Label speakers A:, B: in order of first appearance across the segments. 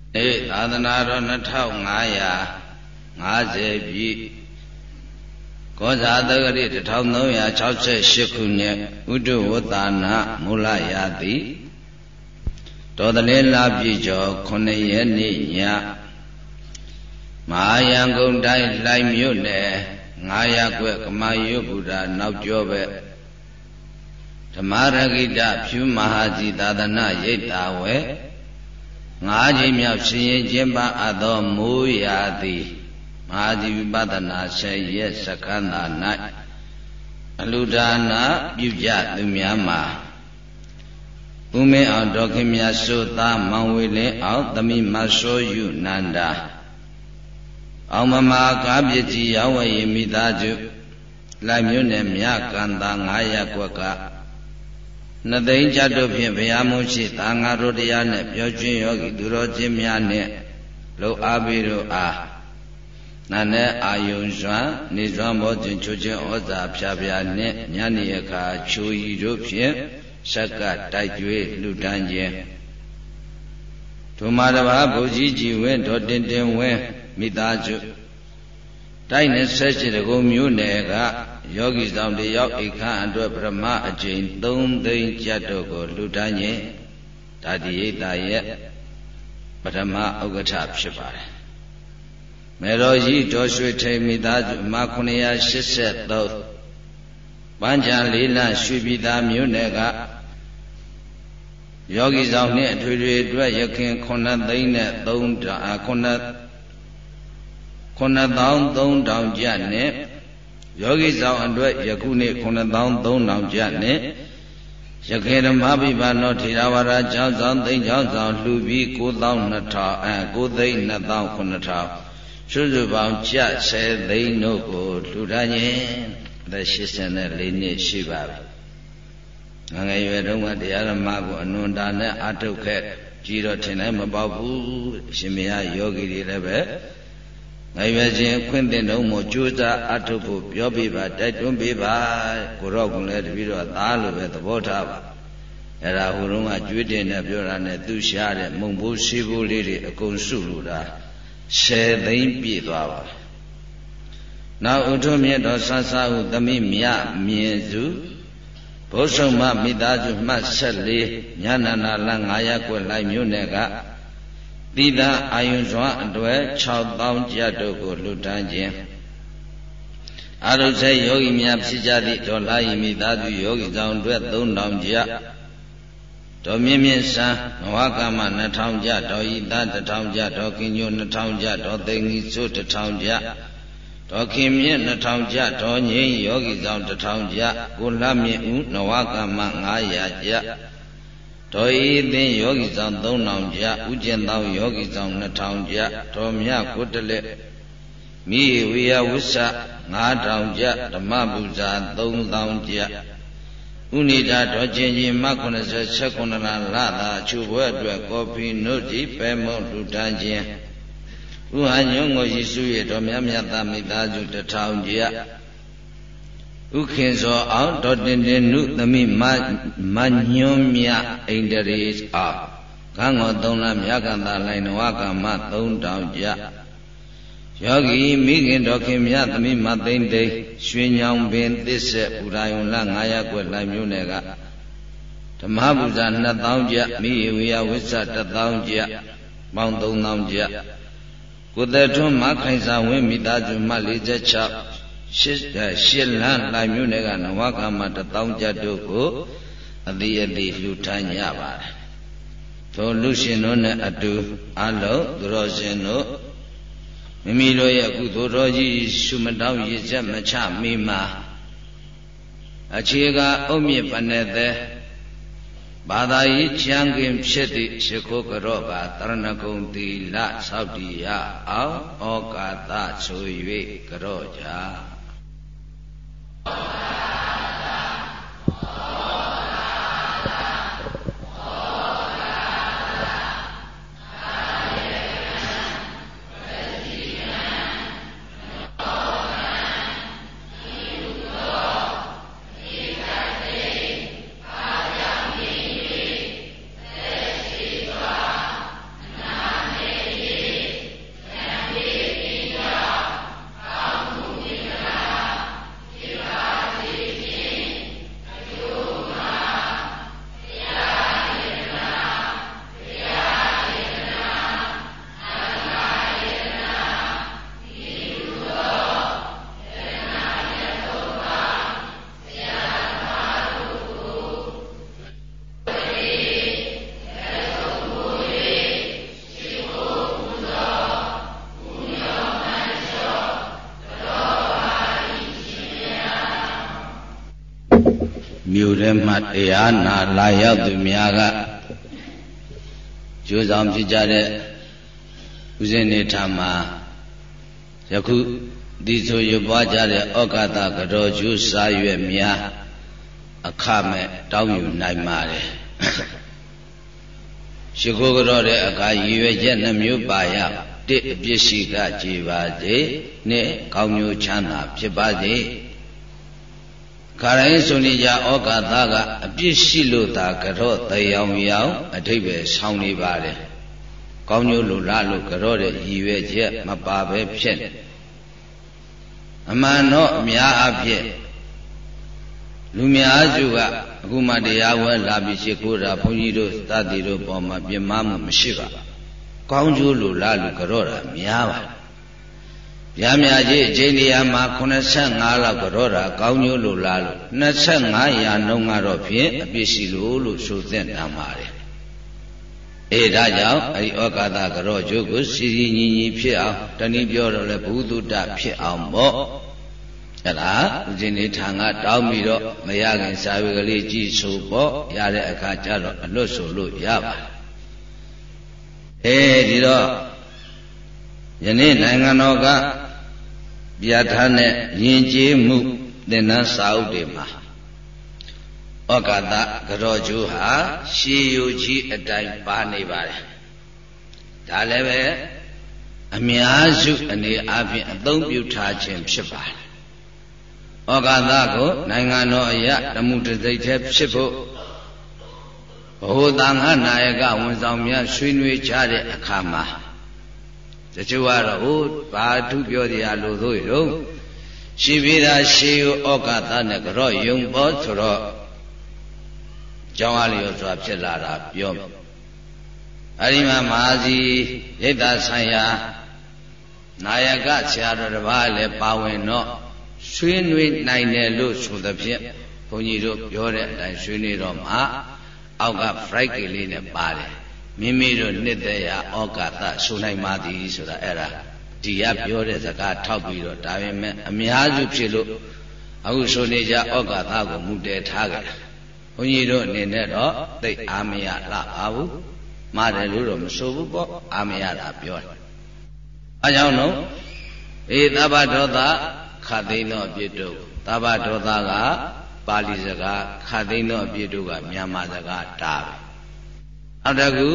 A: သာသနာတော်2550ပြည့်ကောဇာတက္ကရာ1368ခုနှစ်ဥဒ္ဓဝတ္တနာမူလရာတိတော်တလင်းလပြည့်ကျော်9ရက်နေ့ညမဟာရန်ကုန်တိုင်းလှိုင်မြို့နယ်9ရပ်ကွက်ကမာယုဗုဒ္ဓနောက်ကျောဘက်ဓမ္မရဂိတဖြူမဟာကြီးသာသနာရိပ်သာဝဲ9ကြိမ်မြောက်ရှင်ရင်ကျင်းပအပ်သောမိုးရာသီမဟာကြီးဝိပဿနာ10ရက်စခန်းသာ၌အလူဒါနာပြုကြသူများမှာဦးမင်းအောင်ဒေါခင်မြတ်စိုးသားမောင်ဝေလင်းအောင်သမီးမဆိုးယူနန္ဒာအောင်မမာကားပစ္စည်းရောင်းဝယ်ရေးမိသားစုလိုက်မြို့နယ်မြကန္တာ9ရပ်ကွက်ကနှစ်သိန်းကျပ်တို့ဖြင့်ဘုရားမုရှိသာငါတို့တရားနဲ့ပြောကျွင်းယောဂီသူတော်ချင်းများနဲ့လှုပ်အားပြီးတို့အားနာနဲ့အာယုံစွမ်းနေစွမ်းဘောခြင်းချိုးခြင်းဩဇာဖြာဖြာနဲ့ညနေအခါချိုးရီတို့ဖြင့်ဆက်ကတိုက်ကျွေးလှူဒန်းခြင်းဒုမာတဘာဘုကြီးကြည်ဝင်းတော်တင်တင်ဝင်းမိသားစုတိုက်28တကုံမြို့နယ်ကယောဂီဆောင်တယောက်အိခန့်အတွက်ပရမအကျိန်3သိန်းကျပ်တို့ကိုလှူဒန်းခြင်းဒါတိယိတာရဲ့ပထမဥက္ကဋ္ဌဖြစ်ပါတယ်မေတော်ကြီးဒေါ်ရွှေထိန်မိသားစုမ983ပန်းချံလေးလရွှေပြည်သာမြို့နယ်ကယောဂီဆောင်နှင့်အထွေထွေအတွက်ရခင်9သိန်းနဲ့9,300ကျပ်နဲ့ယောဂီဆောင်အတွက်ယခုနေ့9,300ကျပ်နဲ့ရခေဓမ္မပိပါဏောထေရဝါဒကျောင်းဆောင်သိန်းကျောင်းဆောင်လှူပြီး9,200,9,2,9,000စုစုပေါင်းကျပ်10သိန်းတို့ကိုလှူဒါန်းခြင်းအသက်84နှစ်ရှိပါပြီငငယ်ရွယ်တုန်းကတရားဓမ္မကိုအနွန်တာနဲ့အထုတ်ခဲ့ကြီးတော့ထင်လည်းမပေါက်ဘူးအရှင်မယားယောဂီတွေလည်းပဲငယ်ရွယ်ချင်းခွင့်တင်တော့မို့ကြိုးစားအထုတ်ဖို့ပြောပြပါတိုက်တွန်းပြပါကိုတော့ကလည်းတပည့်တော်သားလိုပဲသဘောထားပါအဲ့ဒါဟိုတုန်းကကြွေးတင်နဲ့ပြောတာနဲ့သူရှားတဲ့မုံဘိုးရှိဘိုးလေးတွေအကုန်စုလို့တာ10သိန်းပြည့်သွားပါနောက်ဥထုမြတ်တော်ဆဆဟုသမီးမြမြင်စုဘုဆုံမမိသားစုမှတ်14ညနာနာလ9ရပ်ကွက်လိုက်မြို့နယ်ကသီတာအာယုံစွာအတွက်6,000ကျပ်တို့ကိုလှူဒန်းခြင်းအာရုစေယောဂီများဖြစ်ကြသည့်ဒေါ်လာယီမိသားစုယောဂီဆောင်အတွက်3,000ကျပ်ဒေါ်မြင့်မြင့်စံနဝကမ2,000ကျပ်ဒေါ်ဤသား1,000ကျပ်ဒေါ်ခင်ညို2,000ကျပ်ဒေါ်သိင္ဂီစိုး1,000ကျပ်ဒေါ်ခင်မြင့်2,000ကျပ်ဒေါ်ငိမ့်ယောဂီဆောင်1,000ကျပ်ကိုလှမြင့်ဦးနဝကမ900ကျပ်ဒေါ်ဤသင်းယောဂီဆောင်3,000ကျပ်ဥကျင်သောယောဂီဆောင်2,000ကျပ်ဒေါ်မြကိုတလက်မိဝေယဝစ္စ9,000ကျပ်ဓမ္မပူဇာ3,000ကျပ်ဥနိဒာဒေါ်ချင်းကြီးမ89လသာချူပွဲအတွက်ကော်ဖီနို့တီပဲမုံလူတန်းခြင်းဥဟာညုံကိုယေရှုရဲ့တော်မြတ်မြတ်သားမိသားစု1,000ကျပ်ဥခင်စောအောင်ဒေါ်တင်တင်နုသမီးမညွန်းမြအိန္ဒြေအားကံငေါ3လမြကန္တာလိုင်နဝကမ3,000ကျပ်ယောဂီမိခင်တော်ခင်မြသမီးမသိမ့်သိရွှေညောင်ပင်သစ္စေပူရာယုံလ9ရပ်ကွက်လိုက်မြို့နယ်ကဓမ္မပူဇာ2,000ကျပ်မိဝေယဝစ္စ1,000ကျပ်ပေါင်း3,000ကျပ်ကိုသက်ထွန်းမခိုင်စာဝင်းမိသားစုမှ46ရှစ်လန်းလိုက်မြို့နယ်ကနဝကမ1,000ကျပ်တို့ကိုအတိအတိလှူထမ်းကြပါတယ်ထိုလူရှင်တို့နဲ့အတူအလုံးသူတော်ရှင်တို့မိမိတို့ရဲ့ကုသိုလ်တော်ကြီးရှုမတောင်းရည်ချက်မချမိမှာအခြေကအုတ်မြစ်ပနဲ့တဲ့ဘာသာရေးချမ်းခင်ဖြစ်သည့်ရှိခိုးကြော့ပါတရဏဂုံသီလသောက်တည်ရအောင်ဩကာသဆို၍ကြော့ကြမြို့ထဲမှာတရားနာလာရောက်သူများကကျိုးဆောင်ဖြစ်ကြတဲ့ဥစဉ်နေထာမှာယခုဒီဆိုရပွားကြတဲ့ဩကာသကတော်ကျိုးစာရွက်များအခမဲ့တောင်းယူနိုင်ပါတယ်ရှိခိုးကြောတဲ့အခါရည်ရွယ်ချက်နှမျိုးပါရတစ်အပြစ်ရှိကကြည်ပါစေနှစ်ကောင်းကျိုးချမ်းသာဖြစ်ပါစေခါတိုင်းဆိုနေကြဩကာသကအပြစ်ရှိလို့သာကြောတရားရောင်အထိပ္ပယ်ဆောင်နေပါတယ်ကောင်းကျိုးလိုလားလို့ကြောတဲ့ရည်ရွယ်ချက်မပါပဲဖြစ်နေအမှန်တော့အများအပြည့်လူများစုကအခုမှတရားဝဲလာပြီးရှိခိုးတာဘုန်းကြီးတို့သတိတို့ပေါ်မှာပြမမှုမရှိပါကောင်းကျိုးလိုလားလို့ကြောတာများပါဗျာများကြီးအချိန်တရားမှာ85လောက်ကြောတာကောင်းကျိုးလိုလားလို့25ရာနှုန်းကတော့ဖြင့်အပြစ်ရှိလို့ဆိုသင့်တမ်းပါတယ်ဒါကြောင့်အဲဒီဩကာသကြောကျိုးကိုစီစီညီညီဖြစ်အောင်တနည်းပြောတော့လဲဘုသူတ္တဖြစ်အောင်ပေါ့အဲ့ဒါဦးဇင်းနေထာကတောင်းပြီးတော့မရခင်စာရွက်ကလေးကြည့်ဆိုပေါ့ရတဲ့အခါကျတော့အလွတ်ဆိုလို့ရပါတယ်ဒီတော့ယနေ့နိုင်ငံတော်ကပြဋ္ဌာန်းတဲ့ယဉ်ကျေးမှုသင်္นานစာအုပ်တွေမှာဩကာသကြောကျိုးဟာရှေးယိုကြီးအတိုင်းပါနေပါတယ်ဒါလည်းပဲအများစုအနေအချင်းအသုံးပြုထားခြင်းဖြစ်ပါတယ်ဩကာသကိုနိုင်ငံတော်အရာတမှုတစိတ်တည်းဖြစ်ဖို့ဘုသံဃာနာယကဝန်ဆောင်များဆွေးနွေးကြတဲ့အခါမှာတချို့ကတော့ဘာထုပြောတရားလို့သို့ရောရှိပြီးသားရှေးယိုဩကာသနဲ့ကြောယုံပေါ်ဆိုတော့ကြောင်းအားလျော်စွာဖြစ်လာတာပြောအဲဒီမှာမဟာစီရိတ်တာဆိုင်ရာနာယကဆရာတော်တစ်ပါးလည်းပါဝင်တော့ဆွေးနွေးနိုင်တယ်လို့ဆိုသဖြင့်ဘုန်းကြီးတို့ပြောတဲ့အတိုင်းဆွေးနွေးတော့မှအောက်က Friday လေးနဲ့ပါတယ်မိမိတို့နှစ်သက်ရာဩကာသဆိုနိုင်ပါသည်ဆိုတာအဲ့ဒါဒီကပြောတဲ့စကားထောက်ပြီးတော့ဒါပေမဲ့အများစုဖြစ်လို့အခုဆိုနေကြဩကာသကိုမူတည်ထားကြတယ်ဘုန်းကြီးတို့အနေနဲ့တော့သိအားမရလားပါဘူးမှားတယ်လို့တော့မဆိုဘူးပေါ့အားမရတာပြောတယ်အဲကြောင့်လို့သဗ္ဗဒေါသခသိန်းသောအပြစ်တို့သဗ္ဗဒေါသကပါဠိစကားခသိန်းသောအပြစ်တို့ကမြန်မာစကားတာပဲနောက်တစ်ခု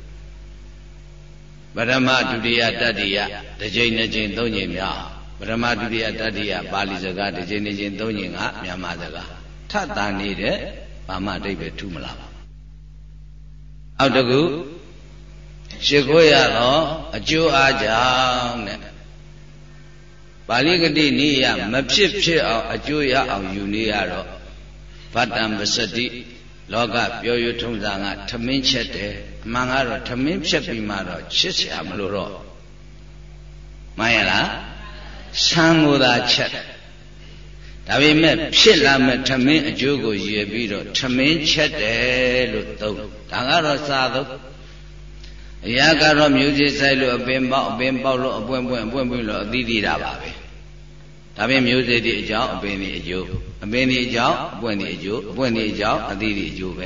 A: ပထမဒုတိယတတိယတစ်ကြိမ်နှစ်ကြိမ်သုံးကြိမ်မြောက်ပထမဒုတိယတတိယပါဠိစကားတစ်ကြိမ်နှစ်ကြိမ်သုံးကြိမ်ကမြန်မာစကားထပ်တန်နေတဲ့ဘာမှအဓိပ္ပာယ်ထူးမလားပါအောက်တစ်ခုရှိခိုးရတော့အကျိုးအားကြောင့်တဲ့ပါဠိကတိနိယမဖြစ်ဖြစ်အောင်အကျိုးရအောင်ယူနေရတော့ဗတ္တံပစတိလောကပြောရထုံးစံကထမင်းချက်တယ်အမှန်ကတော့ထမင်းဖြတ်ပြီးမှတော့ချစ်เสียမလို့တော့မှန်ရလားဆံကိုသာချက်ဒါပေမဲ့ဖြစ်လာမဲ့ထမင်းအကျိုးကိုရည်ပြီးတော့ထမင်းချက်တယ်လို့သုံးဒါကတော့စာသုံးအရာကတော့မျိုးစေ့ဆိုင်လို့အပင်ပေါက်လို့အပွင့်လို့အသီးသီးတာပါပဲဒါပေမဲ့မျိုးစေ့ဒီအကြောင်းအပင်ဒီအကျိုးအပင်ဒီအကြောင်းအပွင့်ဒီအကျိုးအပွင့်ဒီအကြောင်းအသီးဒီအကျိုးပဲ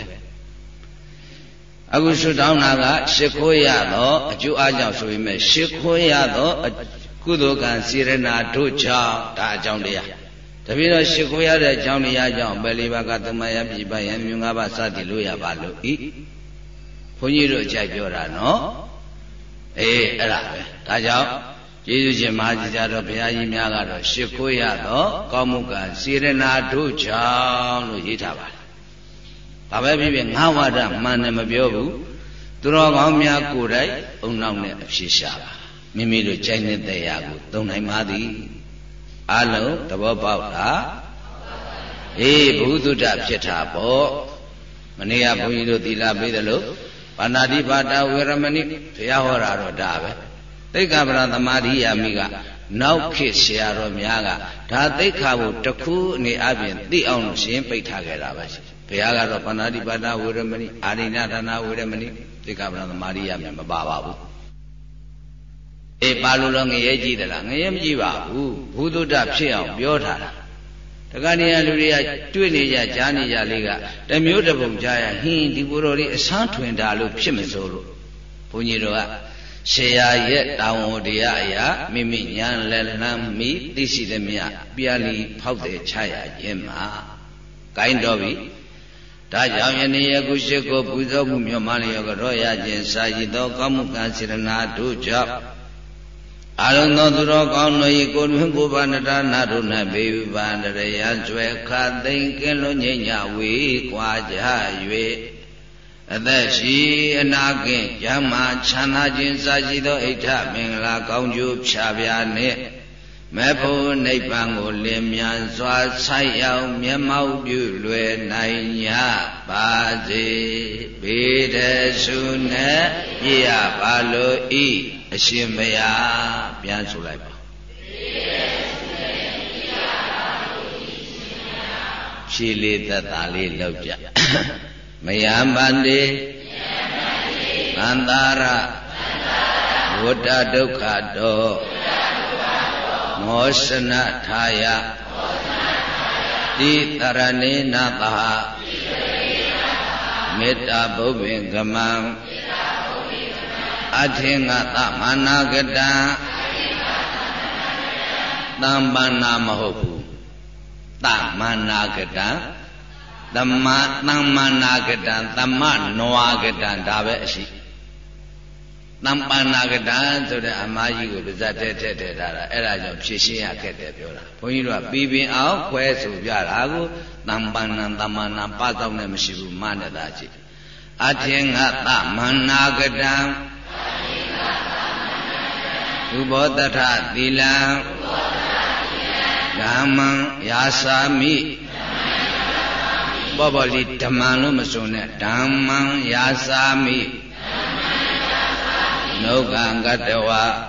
A: အခုဆွတောင်းတာကရှ िख ိုးရတော့အကျိုးအားကြောင့်ဆိုပေမဲ့ရှ िख ိုးရတော့ကုသိုလ်ကံစေရနာတို့ကြောင့်ဒါအကြောင်းတရားတပည့်တော်ရှ िख ိုးရတဲ့အကြောင်းတရားကြောင့်ပယ်လေးပါးကသမယပြိပယံမြုံ၅ပါးစသည်လို့ရပါလို့ဤဘုန်းကြီးတို့အကြိုက်ပြောတာနော်အဲ့ဒါပဲဒါကြောင့်ကျေးဇူးရှင်မဟာကြီးတော်ဘုရားကြီးများကတော့ရှ िख ိုးရတော့ကောင်းမှုကစေရနာတို့ကြောင့်လို့ရေးထားပါတယ်ဒါပဲဖြစ်ဖြစ်ငါဝါဒမှန်တယ်မပြောဘူးသူတော်ကောင်းများကိုယ်တိုင်အုံနောက်နဲ့အဖြစ်ရှာပါမိမိတို့ကြိုက်တဲ့တရားကိုသုံးနိုင်ပါသည်အလုံးသဘောပေါက်တာဘုသူတ္တဖြစ်တာပေါ့မနေ့ကဘုန်းကြီးတို့သီလပေးတယ်လို့ပါဏာတိပါဒဝေရမဏိဘုရားဟောတာတော့ဒါပဲသိက္ခာပဒသမာဓိယာမိကနောက်ခေတ်ဆရာတော်များကဒါသိက္ခာကိုတခုအနေအချင်းသိအောင်လို့ရှင်းပိတ်ထားခဲ့တာပဲဘုရားကတော့ပါဏာတိပါဒဝေရမဏိအာရိဏဒါနဝေရမဏိသိက္ခာပဒသမာဓိယာမိမပါပါဘူးပါလို့တော့ငရဲကြည့်သလားငရဲမကြည့်ပါဘူးဘုဒ္ဓဖြစ်အောင်ပြောထားတာတခါနေရလူတွေကတွေ့နေကြကြားနေကြလေးကတမျိုးတစ်ပုံကြားရဟင်းဒီကိုယ်တော်လေးအဆန်းထွင်တာလို့ဖြစ်မစိုးလို့ဘုန်းကြီးတို့ကဆရာရဲ့တောင်းဝန်တရားအရာမိမိညာလက်လမ်းမိသိရှိသည်မြပြာလီဖောက်တဲ့ချရခြင်းမှာဂိုင်းတော်ပြီဒါကြောင့်ယနေ့ယခုရှိကိုပူဇော်မှုမြတ်မလျောကရောရခြင်းစာရည်သောကောင်းမှုကံစေရနာတို့ကြောင့်အာရုံသောသူတော်ကောင်းတို့၏ကိုယ်တွင်ကိုယ်ပါဏတာနာတို့၌ဘေဝပါဏရယကျွဲခါသိမ့်ကင်းလွန်ငြိမ်ညဝေကွာကြ၍အသက်ရှိအနာကင်းကျမ်းမာချမ်းသာခြင်းစာရှိသောဣဋ္ဌမင်္ဂလာကောင်းကျိုးဖြာပြားနှင့်မေဖို့နိဗ္ဗာန်ကိုလင်းမြန်စွာဆိုက်ရောက်မျက်မှောက်ပြုလွယ်နိုင်ကြပါစေဘေဒဆုနဲ့ပြရပါလို့ဤအရှင်ဘုရားပြန်ဆိုလိုက်ပါဖြေလေးသက်သာလေးလောက်ကြမယံဗန္တိသန္တာရဝတ္တဒုက္ခတောမောစနထာယတိတရဏေနသဟမေတ္တာဘုဗ္ဗင်ကမံအထင်္ဂသမနာကတံသမ္ပန္နာမဟုတ်ဘူးသမနာကတံသမ္မနာကတံသမနဝကတံဒါပဲအရှိသမ္ပန္နာကတံဆိုတဲ့အမကြီးကိုပါဇတ်ထဲထည့်ထားတာအဲ့ဒါကြောင့်ဖြည့်ရှင်းရခက်တယ်ပြောတာဘုန်းကြီးတို့ကပြီးပင်အောင်ခွဲဆိုပြတာကိုသမ္ပန္နံသမ္မနာပသောက်နဲ့မရှိဘူးမနဲ့သာရှိအထင်္ဂသမနာကတံဥဘောတထသီလံဓမ္မံယာစာမိဘောဘောလေးဓမ္မံလို့မဆိုနဲ့ဓမ္မံယာစာမိနုကံကတဝ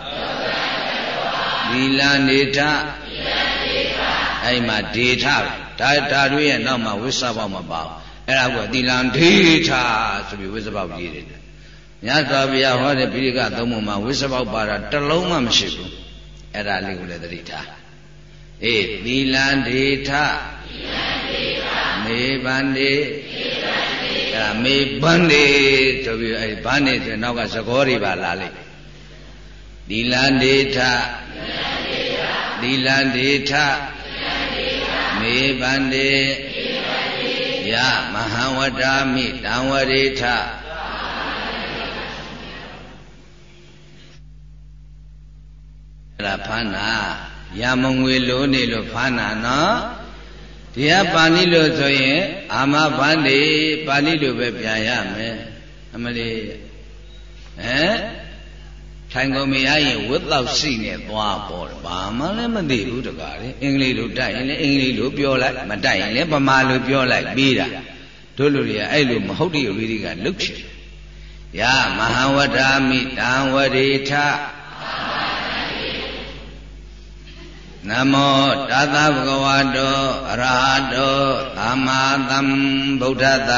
A: သီလနေထအဲ့မှာဒေထဒါတွေရဲ့နောက်မှာဝိသဘောမပါဘူးအဲ့ဒါကသီလဒေထဆိုပြီးဝိသဘောရေးတယ်မြတ်စွာဘုရားဟောတဲ့ပိဋကသုံးပုံမှာဝိသဘောပါတာတစ်လုံးမှမရှိဘူးအဲ့ဒါလေးကိုလည်းသတိထားအေးသီလဒေထမေဗန္တိအဲ့ဒါမေဗန္တိဆိုပြီးအဲ့ဗန္တိဆိုနောက်ကသကောတွေပါလာလိမ့်သီလဒေထသီလဒေထမေဗန္တိယမဟာဝတ္တာမိတံဝရေထအဲ့ဒါဖဏရမငွေလိုနေလို့ဖဏနော်ဒီကပါဠိလိုဆိုရင်အာမဗန္တိပါဠိလိုပဲပြန်ရမယ်အမလေးထိုင်ကုန်မရရင်ဝတ်တော့စိနဲ့သွားပေါ်တယ်ဘာမှလည်းမသိဘူးတကားလေအင်္ဂလိပ်လိုတိုက်ရင်လည်းအင်္ဂလိပ်လိုပြောလိုက်မတိုက်ရင်လည်းဗမာလိုပြောလိုက်ပြီးတာတို့လူတွေကအဲ့လိုမဟုတ်တဲ့ဝိရိကလုတ်ချင်ယမဟာဝတ္တာမိတံဝရေထနမောတသဗ္ဗဂဝတောအရဟတောသမ္မာသမ္ဗုဒ္ဓတ္တ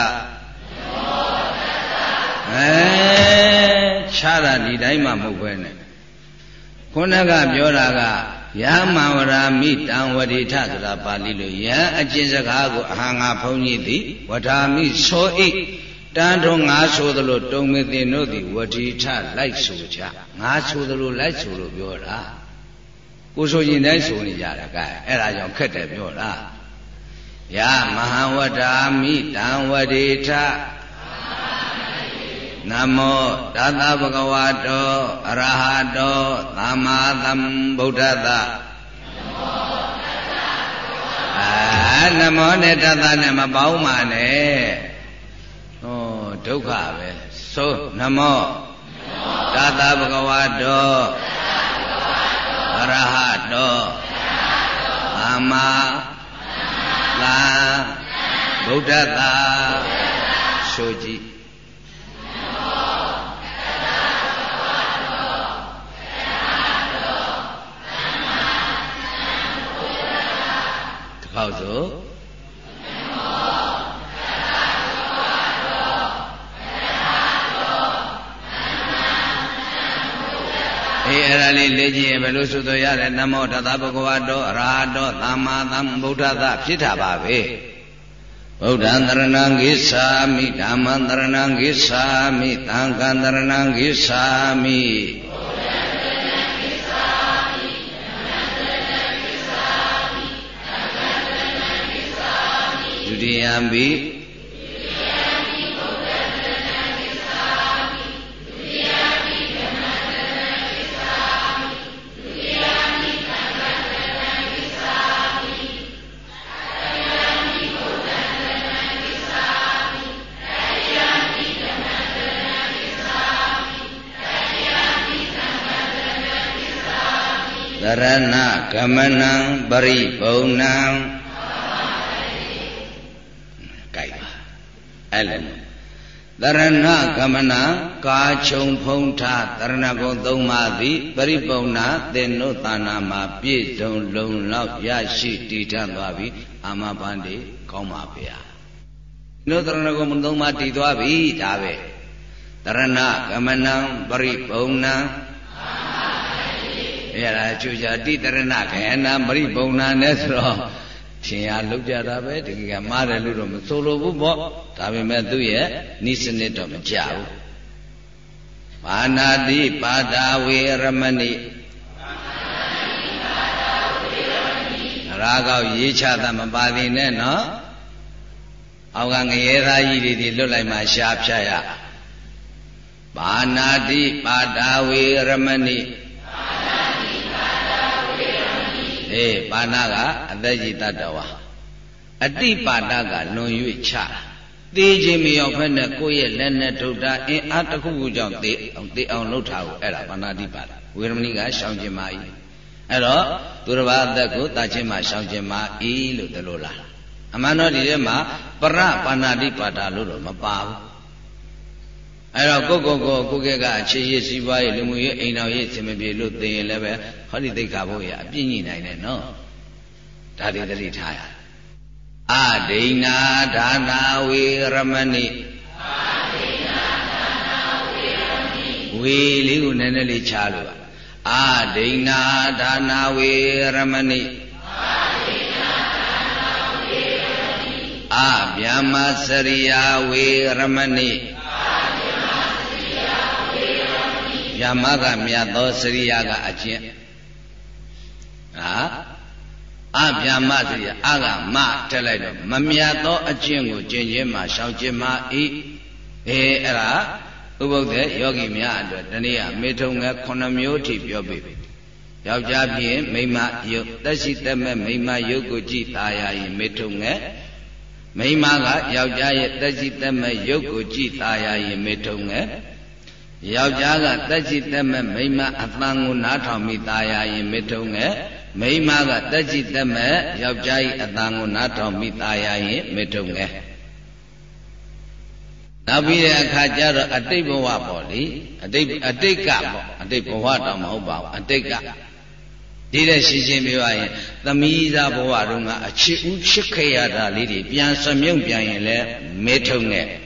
A: ခြားတာဒီတိုင်းမှမဟုတ်ပဲနဲ့ခုနကပြောတာကယမဝရာမိတံဝတိထဆိုတာပါဠိလိုယံအကျင့်စကားကိုအဟံငါဘုန်းကြီးသည်ဝထာမိဆိုဣတန်တော်ငါဆိုသလိုတုံမေတင်တို့သည်ဝတိထလိုက်ဆိုကြငါဆိုသလိုလိုက်ဆိုလို့ပြောတာကိုဆိုရင်တိုင်းဆိုနေကြတာကဲအဲ့ဒါကြောင့်ခက်တယ်ပြောတာယမဟာဝတ္တာမိတံဝတိထနမောတသဗ္ဗဂဝတောအရဟတောသမ္မာသမ္ဗုဒ္ဓတ္တနမောနဲ့တသနဲ့မပေါင်းပါနဲ့ဟောဒုက္ခပဲဆိုနမောတသဗ္ဗဂဝတောအရဟတောသမ္မာသမ္ဗုဒ္ဓတ္တဆိုကြည့်ဟောဆိုအေအဲ့ဒါလေးလေ့ကျင့်ရင်ဘယ်လိုဆိုတော့ရတယ်နမောတသဗ္ဗဂဝတောအရဟတောသမ္မာသမ္ဗုဒ္ဓသဖြစ်တာပါပဲဗုဒ္ဓံတရဏံဂိသာမိဓမ္မံတရဏံဂိသာမိသံဃံတရဏံဂိသာမိဒုတိယံဘိသရဏဂမနံပရိပုံဏံကြိုက်ပါအဲ့လိုသရဏဂမနံကာခြုံဖုံးထားသရဏဂုံသုံးပါးသည်ပရိပုံဏသင်္နုသနာမှာပြည့်စုံလုံလောက်ရရှိတည်ထသွားပြီအာမဘန္တိကောင်းပါဗျာနုသရဏဂုံသုံးပါးတည်သွားပြီဒါပဲသရဏဂမနံပရိပုံဏံအဲ့ဒါကျူကြတိတရဏခေနာမရိပုံနာနဲ့ဆိုတော့ထင်ရလောက်ကြတာပဲတကယ်ကမှားတယ်လို့တော့မဆိုလိုဘူးပေါ့ဒါပေမဲ့သူ့ရဲ့နိစနစ်တော့မကြဘူးပါဏာတိပါဒဝေရမဏိရာကောက်ရေးချတာမပါသေးနဲ့နော်အောက်ကငရဲသားကြီးတွေလွတ်လိုက်မှရှားဖြတ်ရပါဏာတိပါဒဝေရမဏိပါဏကအသက်ကြီးတတ္တဝါအတိပါဒကလွန်၍ချသေခြင်းမရောက်ဖက်နဲ့ကိုယ့်ရဲ့လက်နဲ့ထုတ်တာအင်အားတစ်ခုခုကြောင့်သေအောင်လုပ်တာကိုအဲ့ဒါပါဏာတိပါဒဝေရမဏိကရှောင်ခြင်းမာဤအဲ့တော့သူတစ်ပါးအသက်ကိုတတ်ခြင်းမှာရှောင်ခြင်းမာဤလို့တလို့လားအမှန်တော့ဒီထဲမှာပရပါဏာတိပါဒလို့တော့မပါဘူးအဲ့တော့ကိုကအခြေရစီးပွားရေးလူမှုရေးအိမ်တော်ရေးအဆင်မပြေလို့သိရင်လည်းပဲဟောဒီသိက္ခာဘုရားအပြည့်ညိနိုင်တယ်နော်ဒါတွေသတိထားရအဒိဏဒါနာဝေရမဏိဝေလေးကိုနည်းနည်းလေးချလို့ပါအဒိဏဒါနာဝေရမဏိအဗျာမစရိယာဝေရမဏိဗျာမကမြတ်သောစရိယာကအကျင့်အဗျာမစရိယာအကမထက်လိုက်တော့မမြတ်သောအကျင့်ကိုကျင့်ခြင်းမှာရှောင်ခြင်းမှာဤအဲ့ဒါဥပုသ္တေယောဂီများအတွက်တနည်းမေထုံငယ်9မျိုးထိပြောပြီယောက်ျားဖြင့်မိန်းမယုတ်တက်ရှိတက်မဲ့မိန်းမယုတ်ကိုကြည်သာယာရင်မေထုံငယ်မိန်းမကယောက်ျားရဲ့တက်ရှိတက်မဲ့ယုတ်ကိုကြည်သာယာရင်မေထုံငယ်ယောက်ျားကတက်ရှိတက်မဲ့မိန်းမအသံကိုနားထောင်မိသာယာရင်မေထုံငယ်မိန်းမကတက်ရှိတက်မဲ့ယောက်ျား၏အသံကိုနားထောင်မိသာယာရင်မေထုံငယ်နောက်ပြီးတဲ့အခါကျတော့အတိတ်ဘဝပေါ့လေအတိတ်ကပေါ့အတိတ်ဘဝတော့မဟုတ်ပါဘူးအတိတ်ကဒီတဲ့ရှင်းရှင်းပြောရရင်သမီးသားဘဝတုန်းကအချစ်ဦးချစ်ခဲ့ရတာလေးတွေပြန်စမြုံပြန်ရင်လည်းမေထုံငယ်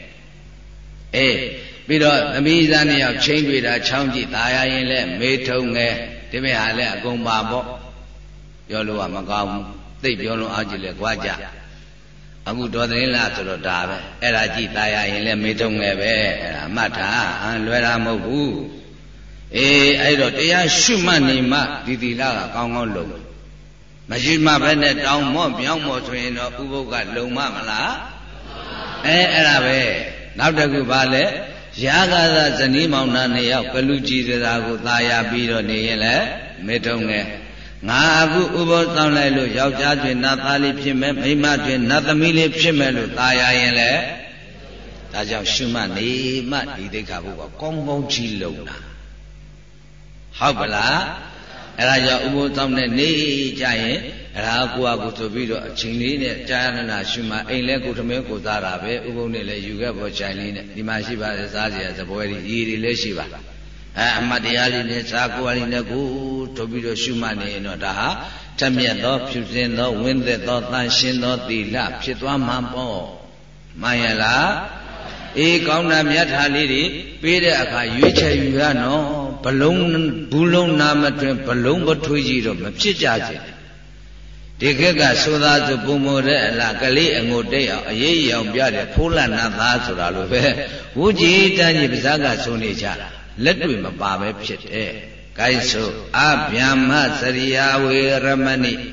A: ပြီးတော့သမီးသားနှစ်ယောက်ချင်းတွေ့တာချောင်းကြည့်သာယာရင်လည်းမေထုံငယ်ဒီမဲ့ဟာလည်းအကုန်ပါပေါ့ပြောလို့ကမကောင်းဘူးသိပြောလို့အားကြည့်လဲကြွားကြအခုတော်တယ်လားဆိုတော့ဒါပဲအဲ့ဒါကြည့်သာယာရင်လည်းမေထုံငယ်ပဲအဲ့ဒါမှတ်ထားလွယ်တာမဟုတ်ဘူးအဲ့တော့တရားရှုမှတ်နေမှဒီသီလကကောင်းကောင်းလုံးမရှိမှပဲနဲ့တောင်းမော့ပြောင်းမော့ဆိုရင်တော့ဥပုပ်ကလုံမမလားအဲ့ဒါပဲနောက်တစ်ခုပါလဲရာဂသာဇနီးမောင်နှံနှစ်ယောက်ကလူကြည်စရာကိုသာယာပြီးတော့နေရင်လည်းမေထုံငယ်ငါအခုဥပုပ်တောင်းလိုက်လို့ယောက်ျားတွင်နတ်သားလေးဖြစ်မယ်မိန်းမတွင်နတ်သမီးလေးဖြစ်မယ်လို့သာယာရင်လည်းဒါကြောင့်ရှုမှတ်နေမှဒီသိက္ခာပုဒ်ကကောင်းကောင်းကြီးလုံတာဟုတ်ပလားအဲ့ဒါကြောင့်ဥပုပ်တောင်းတဲ့နေကြရင်အဲ့ဒါကိုယ့်အကူဆိုပြီးတော့အချိန်လေးနဲ့ကြာရနာရှုမှအိမ်လဲကိုထမင်းကိုစားတာပဲဥပုပ်နဲ့လည်းယူခဲ့ပေါ်ချိုင်လေးနဲ့ဒီမှာရှိပါတယ်စားစရာသပွဲတွေရည်တွေလည်းရှိပါအမတ်တရားလေးနဲ့စားကိုယ်အရင်းနဲ့ကိုထုတ်ပြီးတော့ရှုမှတ်နေရင်တော့ဒါဟာထက်မြက်သောဖြူစင်သောဝင်းသက်သောတန်ရှင်းသောသီလဖြစ်သွားမှာပေါ့မှန်ရလားအေးကောင်းတာမြတ်ထာလေးတွေပေးတဲ့အခါရွေးချယ်ယူရနော်ဘလုံးဘူးလုံးနာမတွင်ဘလုံးပထွေးကြီးတော့မဖြစ်ကြစေဒီခေတ်ကဆိုသားဆိုပုံမတဲ့အလားကလေးအငိုတိတ်အောင်အေးရောင်ပြတဲ့ဖိုးလတ်နာသားဆိုတာလိုပဲဝုကြီးတန်းကြီးပါးစပ်ကဆိုနေကြလက်တွေမပါပဲဖြစ်တယ်။ဂိုင်းဆိုအဗျာမစရိယာဝေရမဏိ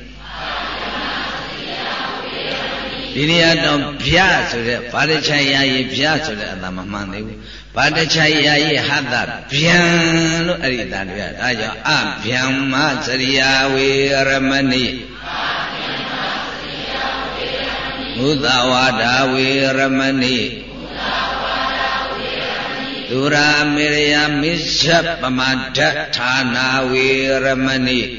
A: ဒီနေရာတော့ဗျာဆိုတဲ့ဗာတချိုင်ယာယီဗျာဆိုတဲ့အတန်မမှန်သေးဘူး။ဗာတချိုင်ယာယီဟတဗျံလို့အဲ့ဒီအတန်တွေကဒါကြောင့်အဗျာမစရိယာဝေရမဏိမုသဝါဒဝေရမဏိသူရာမေရယမိစ္ဆပမဒ္ဒဌာနာဝေရမဏိ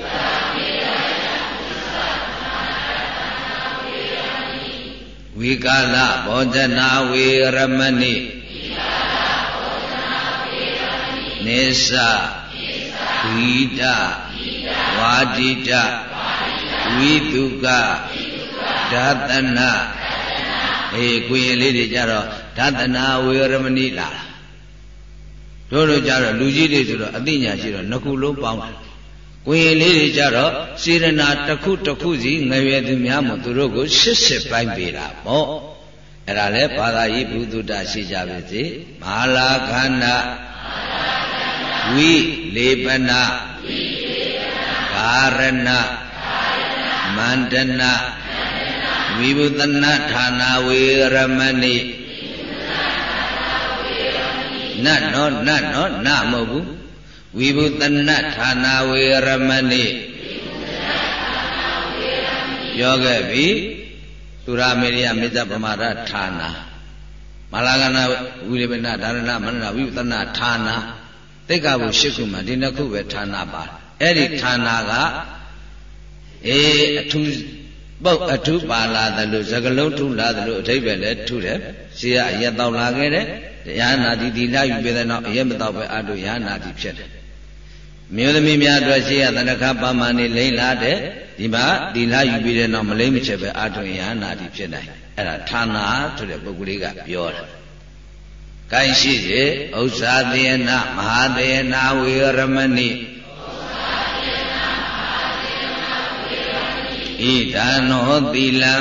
A: ဝိကာလဘောဇနာဝေရမဏိနေသဝိဒဝါဒိတဝိတုကဒါသနာအေးကိုရင်လေးတွေကြတော့ဒါသနာဝေရမဏိလာတို့ကြတော့လူကြီးတွေဆိုတော့အသိဉာဏ်ရှိတော့နှစ်ခုလုံးပေါင်းတယ်ကိုရင်လေးတွေကြတော့စေရနာတစ်ခုတစ်ခုစီငရွယ်သူများမို့သူတို့ကို80ပိုင်းပေးတာပေါ့အဲ့ဒါလဲဘာသာရေးဘုဒ္ဓတာရှိကြပါစေမဟာလာခန္ဓာဝိလေပနာကာရဏမန္တနာဝိဘုသနာဌာနာဝေရမဏိနတ်နော်နမဟုတ်ဘူးဝိဘုသနာဌာနာဝေရမဏိပြောခဲ့ပြီသူရမေရိယမေဇ္ဇပမာဒဌာနာမလာကနာဝိလေပနာဒါရဏမန္တနာဝိဘုသနာဌာနာတိက္ခဘု၈ခုမှာဒီနှစ်ခုပဲဌာနာပါအဲ့ဒီဌာနာကအထူးပုတ်အထုပါလာတယ်လို့စကလုံးထုလာတယ်လို့အဓိပ္ပာယ်လည်းထုတယ်ဇေယအရက်တော့လာခဲ့တယ်တရားနာတိသီလယူပြီးတဲ့နောက်အရက်မတော့ပဲအတုရဟနာတိဖြစ်တယ်မြို့သမီးများအတွက်ဇေယသနခပါမဏိလိမ့်လာတဲ့ဒီမှာသီလယူပြီးတဲ့နောက်မလိမ့်မချက်ပဲအတုရဟနာတိဖြစ်နိုင်အဲ့ဒါဌာနာဆိုတဲ့ပုဂ္ဂိုလ်ကပြောတယ်ကိုင်းရှိစေဥစ္စာသေနမဟာသေနဝေရမဏိဣဒာနောသီလံ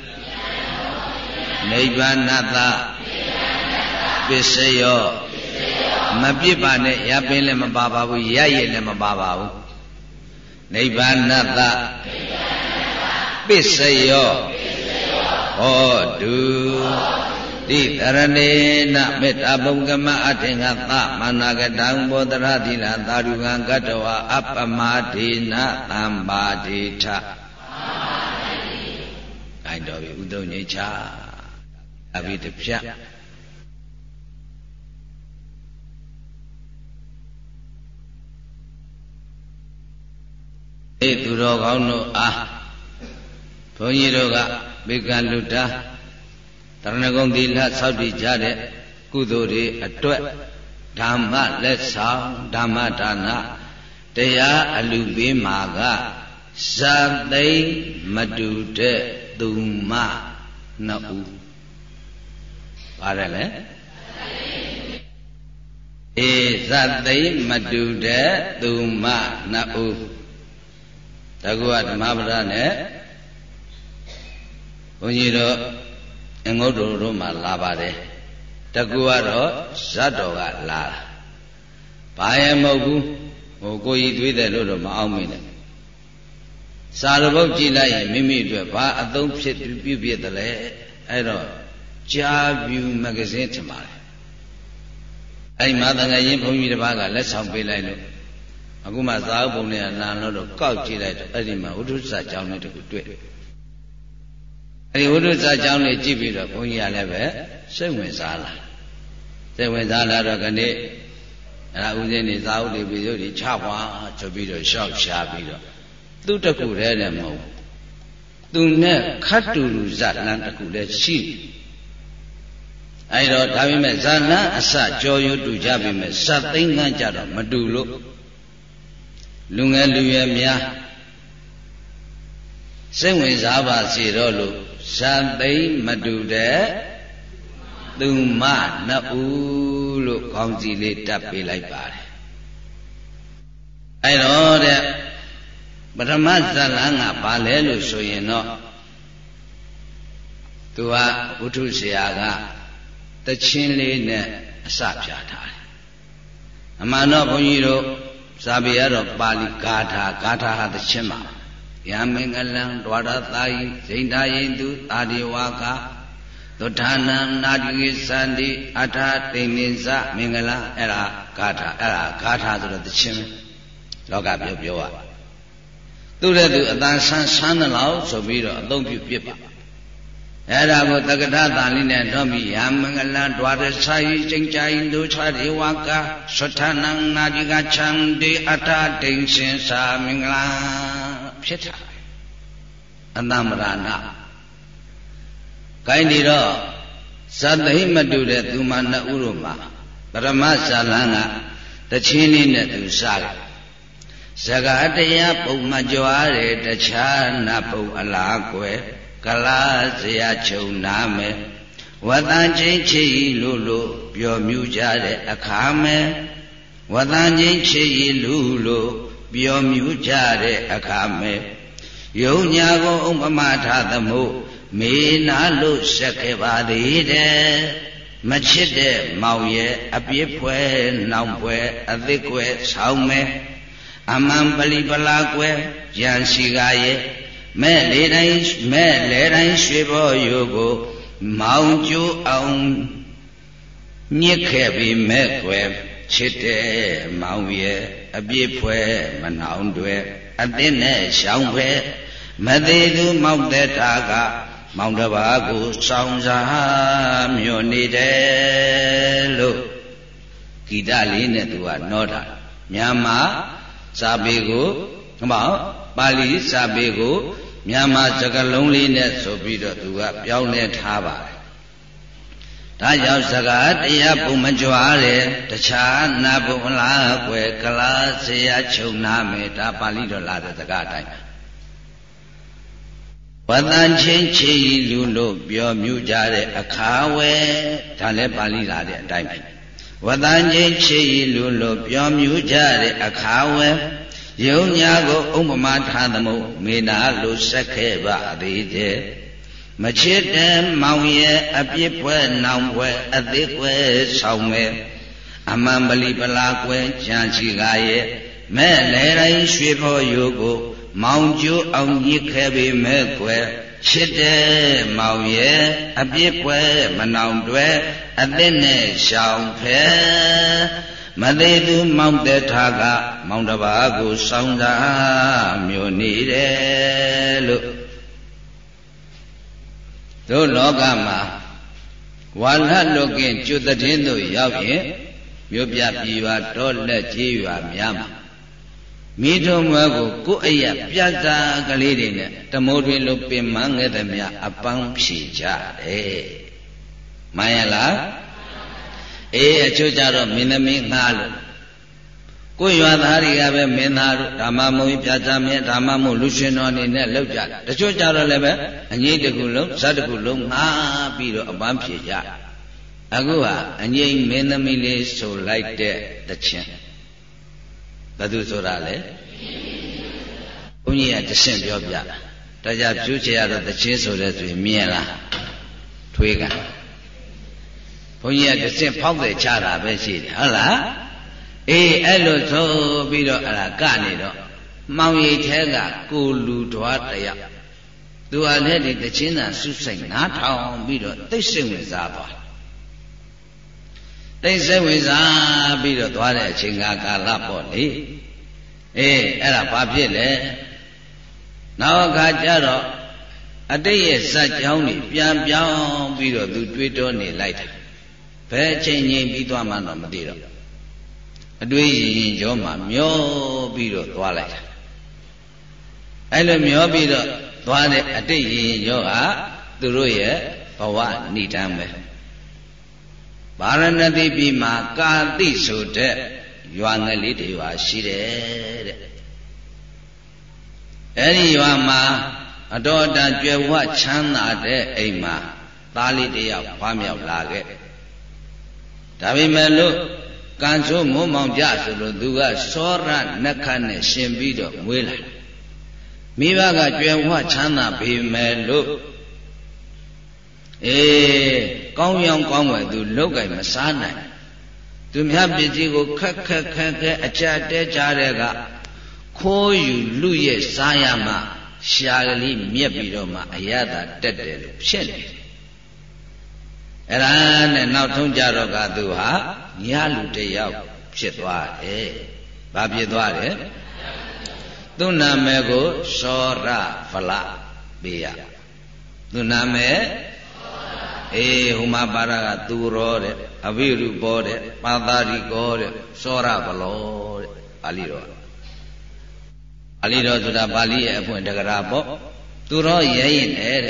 A: နိဗ္ဗာနတပစ္စယောမပြစ်ပါနဲ့ရပင်းလည်းမပါပါဘူးရရည်လည်းမပါပါဘူးနိဗ္ဗာနတပစ္စယောဟောတုတိတရဏေနမေတ္တာဘုံကမအထင်္ဂသမန္နာကတံဘောဓရသီလသာဓုကံကတ္တဝအပမဒေနသံပါတိထအိုင်တော်ပြီဥဒုံငိချာအဘိတပြသူတော်ကောင်းတို့အားဘုန်းကြီးတို့ကဘေကံလူတာတရဏဂုံသီလဆောက်တည်ကြတဲ့ကုသိုလ်တွေအတွက်ဓမ္မလက်ဆောင်ဓမ္မဒါနတရားအလူပေးမှာကဇာသိမ့်မတူတဲ့သူမနှစ်ဦးပါတယ်လေဇာသိမ့်မတူတဲ့သူမနှစ်ဦးတကူကဓမ္မပဒနဲ့ဘုန်းကြီးတို့အငုတ်တော်တို့မှလာပါတယ်တကူကတော့ဇတ်တော်ကလာဘာရဲ့မဟုတ်ဘူးဟိုကိုကြီးသွေးတယ်လို့တော့မအောင်မင်းနဲ့စာရပုတ်ကြည့်လိုက်ရင်မိမိအတွက်ဘာအသုံးဖြစ်ပြုဖြစ်တယ်လဲအဲ့တော့ကြာပြူမဂ္ဂဇင်းထင်ပါတယ်အဲ့မှာတန်ခါရင်ဘုန်းကြီးတစ်ပါးကလက်ဆောင်ပေးလိုက်လို့အခုမှသာဥပုံနဲ့လာလို့ကောက်ကြည့်လိုက်တော့အဲ့ဒီမှာဝိသုစာကြောင်းလေးတစ်ခုတွေ့အဲ့ဒီဝိသုစာကြောင်းလေးကြည့်ပြီးတော့ဘုန်းကြီးကလည်းပဲစိတ်ဝင်စားလာတော့ခဏအဲ့ဒါဥစဉ်နေသာဥတွေပြီးတို့ချွာဆိုပြီးတော့ရှောက်ရှားပြီးတော့သူတခုတည်းလည်းမဟုတ်သူနဲ့ခတ်တူလူဇလန်တခုလည်းရှိအဲ့တော့ဒါပေမဲ့ဇလန်အစကြောရွတူကြပြီမဲ့စတ်သိန်းကန်းကြတော့မတူလို့လူငယ်လူရွယ်များစိတ်ဝင်စားပါစေတော့လို့ဇတ်သိန်းမတူတဲ့သူမနှစ်ဦးလို့ခေါင်းစီလေးတပ်ပေးလိုက်ပါတယ်အဲ့တော့တဲ့ပထမဇတ်လန်းကဘာလဲလို့ဆိုရင်တော့သူကဝုထုဆရာကတချင်းလေးနဲ့အစပြထားတယ်အမှန်တော့ဘုန်းကြီးတို့စာပေရတော့ပါဠိဂါထာဟာတချင်းပါယမင်္ဂလံဒွါရသာယိဇိန္ဒယိတုအာဒီဝါကသုဌာနံနာတိကိသန္တိအထာတိမင်းစမင်္ဂလအဲ့ဒါဂါထာဆိုတော့တချင်းပဲလောကပြောရသူ့တဲ့သူအတန်ဆန်းတယ်လို့ဆိုပြီးတော့အသုံးပြုပြစ်ပါအဲ့ဒါကိုတက္ကထသာလိနဲ့တော့ပြီးယမင်္ဂလံဒွါရစာယိကျင့်ကြိုင်တို့ချရေဝါကသုဌာနံနာတိကချံတိအထာတိမင်းစမင်္ဂလဖြစ်တာအတ္တမရဏကိုင်းဒီတော့ဇတ်သိမတူတဲ့သူမနှစ်ဦးတို့မှာပရမဇာလန်းကတချင်းလေးနဲ့သူစားတယ်ဇဂတရားပုံမကြွားတယ်တခြားနတ်ပုံအလားကွယ်ကလာစရာချုံနာမယ်ဝတ္တန်ချင်းချီလို့ပြောမြူကြတဲ့အခါမယ်ဝတ္တန်ချင်းချီလို့ပြောမြူကြတဲ့အခါမယ်ယုံညာကိုဥပမာထားသမို့မေနာလို့ဆက်ခဲ့ပါသေးတယ်မချစ်တဲ့မောင်ရဲ့အပြစ်ဖွဲနောင်ဖွဲအသစ်ကွယ်ဆောင်းမယ်အမှန်ပလီပလာကွယ်ကြံစီကားရဲ့မဲ့လေတိုင်းရွှေဘောယိုကိုမောင်ကျိုးအောင်ညစ်ခဲ့ပြီးမဲ့ကွယ်ချစ်တဲ့မောင်ရဲ့အပြစ်ဖွဲမနောင်တွေအသစ်နဲ့ရှောင်းဖွဲမသေးသူမောက်တဲ့တာကမောင်တစ်ပါးကိုစောင်းစားမြို့နေတယ်လို့ဂီတလေးနဲ့သူကနောတာမြန်မာစာပေကိုပါဠိစာပေကိုမြန်မာစကားလုံးလေးနဲ့ဆိုပြီးတော့သူကပြောင်းလဲထားပါတယ်ဒါကြောင့်စကားတရားပုံမကြွားတယ်တခြားနာဘုံလားကွယ်ကလာစရာချုံနာမယ်ဒါပါဠိတော်လာတဲ့စကားအတိုင်းဝတ္တန်ချင်းချီလူလို့ပြောမြူကြတဲ့အခါဝဲဒါလည်းပါဠိလာတဲ့အတိုင်းပဲဝတ္တန်ချင်းချီလူလို့ပြောမြူကြတဲ့အခါဝဲယုံညာကိုဥပမာထားသမို့မေနာလို့ဆက်ခဲ့ပါသေးတယ်မချစ်တဲ့မောင်ရဲ့အပြစ်ပွဲနောင်ပွဲအသေးကွယ်ဆောင်မယ်အမှန်ပလီပလာကွယ်ကြံချီကားရဲ့မဲ့လေတိုင်းရွှေဖော်ယိုကိုမောင်ကျိုးအောင်ညစ်ခဲ့ပေမဲ့ကွယ်ချစ်တဲ့မောင်ရဲ့အပြစ်ပွဲမနောင်တွေအသစ်နဲ့ရှောင်ဖဲမသေးသူမောင်တဲ့ထားကမောင်တစ်ပါးကိုစောင်းတာမျိုးနေတယ်လို့တို့လောကမှာဝါလလွတ်ကင်းကျွတ်တဲ့တို့ရောက်ရင်မြို့ပြပြည်ရွာတောလက်ကြီးရွာများမှာမိထုံမွဲကိုကိုယ်အရပြတ်တာကလေးတွေနဲ့တမိုးတွင်လို့ပင်မငဲ့သည်များအပန်းဖြေကြတယ်မှန်ရလားအေးအချို့ကြတော့မင်းသမီးငှားလို့ကိုယ်ရွာသားတွေကပဲမင်းသားတို့ဓမ္မမုံပြတ်သားမြဲဓမ္မမို့လူရှင်တော်အနေနဲ့လောက်ကြတယ်တချို့ကြတော့လည်းပဲအငိမ့်တစ်ခုလုံးဇတ်တစ်ခုလုံးငှားပြီးတော့အပန်းဖြေကြအခုဟာအငိမ့်မင်းသမီးလေးဆိုလိုက်တဲ့တခြင်းဘယ်သူဆိုတာလဲဘုန်းကြီးကတရှင်းပြောပြတာဒါကြပြုချေရတော့တခြင်းဆိုတဲ့ဆိုရင်မြင်လားထွေးကဘုန်းကြီးကတရှင်းဖောက်တယ်ချတာပဲရှိတယ်ဟုတ်လားအေးအဲ့လိုဆိုပြီးတော့အဲ့ဒါကနေတော့မောင်ရိပ်ထဲကကိုလူတော်တယောက်သူဟာလည်းဒီတခြင်းသာဆုစိတ်နားထောင်ပြီးတော့သိစိတ်ဝင်စားသွားသိစိတ်ဝင်စားပြီးတော့သွားတဲ့အချိန်ကာလပေါ့လေအေးအဲ့ဒါဘာဖြစ်လဲနောက်အခါကျတော့အတိတ်ရဲ့ဇက်ကြောင်းတွေပြန်ပြောင်းပြီးတော့သူတွေးတောနေလိုက်တယ်ဘယ်အချိန်ငြိမ်ပြီးသွားမှတော့မသိတော့အတွေးရင်ကြောမှာမျောပြီးတော့သွားလိုက်တာအဲ့လိုမျောပြီးတော့သွားတဲ့အတိတ်ရင်ရောဟာသူတို့ရဲ့ဘဝဏိဒံပဲဗာရဏသီပြည်မှာကာတိဆိုတဲ့ရွာငယ်လေးတွေရွာရှိတယ်တဲ့အဲ့ဒီရွာမှာအတော်အတန်ကြွယ်ဝချမ်းသာတဲ့အိမ်မှာသားလေးတယောက်ဖွားမြောက်လာခဲ့ဒါပေမဲ့လို့ကံဆိုးမုံမောင်ကြဆိုလို့သူကစောရနက္ခနဲ့ရှင်ပြီးတော့မွေးလာမိဘကကြွယ်ဝချမ်းသာပေမဲ့လို့ကောင်းရောင်ကောင်းဝယ်သူလောက်ကင်မစားနိုင်သူများပစ္စည်းကိုခက်အကြတဲကြတဲ့ကခိုးယူလူရဲ့စားရမှရှာကလေးမြက်ပြီးတော့မှအရသာတက်တယ်လို့ဖြစ်နေတယ်အဲ့ဒါနဲ့နောက်ထုံးကြတော့ကသူဟာညာလူတယောက်ဖြစ်သွားတယ်။ဘာဖြစ်သွားတယ်။သူ့နာမည်ကိုစောရဖလပေးရ။သူ့နာမည်ဟိုမှာပါရကသူရောတဲ့အဘိရူပောတဲ့ပါသာရိကောတဲ့စောရဖလောတဲ့ပါဠိတော်ဆိုတာပါဠိရဲ့အဖွင့်တက္ကရာပေါ့သူရောရဲရင်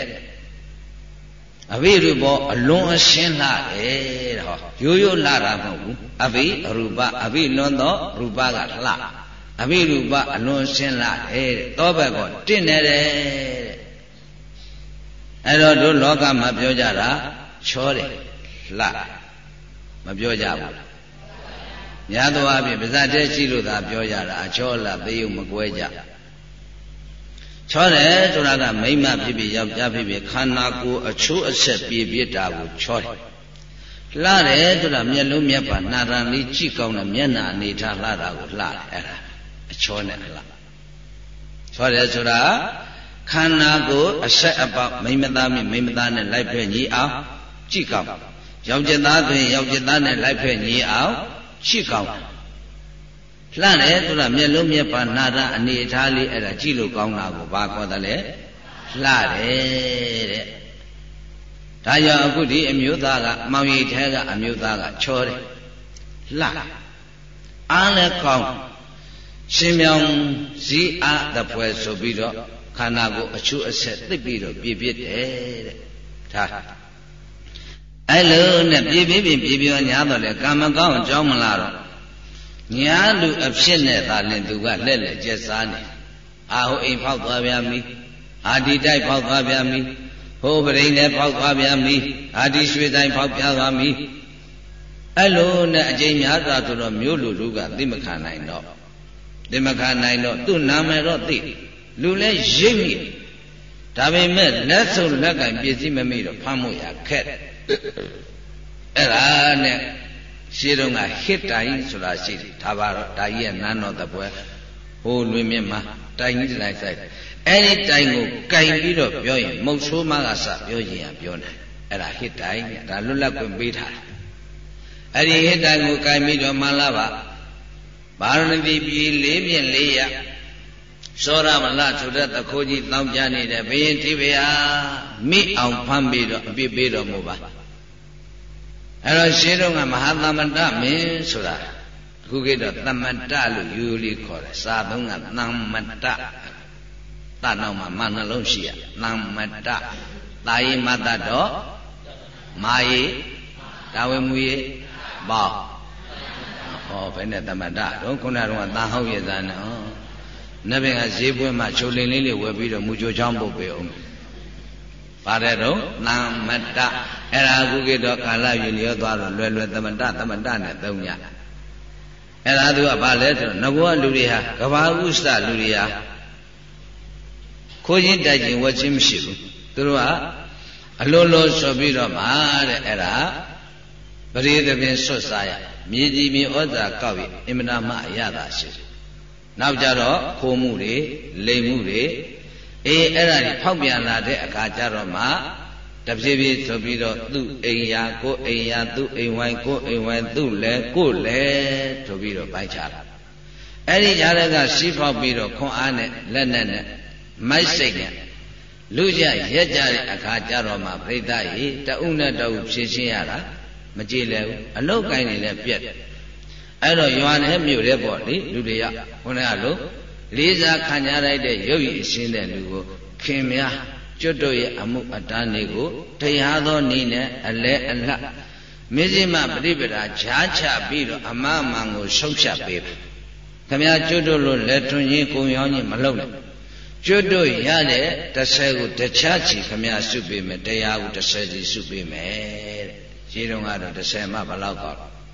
A: တဲ့အဘိရူပောအလွန်အရှင်းလှတယ်တဲ့ဟောရိုးရိုးလှတာမဟုတ်ဘူးအဘိရူပအဘိလွန်သောရူပကလှအဘိရူပအလွန်ရှင်းလှတယ်တဲ့တောဘက်ကတင့်နေတယ်တဲ့အဲ့တော့တို့လောကမှာပြောကြတာချောတယ်လှမပြောကြဘူးများသောအားဖြင့်ပါဇတ်တဲရှိလို့သာပြောကြတာအချောလှသေယုံမကွဲကြချောတယ်ဆိုတာကမိမဖြစ်ဖြစ်ယောက်ျားဖြစ်ဖြစ်ခန္ဓာကိုယ်အချိုးအဆက်ပြည့်ပြည့်တာကိုချောတယ်လှတယ်ဆိုတာမျက်လုံးမျက်ပါနာရံလေးကြည့်ကောင်းတဲ့မျက်နှာအနေထားလှတာကိုလှတယ်အဲ့ဒါအချောနဲ့လှချောတယ်ဆိုတာခန္ဓာကိုယ်အဆက်အပေါက်မိမသားနဲ့လိုက်ဖက်ညီအောင်ကြည့်ကောင်းယောက်ျားသားဆိုရင်ယောက်ျားသားနဲ့လိုက်ဖက်ညီအောင်ကြည့်ကောင်းလှတယ်ဆိုတာမျက်လုံးမျက်ပါနာရအနေထားလေးအဲ့ဒါကြည့်လို့ကောင်းတာကိုဘာခေါ်တယ်လဲလှတယ်တဲ့ဒါကြောင့်အခုဒီအမျိုးသားကမောင်ရည်ထဲကအမျိုးသားကချောတယ်လှအားလည်းကောင်းရှင်မြောင်စည်းအားတပွဲဆိုပြီးတော့ခန္ဓာကိုယ်အချို့အဆက်သိပ်ပြီးတော့ပြည့်ပြည့်တယ်တဲ့ဒါအဲ့လိုနဲ့ပြည့်ပြညာတော့လေကံမကောင်းကြောင်းမလားတော့ညာလူအဖြစ်နဲ့သာလင်သူကလက်ကျက်စားနေအာဟိုအိမ်ဖောက်သွားပြန်ပြီအာဒီတိုက်ဖောက်သွားပြန်ပြီဟိုပရိန်နဲ့ဖောက်သွားပြန်ပြီအာဒီရွှေဆိုင်ဖောက်ပြသွားပြီအဲ့လိုနဲ့အကျဉ်းများစွာဆိုတော့မျိုးလူတို့ကသိမခံနိုင်တော့သူ့နာမည်တော့သိလူလဲရိပ်မိဒါပေမဲ့လက်စုံလက်ကင်ပစ္စည်းမမိတော့ဖမ်းဖို့ရခက်အဲ့ဒါနဲ့ရှင်းတော့ကဟစ်တိုင်ဆိုတာရှိတယ်ဒါပါတော့ဒါကြီးရဲ့နန်းတော်တပွဲဟိုလွင်မြင့်မှာတိုင်ကြီးလိုက်ဆိုင်အဲ့ဒီတိုင်ကိုကင်ပြီးတော့ပြောရင်မုတ်ဆိုးမကစပြောရင်ပြောနိုင်အဲ့ဒါဟစ်တိုင်ဒါလွတ်လပ်ခွင့်ပေးထားတယ်အဲ့ဒီဟစ်တိုင်ကိုကင်ပြီးတော့မှလာပါဗာရဏသီပြည်လေးပြင်းလေးရစောရမလဆိုတဲ့တခိုးကြီးတောင်းကြနေတဲ့ဘုရင်တိဗေဟာမိအောင်ဖမ်းပြီးတော့အပြစ်ပေးတော်မူပါအဲ့တော့ရှင်းတော့ကမဟာသမန္တမင်းဆိုတာအခုကတော့သမန္တလို့ယူလေးခေါ်တယ်စာသုံးကသမန္တတနောက်မှာမနှလုံးရှိရသမန္တသာယိမတတော့မာယိဒါဝေမူယိပေါ့ဟောဘယ်နဲ့သမန္တတော့ခုနကတော့သာဟုတ်ရဲ့သားနော်နတ်ဘင်ကဈေးပွဲမှာချိုလင်းလေးဝယ်ပြီးတော့မူကြိုချောင်းပုတ်ပေးအောင်ပါတယ်တော့သမန္တအဲ့ဒါအခုကတော့ကာလယူလျောသွားတော့လွယ်သမန္တနဲ့သုံးညအဲ့ဒါသူကဘာလဲဆိုတော့ငကောလူတွေဟာကဘာဥစ္စလူတွေဟာခိုးချင်းတိုက်ချင်းဝတ်ချင်းမရှိဘူးသူတို့ကအလိုလိုဆိုပြီးတော့မှတဲ့အဲ့ဒါပရိသဖြင့်ဆွတ်စားရမြေကြီးမြေဩဇာကောက်ရအင်မနာမအရသာရှိတယ်နောက်ကြတော့ခိုးမှုတွေလိမ်မှုတွေအဲ့ဒါတွေဖောက်ပြန်လာတဲ့အခါကျတော့မှတဖြည်းဖြည်းဆိုပြီးတော့သူ့အိမ်ယာကိုအိမ်ယာသူ့အိမ်ဝိုင်းကိုအိမ်ဝိုင်းသူ့လဲကိုလဲဆိုပြီးတော့ပိုက်ချတာအဲ့ဒီကြားတဲ့ကစီးဖောက်ပြီးတော့ခွန်အားနဲ့လက်နဲ့မိုက်စိတ်နဲ့လူကြရက်ကြတဲ့အခါကျတော့မှပြိဿရေတအုပ်နဲ့တအုပ်ဖြည့်ရှင်းရတာမကြည်လဲဘူးအလုတ်ကိုင်းနေလဲပြက်အဲ့တော့ရွာနဲ့မြို့တဲ့ပေါ့လေလူတွေကခုနကလို့လေးစားခံကြလိုက်တဲ့ရုပ်ရည်အရှင်းတဲ့လူကိုခင်များကျွတ်တို့ရဲ့အမှုအတန်းတွေကိုတရားသောနည်းနဲ့အလဲအလတ်မေဇိမပရိပဒါဈာချပြီးတော့အမအမှန်ကိုဆုံးဖြတ်ပေးပါခင်ဗျာကျွတ်တို့လို့လက်ထွန်းရင်ကုံရောင်းရင်မလုပ်နဲ့ကျွတ်တို့ရတဲ့30ကိုတခြားချီခင်ဗျာစုပေးမယ်တရားကို30စီစုပေးမယ်တဲ့ခြေတုံးကတော့30မှဘယ်လောက်ကောက်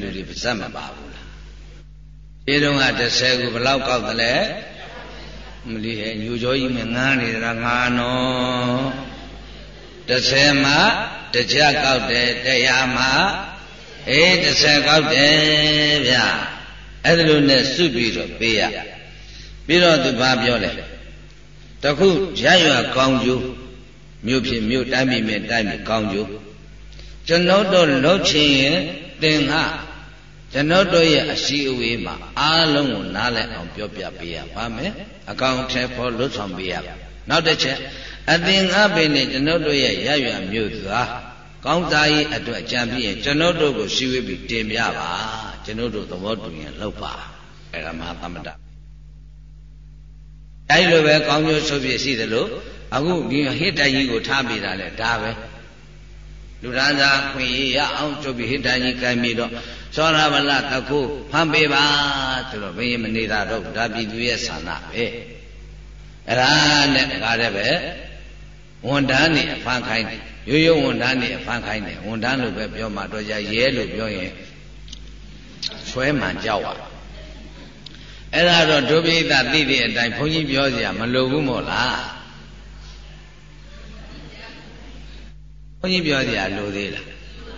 A: လူတွေပါစက်မပါဘူးလားခြေတုံးက30ခုဘယ်လောက်ကောက်သလဲမလီဟဲ့ညူကြောကြီးမငန်းနေတာငါနော်30မှာတကြကောက်တယ်100မှာ30ကောက်တယ်ဗျအဲ့ဒါလိုနဲ့စုပြီးတော့ပေးရပြီးတော့သူဘာပြောလဲတခုရရွာကောင်းကျိုးမြို့ဖြစ်မြို့တိုင်းပြည်မဲ့တိုင်းပြည်ကောင်းကျိုးကျွန်တော်တို့လှုပ်ချင်ရင်သင်္ဟကျွန်တော်တို့ရဲ့အရှိအဝေးမှာအားလုံးကိုနားလည်အောင်ပြောပြပေးရပါမယ်အကောင်ထဲဖို့လွတ်ဆောင်ပေးရနောက်တစ်ချက်အသင်္ဃပင်နဲ့ကျွန်တော်တို့ရဲ့ရရွာမြို့သာကောင်းစားရေးအတွက်ကြံပြီးရင်ကျွန်တော်တို့ကိုရှိဝေးပြီးတင်ပြပါကျွန်တော်တို့သဘောတူရင်လုပ်ပါအဲ့ဒါမှသမတအဲ့လိုပဲကောင်းကျိုးဆိုပြရှိတယ်လို့အခုဒီဟိတ္တကြီးကိုထားပြီးတာလေဒါပဲလူရန်သာခွင့်ရအောင်ဆိုပြီးဟိတ္တကြီးကံပြီးတော့သောရဗလတခုဖမ်းပေးပါဆိုတော့ဘယ်မနေတာတော့ဒါပြည်သူရဲ့ဆန္ဒပဲအဲ့ဒါနဲ့တကားလည်းပဲဝန်တန်းနေအဖမ်းခိုင်းတယ်ရိုးရိုးဝန်တန်းနေအဖမ်းခိုင်းတယ်ဝန်တန်းလို့ပဲပြောမှတော့ကြရဲလို့ပြောရင်ဆွဲမှန်ကြောက်ပါအဲ့ဒါတော့ဒုပိသသိတဲ့အတိုင်းဘုန်းကြီးပြောစရာမလိုဘူးမို့လားဘုန်းကြီးပြောစရာလိုသေးလား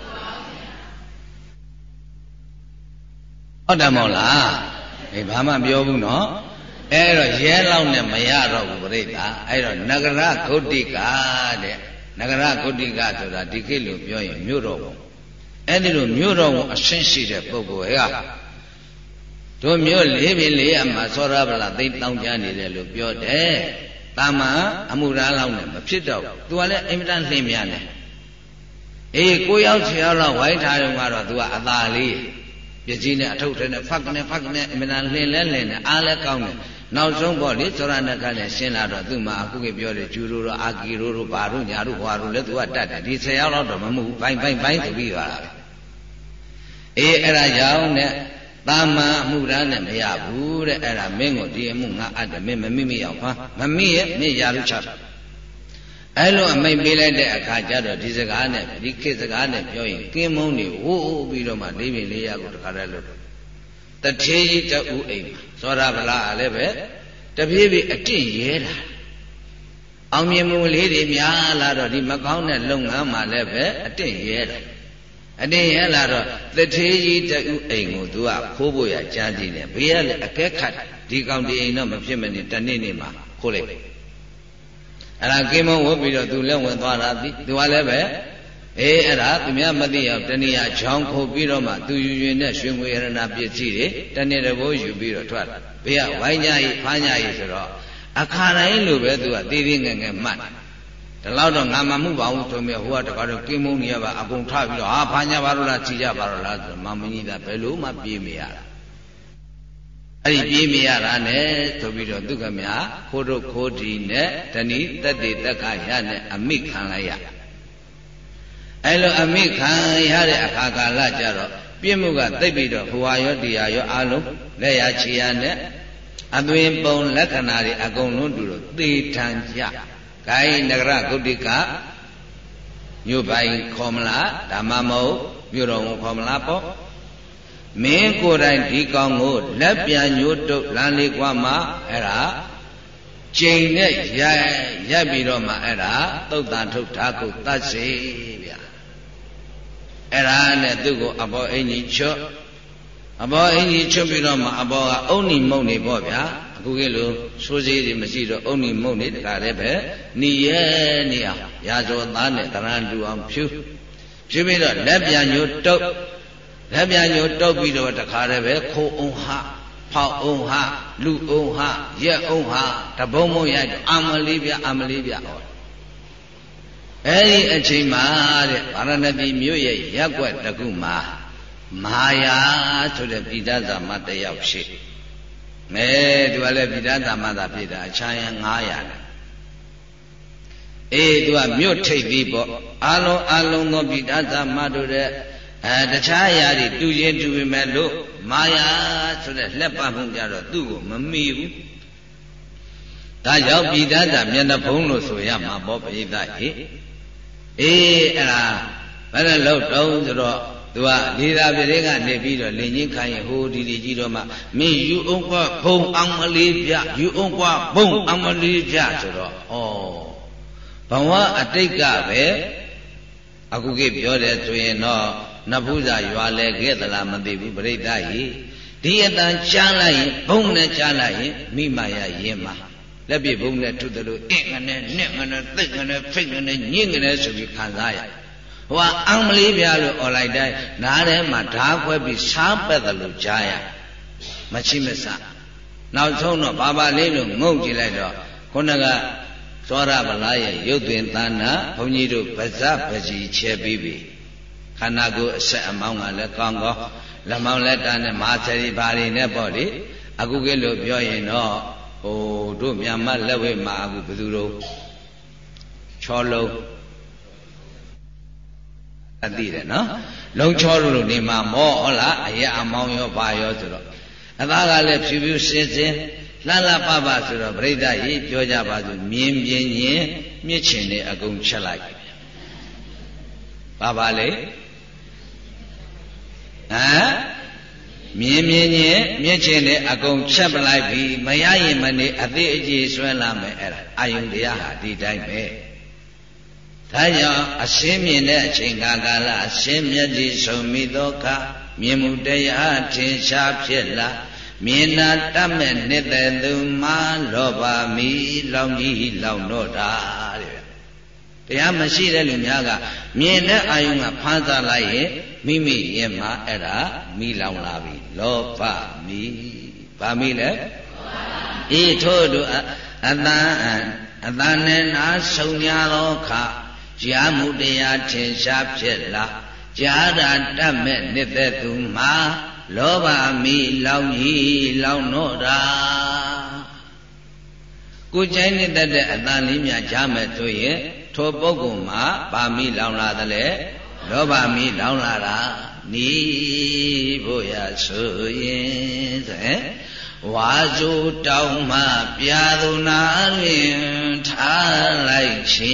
A: ဟုတ်တယ်မို့လားအေးဘာမှပြောဘူးနော်အဲ့တော့ရဲလောက်နဲ့မရတော့ဘူးပြိတ္တာအဲ့တော့နဂရဂုတ်တိကတဲ့နဂရဂုတ်တိကဆိုတာဒီခေတ်လိုပြောရင်မြို့တော်ဝန်အဲ့ဒီလိုမြို့တော်ဝန်အရှင်းရှိတဲ့ပုဂ္ဂိုလ်ကတို့မြို့လေးပင်လေးအမှာသောရဗလာသိတောင်းကြနေတယ်လို့ပြောတယ်တာမန်အမှုရာလောက်နဲ့မဖြစ်တော့ဘူးသူကလည်းအင်မတန်လှင်မြန်တယ်အေးကိုရောက်6ယောက်လောက်ဝိုင်းထားတော့ကတော့သူကအသာလေးပြကြီးနဲ့အထုပ်ထဲနဲ့ဖက်ကနေအင်မတန်လှင်လဲအားလဲကောင်းတယ်နောက်ဆုံးပေါ့လေသောရဏကလည်းရှင်းလာတော့သူ့မှာအခုကပြောတယ်ဂျူရိုတို့အာကီရိုတို့ဘာတို့ညာတို့ဟွာတို့လည်းသူကတတ်တယ်ဒီ10ယောက်လောက်တော့မမှုဘိုင်းဆိုပြီးသွားတာပဲအေးအဲ့ဒါကြောင့်နဲ့တာမန်အမှုရမ်းနဲ့မရဘူးတဲ့အဲ့ဒါမင်းကိုဒီအမှုငါအပ်တယ်မင်းမမိအောင်ဟာမမိရဲ့မင်းရာလူချတာအဲ့လိုအမိတ်ပေးလိုက်တဲ့အခါကျတော့ဒီစကားနဲ့ဒီခေတ်စကားနဲ့ပြောရင်ကင်းမုန်းနေဝိုးပြီးတော့မှလေးပင်လေးရကိုတခါတည်းလို့တထေးကြီးတူအိမ်သောရဗလာလည်းပဲတပြေးပြေးအတင့်ရဲတာအောင်မြင်မှုလေးတွေများလာတော့ဒီမကောင်းတဲ့လုပ်ငန်းမှာလည်းပဲအတင့်ရဲတာအတင့်ရဲလာတော့တထေးကြီးတူအိမ်ကိုသူကခိုးဖို့ရကြားကြည့်နေဘေးကလည်းအကဲခတ်ဒီကောင်ဒီအိမ်တော့မဖြစ်မနေတနေ့နေ့မှာခိုးလိုက်အဲ့ဒါကင်းမုန်းဝတ်ပြီးတော့သူလည်းဝင်သွားတာသူကလည်းပဲအေးအဲ့ဒါသူများမသိအောင်တဏှာချောင်းခုတ်ပြီးတော့မှသူယူရင်နဲ့ရွှေငွေရတနာပစ္စည်းတွေတနေ့တဘိုးယူပြီးတော့ထွက်လာဘေးကဝိုင်းကြရေးဖားကြရေးဆိုတော့အခါတိုင်းလိုပဲသူကသေးသေးငယ်ငယ်မှတ်ဒီလောက်တော့ငါမမှုပါဘူးဆိုမြဲဟိုကတကားတော့ကင်းမုန်းနေရပါအကုန်ထပြီးတော့ဟာဖားကြပါတော့လားချီကြပါတော့လားဆိုမမကြီးကဘယ်လိုမှပြေးမရတာအဲ့ဒီပြေးမရတာနဲ့ဆိုပြီးတော့သူကမြခိုးတို့ခိုးဒီနဲ့တဏိတတ္တိတက္ခရနဲ့အမိခံလိုက်ရအဲ့လိုအမိခံရတဲ့အခါကာလကြတော့ပြည့်မှုကသိပ်ပြီးတော့ဟိုဟာရောတရားရောအလုံးလက်ရချီရနဲ့အသွင်ပုံလက္ခဏာတွေအကုန်လုံးတူတော့သေထန်ကြ။ဂိုင်းနဂရဂုတ်တိကမြို့ပိုင်ခေါ်မလားဓမ္မမဟုတ်မြို့တော်ကိုခေါ်မလားပေါ့မင်းကိုယ်တိုင်ဒီကောင်ကိုလက်ပြန်ညှို့တုတ်လမ်းလေးကွာမှာအဲ့ဒါကျိန်နဲ့ရိုက်ပြီးတော့မှအဲ့ဒါသုတ်တန်ထုတ်ထားကိုတတ်စေဗျာအဲ့ဒါနဲ့သူ့ကိုအဘောအင်ကြီးချွတ်ပြီးတော့မှအဘောကအုံနီမုံနေပေါ့ဗျာအခုကလို့စိုးစေးတွေမရှိတော့အုံနီမုံနေတခါတည်းပဲနီရဲနေအောင်ရာဇောသားနဲ့တရံတူအောင်ဖြူပြီးတော့လက်ပြန်ညှို့တုတ်ပြီးတော့တခါတည်းပဲခိုးအောင်ဟဖောက်အောင်ဟလူအောင်ဟရက်အောင်ဟတဘုံမုံရိုက်တော့အမလေးဗျဟောအဲ့ဒီအချိန်မှာတဲ့ဗာရဏသီမြို့ရဲ့ရက်ွက်တခုမှာမာယာဆိုတဲ့ပိဋကသမတယောက်ရှိသူကလည်းပိဋကသမသာဖြစ်တာအချမ်းရ900နဲ့သူကမြို့ထိပ်ပြီးပေါ့အလုံးသောပိဋကသမတို့တဲ့တခြားအရာတွေတူရင်တူပေမဲ့လို့မာယာဆိုတဲ့လက်ပတ်မှုကြတော့သူ့ကိုမမီဘူးဒါကြောင့်ပိဋကမျက်နှာဖုံးလို့ဆိုရမှာပေါ့ပိဋကအဲ့ဒါဘယ်နဲ့လို့တုံးဆိုတော့သူကလေသာပြတဲ့ကနေပြီးတော့လင်ချင်းခိုင်းရင်ဟိုဒီကြီးတော့မှမင်းယူအောင်ကဘုံအောင်မလေးပြယူအောင်ကဘုံအောင်မလေးပြဆိုတော့ဩဘဝအတိတ်ကပဲအခုကပြောတယ်ဆိုရင်တော့နဖူးစာရွာလဲခဲ့သလားမသိဘူးပြိဿကြီးဒီအတန်ကြားလိုက်ရင်ဘုံနဲ့ကြားလိုက်ရင်မိမာယရင်မှာလက်ပြဘုံနဲ့ထုတယ်လို့အင်းငနဲ့နဲ့ငနဲ့သိတ်ငနဲ့ဖိတ်ငနဲ့ညင့်ငနဲ့ဆိုပြီးခံစားရဟိုကအံမလေးပြလို့អော်လိုက်တိုင်းနားထဲမှာဓာခွဲပြီးစားပက်တယ်လို့ကြားရမရှိမစနောက်ဆုံးတော့ဘာပါလေးလို့ငုံကြည့်လိုက်တော့ခုနကသောရဗလာရဲ့ရုပ်သွင်းသဏ္ဍာဘုန်းကြီးတို့ဗဇပကြီးချဲပြီးပြီခန္ဓာကိုယ်အဆက်အမောင်းကလည်းကောင်းကောင်းလက်မောင်းလက်တာနဲ့မဟာသရီဘာတွေနဲ့ပေါ့လေအခုကလို့ပြောရင်တော့ဟိုတို့မြန်မာလက်ဝဲမှာအခုဘယ်သူတို့ချောလုံးအသိတယ်နော်လုံးချောလို့နေမှာမောဟုတ်လားအရာအမောင်းရောပါရောဆိုတော့အသားကလည်းဖြူဖြူစင်စင်လှလှပပဆိုတော့ပြိဿကြီးပြောကြပါစို့မြင်းပြင်းရင်မြစ်ချင်နဲ့အကုန်ချက်လိုက်ပါလေဟမ်မြင်းမြင်းချင်းမြစ်ချင်နဲ့အကုန်ချက်ပလိုက်ပြီမရရင်မနေအသေးအကြီးဆွဲလာမယ်အဲ့ဒါအာယုန်တရားဟာဒီတိုင်းပဲဒါကြောင့်အရှင်းမြင်တဲ့အချိန်ကာလအရှင်းမျက်စိဆုံးမိသောအခါမြင်မှုတရားထင်ရှားဖြစ်လာမြင်နာတတ်မဲ့နေတဲ့သူမှလောဘမီလောင်ကြီးလောင်တော့တာတဲ့တရားမရှိတဲ့လူများကမြင်တဲ့အာယုံကဖမ်းစားလိုက်ရင်မိမိရင်မှာအဲ့ဒါမိလောင်လာပြီလောဘမီဗာမိလဲအေးထို့သူအတန်နဲ့နာဆုံရသောခါကြားမှုတရားထင်ရှားဖြစ်လာကြားတာတတ်မဲ့နေတဲ့သူမှာလောဘမီလောင်ကြီးလောင်တော့တာကိုယ်ချိုင်းနေတတ်တဲ့အတန်လေးများကြားမဲ့ဆိုရင်ထိုပုဂ္ဂိုလ်မှာဗာမိလောင်လာတယ်လေလောဘမီလောင်လာတာနီးဖို့ရဆိုရင်ဆိုဝါစုတောင်းမှပြာသူနာတွင်ထားလိုက်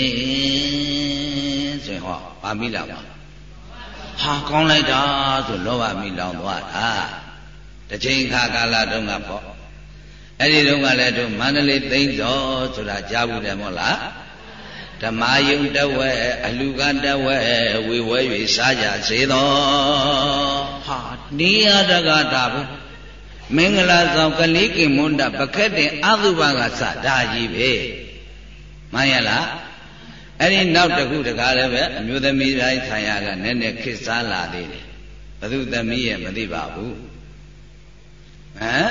A: ခြင်းဆိုရင်ဟောဗာမိလောင်ပါဟာကောင်းလိုက်တာဆိုလောဘမီလောင်သွားတာတစ်ချိန်ခါကာလတုန်းကပေါ့အဲ့ဒီတုန်းကလည်းတို့မန္တလေးသိန်းတော်ဆိုတာကြားဘူးတယ်မို့လားဓမ္မယုံတဝဲအလူကတဝဲဝေဝဲ၍စားကြစေတော်ဟာနိယတကတာပဲမင်္ဂလာဆောင်ကလေးကင်မွန်းတပခက်တဲ့အသုဘကစဒါကြီးပဲမှန်ရလားအဲ့ဒီနောက်တစ်ခုတကားလည်းပဲအမျိုးသမီးတိုင်းဆံရကနည်းနည်းခစ်စားလာသေးတယ်ဘသူသမီးရဲ့မသိပါဘူးဟမ်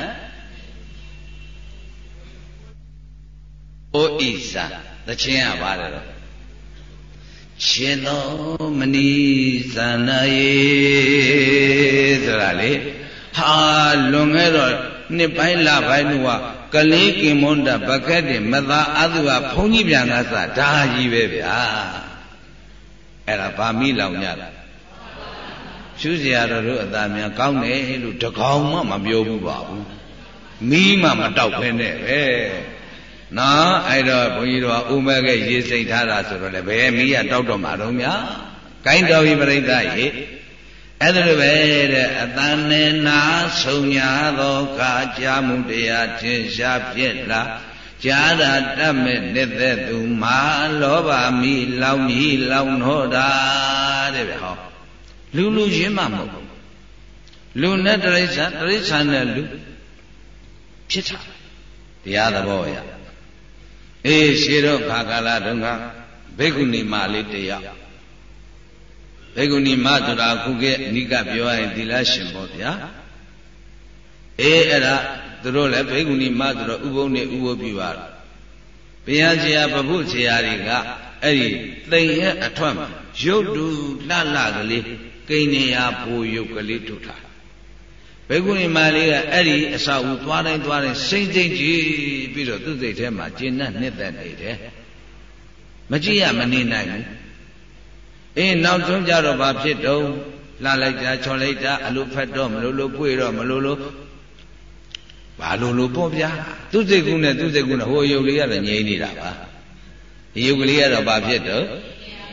A: အိုဣစာသချင်းရပါတယ်တော့ရှင်တော်မဏိဇာနာယေဆိုတာလေဟာလွန်ခဲ့တော့နှစ်ပိုင်းလပိုင်းတို့ကလေးကင်မွန်းတပကက်တင်မသာအသူကဘုန်းကြီးပြန်ကစားဒါကြီးပဲဗျာအဲ့ဒါဗာမိလောင်ကြတာရှုစရာတို့အသာများကောင်းတယ်လို့တကောင်မှမပြောဘူးပါဘူးမီးမှမတောက်ဖဲနဲ့ပဲနော်အဲ့တော့ဘုန်းကြီးတို့ကဥမဲ့ကရေးစိတ်ထားတာဆိုတော့လေဘယ်မီးကတောက်တော့မှာတော့များကိုင်းတော်ပြီပြိဿရေအဲ့ဒါလိုပဲတဲ့အတန်နဲ့နာဆုံညာသောကာကြားမှုတရားထင်ရှားဖြစ်လာကြားတာတတ်မဲ့နေတဲ့သူမှာလောဘမီလောင်ကြီးလောင်တော့တာတဲ့ဗျဟောလူရင်းမှမဟုတ်ဘူးလူနဲ့တိရစ္ဆာန်နဲ့လူဖြစ်တာတရားသဘောရအေးရှေတော့ခါကာလတုန်းကဘိက္ခုနီမလေးတယောက်ဘိက္ခုနီမဆိုတာခုကနိကပြောရရင်သီလရှင်ပေါ့ဗျာအေးအဲ့ဒါသူတို့လည်းဘိက္ခုနီမဆိုတော့ဥပုံနဲ့ဥပုပ်ပြပါဘုရားဆရာပပုဆရာတွေကအဲ့ဒီသိမ်ရဲ့အထွက်မှာရုပ်တူလှလှကလေးကိန်းနေရဘူရုပ်ကလေးထုတ်ထားဘိက္ခုနီမလေးကအဲ့ဒီအစာဦးသွားတိုင်းစိမ့်စိမ့်ကြည့်ပြီးတော့သူ့စိတ်ထဲမှာကျဉ်းနဲ့နှစ်သက်နေတယ်မကြည့်ရမနေနိုင်ဘူးအေးနောက်ဆုံးကြတော့ဘာဖြစ်တော့လှလိုက်တာချော်လိုက်တာအလိုဖက်တော့မလို့လို့ပွေတော့မလို့လို့ဘာလို့ပေါ့ဗျာသူ့စိတ်ကူးနဲ့ဟိုရုပ်လေးကတော့ငြိမ့်နေတာပါဒီရုပ်ကလေးကတော့ဘာဖြစ်တော့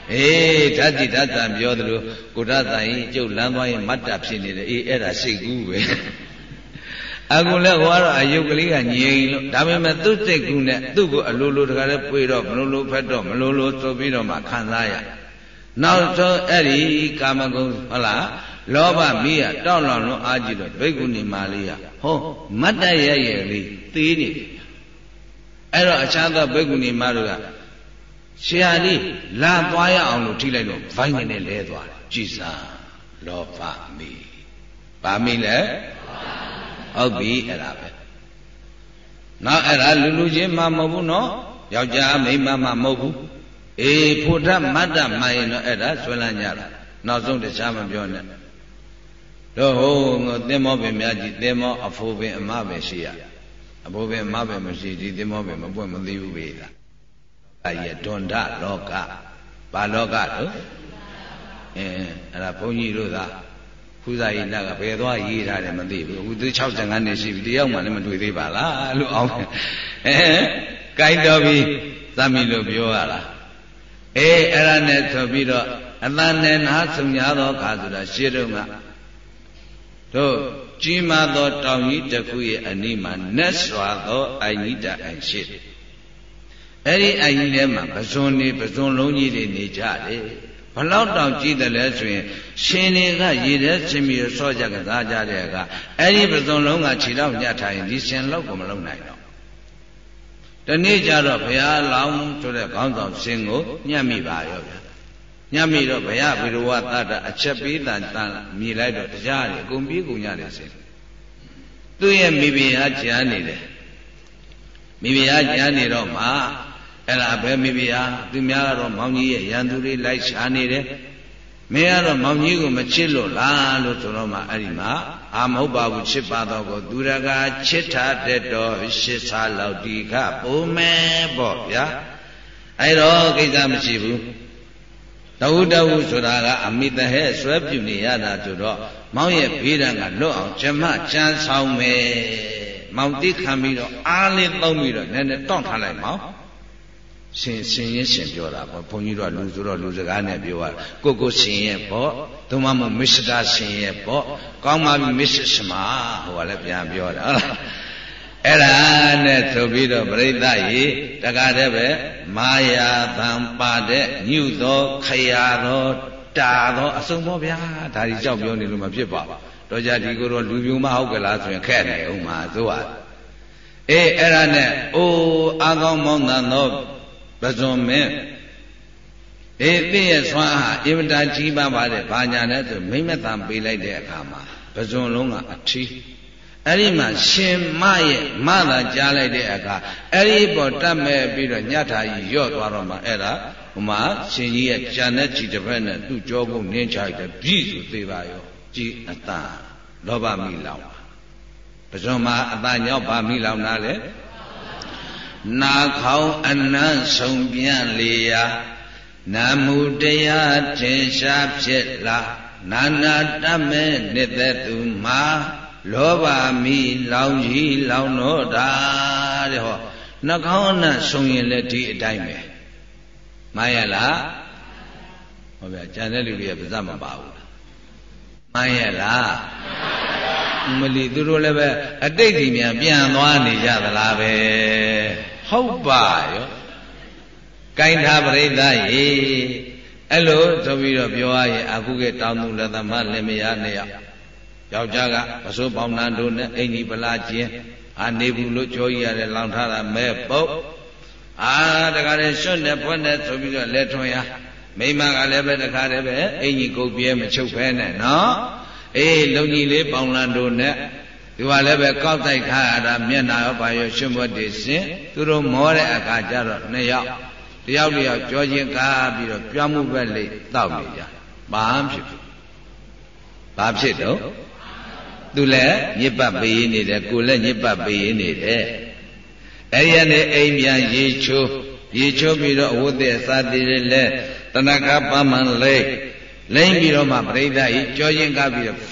A: ဓာတိဓာတံပြောသလိုကိုဓာတံကြီးကျုပ်လမ်းသွားရင်မတ်တာဖြစ်နေတယ်အဲ့ဒါစိတ်ကူးပဲအခုလည်းဟိုကတော့အယုတ်ကလေးကငြိမ်လို့ဒါပေမဲ့သူ့စိတ်ကူးနဲ့သူ့ကိုအလိုလိုတခါလဲပွေတော့မလိုလိုဖက်တော့မလိုလိုဆိုပြီးတော့မှခံစားရနောက်ဆုံးအဲ့ဒီကာမဂုဏ်ဟုတ်လားလောဘမိရတောက်လောင်လုံးအားကြည့်တော့ဘိက္ခုနီမာလေးကဟောမတ်တရရဲ့လေးသေးနေတယ်အဲ့တော့အခြားသောဘိက္ခုနီမာတို့ကဆရာလေးလာသွားရအောင်လို့ထိလိုက်တော့ဘိုင်းငနဲ့လဲသွားတယ်ကြည်စားလောဘမိဘာမိလဲဟုတ်ပြီအဲ့ဒါပဲနောက်အဲ့ဒါလူချင်းမှမဟုတ်ဘူးနော်ယောက်ျားမိန်းမမှမဟုတ်ဘူးဖို့ထမတ်တမှန်ရင်တော့အဲ့ဒါဆွဲလန်းကြတာနောက်ဆုံးတခြားမပြောနဲ့တို့ဟိုသင်္ဘောပင်များကြီးသင်္ဘောအဖိုးပင်အမပင်ရှိရအဖိုးပင်အမပင်မရှိဒီသင်္ဘောပင်မပွင့်မသိဘူးပဲလားအဲ့ရဒွန်ဒလောကဘာလောကတို့အဲ့ဒါဘုန်းကြီးတို့သာခုစားရည်နာကဘယ်သွားရေးထားတယ်မသိဘူးအခုသူ65နှစ်ရှိပြီတယောက်မှလည်းမတွေ့သေးပါလားလို့အောင်ကြိုက်တော်ပြီသမ်းပြီလို့ပြောရလားအဲ့ဒါနဲ့ဆိုပြီးတော့အတန်နဲ့နားဆုံရသောအခါဆိုတာရှင်းတော့ကတို့ကြီးမားသောတောင်ကြီးတစ်ခုရဲ့အနီးမှာနတ်စွာသောအိုင်ကြီးတအိုင်ရှိတယ်အဲ့ဒီအိုင်ကြီးထဲမှာပဇွန်နေပဇွန်လုံးကြီးတွေနေကြတယ်ဘလောက်တောင်ကြည့်တယ်လဲဆိုရင်ရှင်တွေကရေထဲဆင်းပြီးဆော့ကြကစားကြတဲ့အခါအဲ့ဒီပဇွန်လုံးကခြေတော့ညှထားရင်ဒီရှင်လောက်ကိုမလုံနိုင်တော့တနေ့ကျတော့ဘုရားလောင်းဆိုတဲ့ခေါင်းဆောင်ရှင်ကိုညှက်မိပါရောဗျာညှက်မိတော့ဘုရားဘိရဝသတ္တအချက်ပေးတန်မြည်လိုက်တော့တရားတွေအကုန်ပြေးကုန်ကြတယ်ရှင်သူ့ရဲ့မိဖုရားကြားနေတယ်မိဖုရားကြားနေတော့မှအဲ့ဒါပဲမိဖုရားသူများကတော့မောင်ကြီးရဲ့ရန်သူတွေလိုက်ရှာနေတယ်မင်းကတော့မောင်ကြီးကိုမချစ်လို့လားလို့ဆိုတော့မှအဲ့ဒီမှာအာမဟုတ်ပါဘူးချစ်ပါတော့ကိုသူရကချစ်ထားတဲ့တော့ရှစ်စားလောက်ဒီကပုံမဲ့ပေါ့ဗျာအဲ့တော့ကိစ္စမရှိဘူးတဝုတဝုဆိုတာကအမိတဟဲ့ဆွဲပြုနေရတာဆိုတော့မောင်ရဲ့ဘေးဒဏ်ကလွတ်အောင်ကျမကြမ်းဆောင်မယ်မောင်တိခံပြီးတော့အားလေးသုံးပြီးတော့နည်းနည်းတောင့်ထားလိုက်မောင်ရှင်ရင်ရှင်ပြောတာပေါ့ဘုန်းကြီးတို့ကလူဆိုတော့လူစကားနဲ့ပြောရကိုရှင်ရဲ့ပေါ့သို့မဟုတ်မစ္စတာရှင်ရဲ့ပေါ့ကောင်းပါပြီမစ္စရှမဟိုကလည်းပြန်ပြောတာဟုတ်လားအဲ့ဒါနဲ့ဆိုပြီးတော့ပြိဿရေတကားတည်းပဲမာယာသံပါတဲ့ညုသောခရာသောတာသောအစုံပေါ့ဗျာဒါကြီးကြောက်ပြောနေလို့မဖြစ်ပါဘူးတော့ကြဒီကိုတော့လူပြူမဟုတ်ကလားဆိုရင်ခက်နေဦးမှာသို့ဟာအဲ့ဒါနဲ့အိုးအာကောင်းမောင်းတန်သောပဇွန်မင်းသိရဲ့ဆွမ်းဟာအင်မတန်ကြီးပါပါတယ်ဘာညာလဲဆိုမိမ့်မတန်ပေးလိုက်တဲ့အခါမှာပဇွန်လုံးကအထီးအဲ့ဒီမှာရှင်မရဲ့မသာကြားလိုက်တဲ့အခါအဲ့ဒီပေါ်တတ်မဲ့ပြီးတော့ညတ်ထာကြီးရော့သွားတော့မှအဲ့ဒါဟိုမှာရှင်ကြီးရဲ့ဂျန်တဲ့ခြေတစ်ဖက်နဲ့သူ့ကြောပုံနင်းချလိုက်တယ်ပြီဆိုသေးပါရောကြည်အတန်လောဘမိလောင်ပဇွန်မှာအတန်ကြောင့်ဗာမိလောင်တာလေနာခေါင်းအနံ့ဆုံးပြန်လေရာနာမှုတရားထင်ရှားဖြစ်လာနာနာတတ်မဲ့နေတဲ့သူမှာလောဘမိလောင်ကြီးလောင်တော့တာတဲ့ဟောနှာခေါင်းအနံ့ဆုံးရင်လည်းဒီအတိုင်းပဲမှန်ရလားဟောဗျာကျန်တဲ့လူတွေကပါးမပါဘူးမှန်ရလားမလီသူတို့လည်းပဲအတိတ်ကြီးမြန်ပြန်သွားနေကြသလားပဲဟုတ်ပါရောကိုင်းထားပရိသတ်ရေအဲ့လိုဆိုပြီးတော့ပြောရရင်အခုကတောင်းသူလက်သမလင်မယားနဲ့ယောက်ျားကပစိုးပေါင်းနှံတို့နဲ့အင်ကြီးပလာချင်းနေဘူးလို့ကြောကြီးရတယ်လောင်ထားတာမဲပုတ်တခါတည်းရွှွတ်နဲ့ဖွက်နဲ့ဆိုပြီးတော့လက်ထွန်ရမိမကလည်းပဲတခါတည်းပဲအင်ကြီးကုတ်ပြဲမချုပ်ဖဲနဲ့နော်လုံကြီးလေးပေါင်းနှံတို့နဲ့သူကလည်းပဲကောက်တိုက်ထားရတာမျက်နာရောပါရောရွှွတ်မွတ်တွေစင်သူတို့မောတဲ့အခါကျတော့နှစ်ယောက်တယောက်တယောက်ကြောချင်းကားပြီးတော့ကြွမှုပဲလေတောက်နေကြဘာဖြစ်ဘာဖြစ်တော့သူလည်းညစ်ပတ်ပေးနေတယ်ကိုလည်းညစ်ပတ်ပေးနေတယ်အဲ့ဒီကနေအိမ်ပြန်ရေချိုးပြီးတော့အဝတ်သက်စားတည်လဲတဏ္ဍကပမန်လိမ့်ပြီးတော့မှပြိဿကြီးကြောချင်းကားပြီးတော့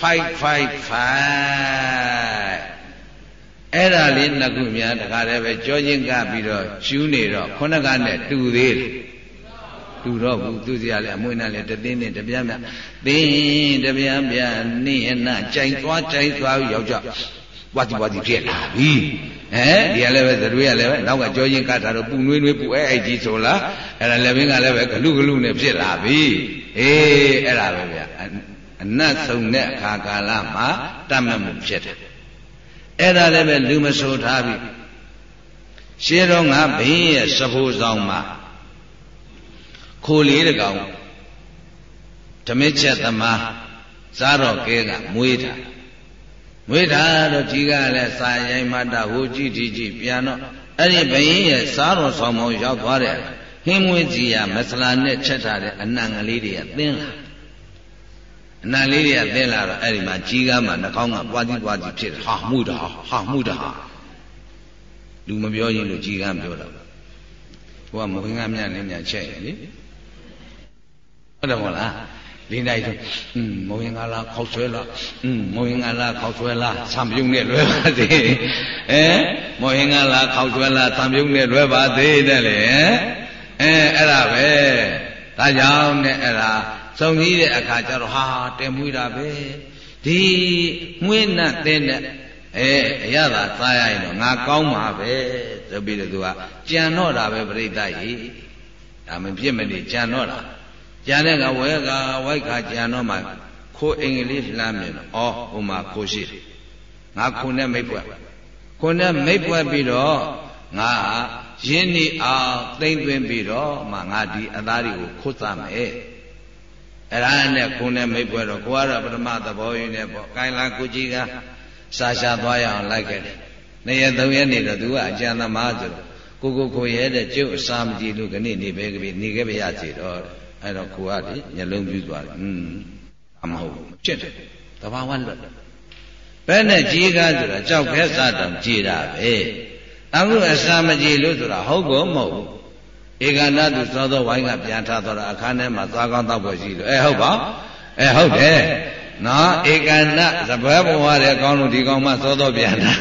A: 5အဲ့ဒါလေးနှစ်ခုများတခါတည်းပဲကြောချင်းကားပြီးတော့ကျူးနေတော့ခုနကနဲ့တူသေးတယ်တူတော့ဘူးသူစီကလည်းအမွေးနဲ့လည်းတသိန်းနဲ့တပြားမြသင်းတပြားပြားနေရနာကြိုင်သွားယောက်ျားဝါတီဖြစ်လာပြီဒီကလည်းပဲသတွေးကလည်းပဲနောက်ကကြောချင်းကတ်တာတော့ပူနွေးပူအဲ့ကြီးဆိုလားအဲ့ဒါလည်းဘင်းကလည်းပဲဂလူနဲ့ဖြစ်လာပြီအဲ့ဒါပဲဗျအနတ်ဆုံးတဲ့အခါကာလမှာတတ်မှတ်မှုဖြစ်တယ်အဲ့ဒါလည်းပဲလူမဆိုထားပြီရှင်းတော့ငါဘင်းရဲ့စဖိုးဆောင်မှာခိုလေးတကောင်ဓမစ်ချက်သမားစားတော့ကဲကမွေးတာတော့ကြီးကလည်းစာရိုင်းမတာဟိုကြည့်ပြန်တော့အဲ့ဒီဘင်းရဲ့စားတော်ဆောင်မောရောက်သွားတဲ့ဟင်းမွေးကြီးရမဆလာနဲ့ချက်ထားတဲ့အနံကလေးတွေကသင်းလာအနံလေးတွေကသင်းလာတော့အဲ့ဒီမှာကြီးကားမှနှာခေါင်းကပွားကြီးဖြစ်တယ်ဟာမှုတာလူမပြောရင်လို့ကြီးကားပြောတာဟိုကမဝင်ကမြနဲ့မြချက်ရင်လေဟုတ်တယ်မဟုတ်လားလေးနိုင်ဆိုမဝင်ကလားခောက်ဆွဲလားမဝင်ကလားခောက်ဆွဲလားဆံပြုံးနဲ့လွဲပါသေးမဝင်ကလားခောက်ဆွဲလားဆံပြုံးနဲ့လွဲပါသေးတယ်လေအဲ့ဒါပဲဒါကြောင့်နဲ့အဲ့ဒါစုံကြီးတဲ့အခါကျတော့ဟာတဲမွေးတာပဲဒီမွေးနဲ့တဲ့နဲ့အရသာစားရရင်တော့ငါကောင်းမှာပဲဆိုပြီးတော့သူကကြံတော့တာပဲပြိဿကြီးဒါမဖြစ်မနေကြံတော့တာကြံတဲ့ကဝိုက်ခါကြံတော့မှခိုးအင်္ဂလိပ်လှမ်းမြင်တော့ဟိုမှာခိုးရှိတယ်ငါခုနဲ့မိတ်ပွဲပြီးတော့ငါရင်းနှီးအောင်သိမ့်သွင်းပြီးတော့မှငါဒီအသားတွေကိုခိုးစားမယ်အဲ့ဒါနဲ့ခုနဲ့မိတ်ပွဲတော့ကိုကတော့ပထမသဘောရင်းနဲ့ပေါ့ကိုင်လာကိုကြီးကစာရှာသွားရအောင်လိုက်ခဲ့တယ်2ရက်3ရက်နေတော့သူကအကျဉ်းသမားဆိုတော့ကိုခိုရဲတဲ့ကျုပ်အစာမကြည့်လို့ခဏနေပဲကပြီးနေခဲ့ပါရစေတော့အဲ့တော့ကိုကလေညလုံးပြူသွားတယ်အမဟုတ်ဖြစ်တယ်တဘာဝလွတ်ဘယ်နဲ့ကြီးကားဆိုတာကြောက်ခဲစားတောင်ကြည်တာပဲအခုအစာမကြည်လို့ဆိုတာဟုတ်ကောမဟုတ်ဘူးဧကနာသူသောသောဝိုင်းကပြန်ထားတော့အခန်းထဲမှာသွားကောင်းတောက်ဖို့ရှိလို့ဟုတ်ပါဟုတ်တယ်နော်ဧကနာသပွဲဘဝတဲ့ကောင်းလို့ဒီကောင်းမှသောသောပြန်တာ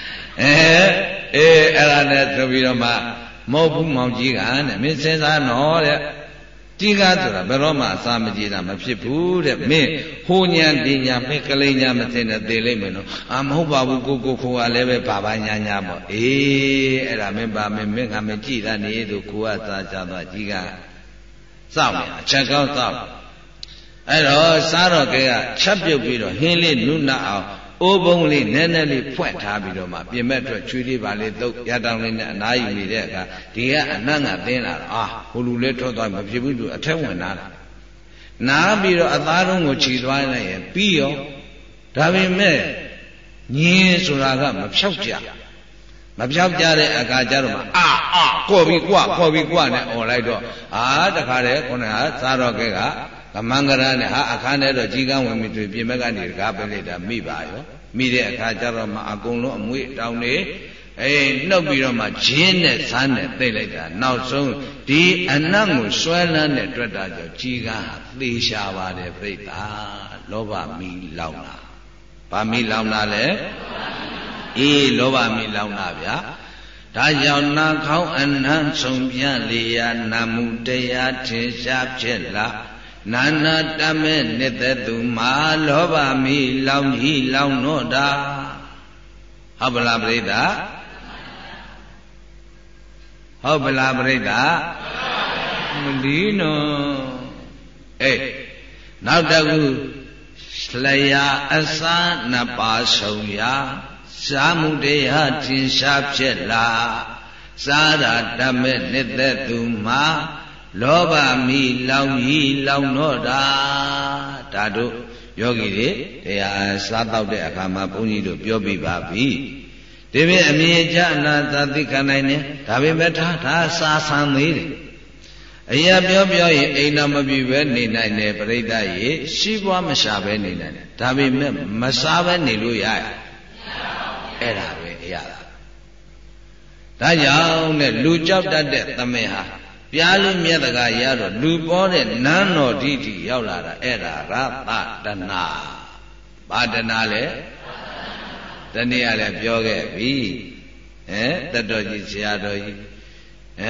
A: အဲ့ဒါနဲ့ဆိုပြီးတော့မှမဟုတ်ဘူးမောင်ကြီးကတဲ့မင်းစဉ်းစားနော်တဲ့ကြီးကားဆိုတာဘယ်တော့မှအစာမကြည်တာမဖြစ်ဘူးတဲ့မင်းဟိုညာဒီညာမင်းကလေးညာမသိနဲ့သေလိမ့်မယ်နော်မဟုတ်ပါဘူးကိုခိုကလည်းပဲဘာညာပေါ့အဲ့ဒါမင်းပါမင်းကမကြည်တာနေလို့ကိုကစားကြသွားကြီးကစောက်မယ်အချက်ကောင်းစောက်အဲ့တော့စားတော့ကဲကချက်ပြုတ်ပြီးတော့ဟင်းလေးနုနအောင်အိုးပုံးလေးနည်းနည်းလေးဖွက်ထားပြီးတော့မှပြင်မဲ့အတွက်ချွေးလေးပါလေးသုတ်ရတောင်လေးနဲ့အနားယူနေတဲ့အခါဒီကအနတ်ငါသင်းလာတော့ဟိုလူလေးထွက်သွားမဖြစ်ဘူးသူအထက်ဝင်နာပြီးတော့အသားလုံးကိုခြိသွားလိုက်ရင်ပြီးရောဒါပေမဲ့ညင်းဆိုတာကမဖြောက်ကြတဲ့အခါကျတော့မှကော်ပြီးကွနဲ့អော်လိုက်တော့တခါတည်းခုနကစားတော့ကဲကကမင်္ဂရနဲ့အခန်းထဲတော့ကြီးကန်းဝင်ပြီးပြင်ဘက်ကနေတကားပဲလိုက်တာမိပါရောမိတဲ့အခါကျတော့မှအကုန်လုံးအမွေတောင်းနေနှုတ်ပြီးတော့မှဂျင်းနဲ့ဆန်းနဲ့သိလိုက်တာနောက်ဆုံးဒီအနတ်ကိုဆွဲလန်းတဲ့တွေ့တာကြောင့်ကြီးကန်းသေရှာပါတယ်ပြိတ္တာလောဘမီလောင်တာဗာမီလောင်တာလေလောဘမီလောင်တာဗျာဒါကြောင့်နာခေါင်းအနံ့ဆုံးပြလျာနာမှုတရားထင်ရှားဖြစ်လာနာနာတမဲ့နေတဲ့သူမှာလောဘမီလောင်ကြီးလောင်တော့တာဟုတ်ပလားပြိတ္တာဟုတ်ပလားပြိတ္တာမလီနော်နောက်တစ်ခုလျာအစာနှစ်ပါးဆုံးရာစာမှုတရားထင်ရှားဖြစ်လာစားတာတမဲ့နေတဲ့သူမှာလောဘမီလောင်ကြီးလောင်တော့တာဒါတို့ယောဂီတွေတရားစားတော့တဲ့အခါမှာဘုန်းကြီးတို့ပြောပြပါပြီဒီပြင်အမြင်ကြအနာသသိခံနိုင်တယ်ဒါပေမဲ့ဒါစာဆန်သေးတယ်အရာပြောရင်အိမ်တော်မပြည့်ပဲနေနိုင်တယ်ပြိဿရေရှိပွားမရှာပဲနေနိုင်တယ်ဒါပေမဲ့မစားပဲနေလို့ရအဲ့ဒါပဲအရာဒါကြောင့်နဲ့လူကြောက်တတ်တဲ့သမင်ဟာပြားလို့မြတ်တကာရတော့လူပေါ်တဲ့နန်းတော်ဓိဋ္ဌိရောက်လာတာအဲ့ဒါရသတနာဘာတနာလဲတနည်းအားလည်းပြောခဲ့ပြီတတ်တော်ကြီးဆရာတော်ကြီး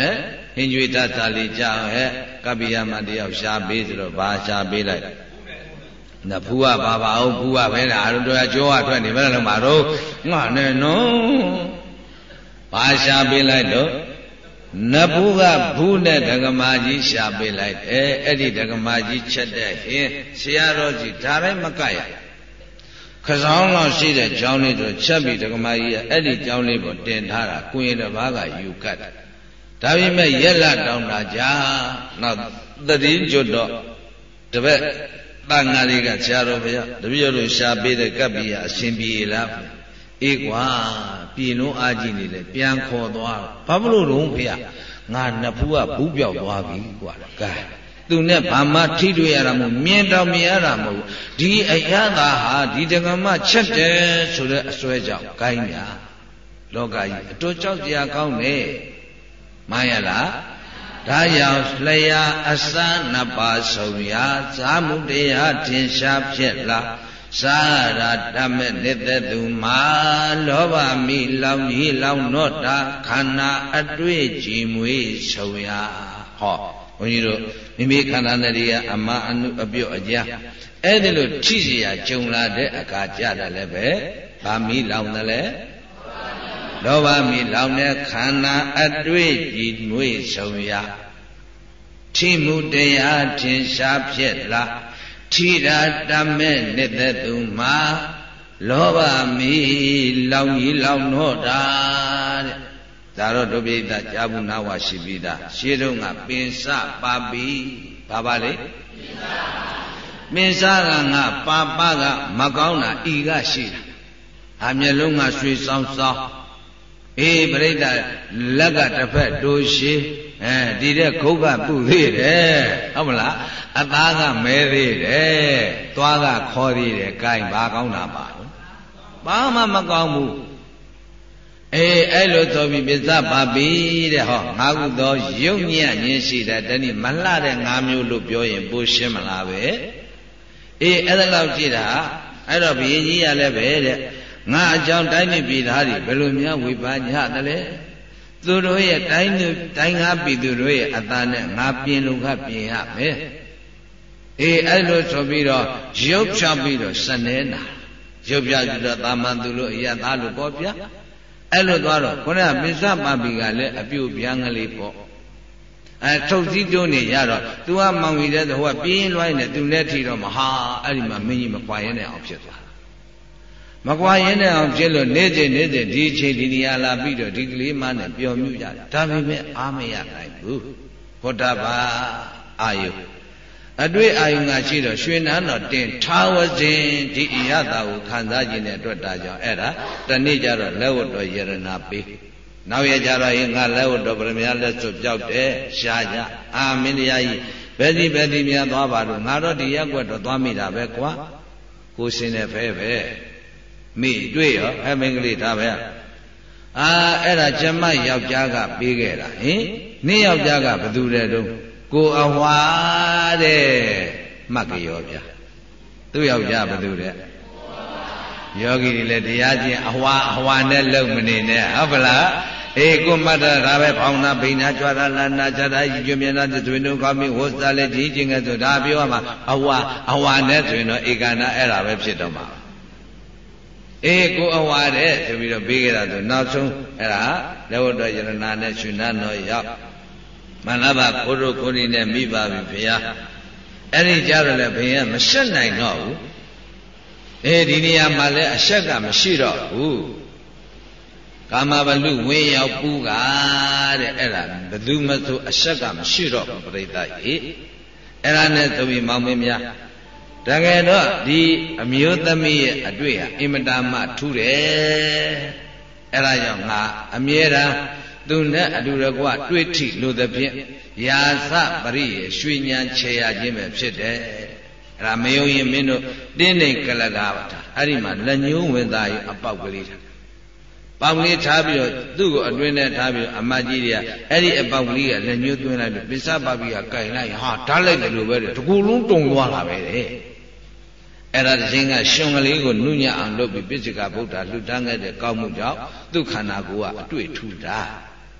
A: ဟင်ကျွေတတ်တာလေးကြောက်ဟဲ့ကပ္ပိယမတယောက်ရှားပေးဆိုတော့ဘာရှားပေးလိုက်နဖူးကဘာပါအောင်ဖူးကပဲလားအဲ့တော့ကြောကထွက်နေဘယ်လိုမှတော့ငါနဲ့နော်ဘာရှားပေးလိုက်တော့နဖူးကဘူးနဲ့ဒကမာကြီးရှားပေးလိုက်အဲ့ဒီဒကမာကြီးချက်တဲ့ဟင်ဆရာတော်ကြီးဒါပဲမကရခစောင်းလောက်ရှိတဲ့ကျောင်းလေးတို့ချက်ပြီးဒကမာကြီးကအဲ့ဒီကျောင်းလေးကိုတင်ထားတာကိုရင်တစ်ပါးကယူကတ်ဒါပေမဲ့ရက်လက်တောင်းတာကြာနောက်သတိကျွတ်တော့တပည့်တန်ဃာတွေကဆရာတော်ဘုရားတပည့်တို့ရှားပေးတဲ့ကပ္ပိယအရှင်ပြေလားအေးကွာပြည်လုံးအားကြီးနေလေပြန်ခေါ်သွားဘာလို့တော့ဘုရားငါနှစ်ဖူးကဘူးပြောက်သွားပြီကွာကဲသူနဲ့ဘာမှထိတွေ့ရတာမဟုတ်မြင်တော့မြင်ရတာမဟုတ်ဒီအယတာဟာဒီတက္ကမချက်တယ်ဆိုတဲ့အစွဲကြောင့်ကိုင်းညာလောကကြီးအတော်ကြောက်ကြကောင်းနေမှန်ရလားဒါကြောင့်လျာအစနှစ်ပါးဆုံးရာဇာမှုတရားထင်ရှားဖြစ်လာသာရတမဲ့နေတဲ့သူမှာလောဘမိလောင်ကြီးလောင်တော့တာခန္ဓာအတွေ့ကြည်မွေးဆုံးရာဟောဘုန်းကြီးတို့မိမိခန္ဓာနဲ့တွေကအမအနုအပြုတ်အကြအဲ့ဒီလိုထိเสียကြုံလာတဲ့အခါကြတယ်လည်းပဲဗာမိလောင်တယ်လေလောဘမိလောင်တဲ့ခန္ဓာအတွေ့ကြည်မွေးဆုံးရာထိမှုတရားထင်ရှားဖြစ်လာထိရာတမဲ့နေတဲ့သူမှာလောဘမီလောင်ကြီးလောင်တော့တာတဲ့ဒါတော့ဒုပိဋကကြာဘူးနာဝရှိပြီးသားရှင်းတော့ကပင်စပါပြီဘာပါလေပင်စကငါပါပကမကောင်းတာဤကရှိတာအမျက်လုံးကရွှေဆောင်ဆောင်အေးပြိဋ္ဌလက်ကတစ်ဖက်တို့ရှိဒီတဲ့ခုတ်ကပုသေးတယ်ဟုတ်မလားအသားကမဲသေးတယ်သွားကခေါ်သေးတယ်ကိုင်းဘာကောင်းတာပါလို့ဘာမှမကောင်းဘူးအဲ့လိုဆိုပြီးပစ္စပါပြီတဲ့ဟောငါကုသောရုပ်ညံ့ခြင်းရှိတဲ့တနည်းမလှတဲ့ငါမျိုးလို့ပြောရင်ပိုရှင်းမလားပဲအဲ့ဒါလောက်ကြည့်တာအဲ့တော့ဘုရင်ကြီးရလည်းပဲတဲ့ငါအကြောင်းတိုင်းပြည်ပြည်သားတွေဘယ်လိုများဝေဖန်ကြတယ်လဲသူတို့ရဲ့တိုင်းငါပြည်သူတို့ရဲ့အသားနဲ့ငါပြင်လို့ကပြင်ရမယ်အဲ့လိုဆိုပြီးတော့ရုပ်ဖြောက်ပြီးတော့စနေနာရုပ်ပြပြီးတော့တာမန်သူလို့အရသားလို့ပေါ့ဗျာအဲ့လိုသွားတော့ခုနကပစ္စပါပိကလည်းအပြုတ်ပြန်ကလေးပေါ့ထုတ်စည်းတွန်းနေရတော့ तू ကမောင်ကြီးတဲ့ဟိုကပြင်းလွှိုင်းနေ तू လည်းထီတော့မဟာအဲ့ဒီမှာမင်းကြီးမကွာရင်းနဲ့အောင်ဖြစ်သွားမကွာရင်းနဲ့အောင်ဖြစ်လို့နေ့စဉ်ဒီအချိန်ဒီနေရာလာပြီးတော့ဒီကလေးမနဲ့ပျော်မြူကြတယ်ဒါပေမဲ့အားမရနိုင်ဘူးဟောတာပါအာယုအတွေ့အာယုငါရှိတော့ရွှေနန်းတော်တင်ထားဝစဉ်ဒီအရသာကိုခံစားခြင်းနဲ့အတွက်တာကြောင့်အဲ့ဒါတနေ့ကျတော့လက်ဝတ်တော်ယရနာပေးနောက်ရကြတော့ငါလက်ဝတ်တော်ဗရမယလက်စွပ်ပြောက်တယ်ရှားကြအာမင်းတရားကြီးဘယ်ဒီများသွားပါတော့ငါတော့ဒီရက်ွက်တော့သွားမိတာပဲကွာကိုစင်တဲ့ဖဲပဲမိတွေ့ရောမင်္ဂလိဒါပဲအဲ့ဒါကျမယောက်ျားကပေးခဲ့တာဟင်နေ့ယောက်ျားကဘယ်သူလဲတော့ကိုအဝါတဲ့မှတ်ကြရောဗျာသူ့ယောက်ျားဘယ်သူလဲယောဂီတွေလည်းတရားချင်းအဝါနဲ့လုံမနေနဲ့ဟုတ်ပလားကိုမှတ်တာဒါပဲဖောင်းနာဘိနာကြွားတာလာနာကြတာကျွမြင်တာသွင်းတို့ကောင်းပြီဝတ်စားလေကြီးချင်းကဲဆိုဒါပြောမှာအဝါနဲ့ဆိုရင်တော့ဧကနာအဲ့ဒါပဲဖြစ်တော့မှာကိုအဝါတဲ့ဆိုပြီးတော့ပေးခဲ့တာဆိုနောက်ဆုံးအဲ့ဒါလက်ဝတ်တော်ယရနာနဲ့ရှင်နာတော်ရောက်မန္တဘကိုတို့ကိုရီနဲ့မိပါပြီဘုရားအဲ့ဒီကြတော့လေဘုရားမရှက်နိုင်တော့ဘူးဒီနေရာမှာလည်းအရှက်ကမရှိတော့ဘူးကာမဘလူဝင်းရောက်ပူးကတဲ့အဲ့ဒါဘယ်သူမှဆိုအရှက်ကမရှိတော့ဘူးပြိဿကြီးအဲ့ဒါနဲ့ဆိုပြီးမောင်မင်းများတကယ်တော့ဒီအမျိုးသမီးရဲ့အတွေ့ဟာအင်မတန်မှထူးတယ်အဲ့ဒါကြောင့်ငါအမြဲတမ်းသူနဲ့အတူတကွတွေ့ထိလို့သဖြင့်ယာသပရိယေရွှေဉဏ်ခြေရခြင်းပဲဖြစ်တယ်အဲ့ဒါမယုံရင်မင်းတို့တင်းနေကလကားပါအဲ့ဒီမှာလက်ညှိုးဝင်သားရအပေါက်ကလေးထားပေါက်ကလေးထားပြီးတော့သူ့ကိုအတွင်းနဲ့ထားပြီးတော့အမကြီးတွေကအဲ့ဒီအပေါက်ကလေးကလက်ညှိုးသွင်းလိုက်ပြီးပစ္စပါပိကကင်လိုက်ဟာဓာတ်လိုက်တယ်လို့ပဲတကူလုံးတုံသွားတာပဲတဲ့အဲ့ဒါတစ်ချိန်ကရှင်ကလေးကိုနုညံ့အောင်လုပ်ပြီးပိစိကဗုဒ္ဓလှူဒန်းခဲ့တဲ့ကောင်းမှုကြောင့်သူ့ခန္ဓာကိုယ်ကအတွေ့ထူတာ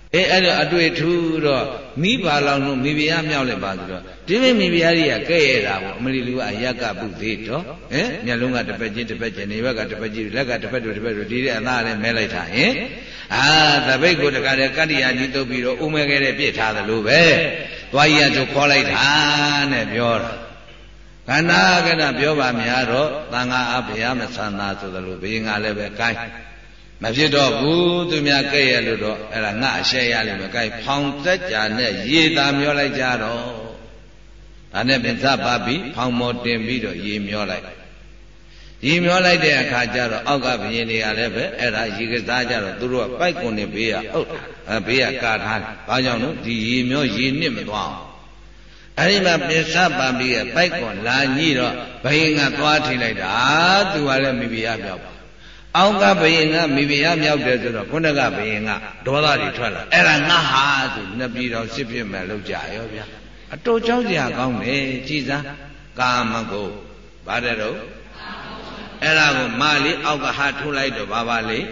A: အဲ့တော့အတွေ့ထူးတော့မိဘလောင်တို့မိဖုရားမြောက်လိုက်ပါဆိုတော့ဒီမိမိဖုရားကြီးကကဲ့ရတာပေါ့အမလီလူကအယက်ကပုသေးတော့မျက်လုံးကတစ်ပက်ချင်းတစ်ပက်ချင်းနေဘက်ကတစ်ပက်ချင်းလက်ကတစ်ပက်တို့တစ်ပက်တို့ဒီတဲ့အသားနဲ့မဲလိုက်တာဟင်သပိတ်ကိုတခါတည်းကတ္တိယာကြီးတုပ်ပြီးတော့ဥမဲခဲ့တဲ့ပြစ်ထားသလိုပဲသွားကြီးကဆိုခေါ်လိုက်တာနဲ့ပြောတာခန္ဓာကနပြောပါများတော့သံဃာအဘုရားမဆန္ဒဆိုသလိုဘင်းကလည်းပဲကိုင်းမဖြစ်တော့ဘူးသူများကဲ့ရလို့တော့အဲ့ဒါငါအရှက်ရလိမ့်မယ်ကိုင်းဖောင်သက်ကြာနဲ့ရေသာမျောလိုက်ကြတော့ဒါနဲ့ပင်စပါပြီးဖောင်မော်တင်ပြီးတော့ရေမျောလိုက်ရေမျောလိုက်တဲ့အခါကျတော့အောက်ကဘယင်းတွေကလည်းပဲအဲ့ဒါရေကစားကြတော့သူတို့ကပိုက်ကွန်နေဘေးကအုပ်ဘေးကကာထားတယ်ဘာကြောင့်လို့ဒီရေမျောရေနစ်မသွားအောင်အဲ့ဒီမှာပင်စပါပြီးရဲ့ပိုက်ကွန်လာညိတော့ဘယင်းကသွားထိလိုက်တာသူကလည်းမိဖုရားပြောက်အောက်ကဘယင်ကမိဖုရားမြောက်တယ်ဆိုတော့ခုနကဘယင်ကဒေါသတွေထွက်လာအဲ့ဒါငါဟာဆိုနှစ်ပြည်တော်စစ်ဖြစ်မယ်လို့ကြာရောဗျာအတူကြောက်ကြကောင်းတယ်ကြည်စားကာမဂုဏ်ဗါတဲ့တော့အဲ့ဒါကိုမလေးအောက်ကဟာထိုးလိုက်တော့ဘာပါလေ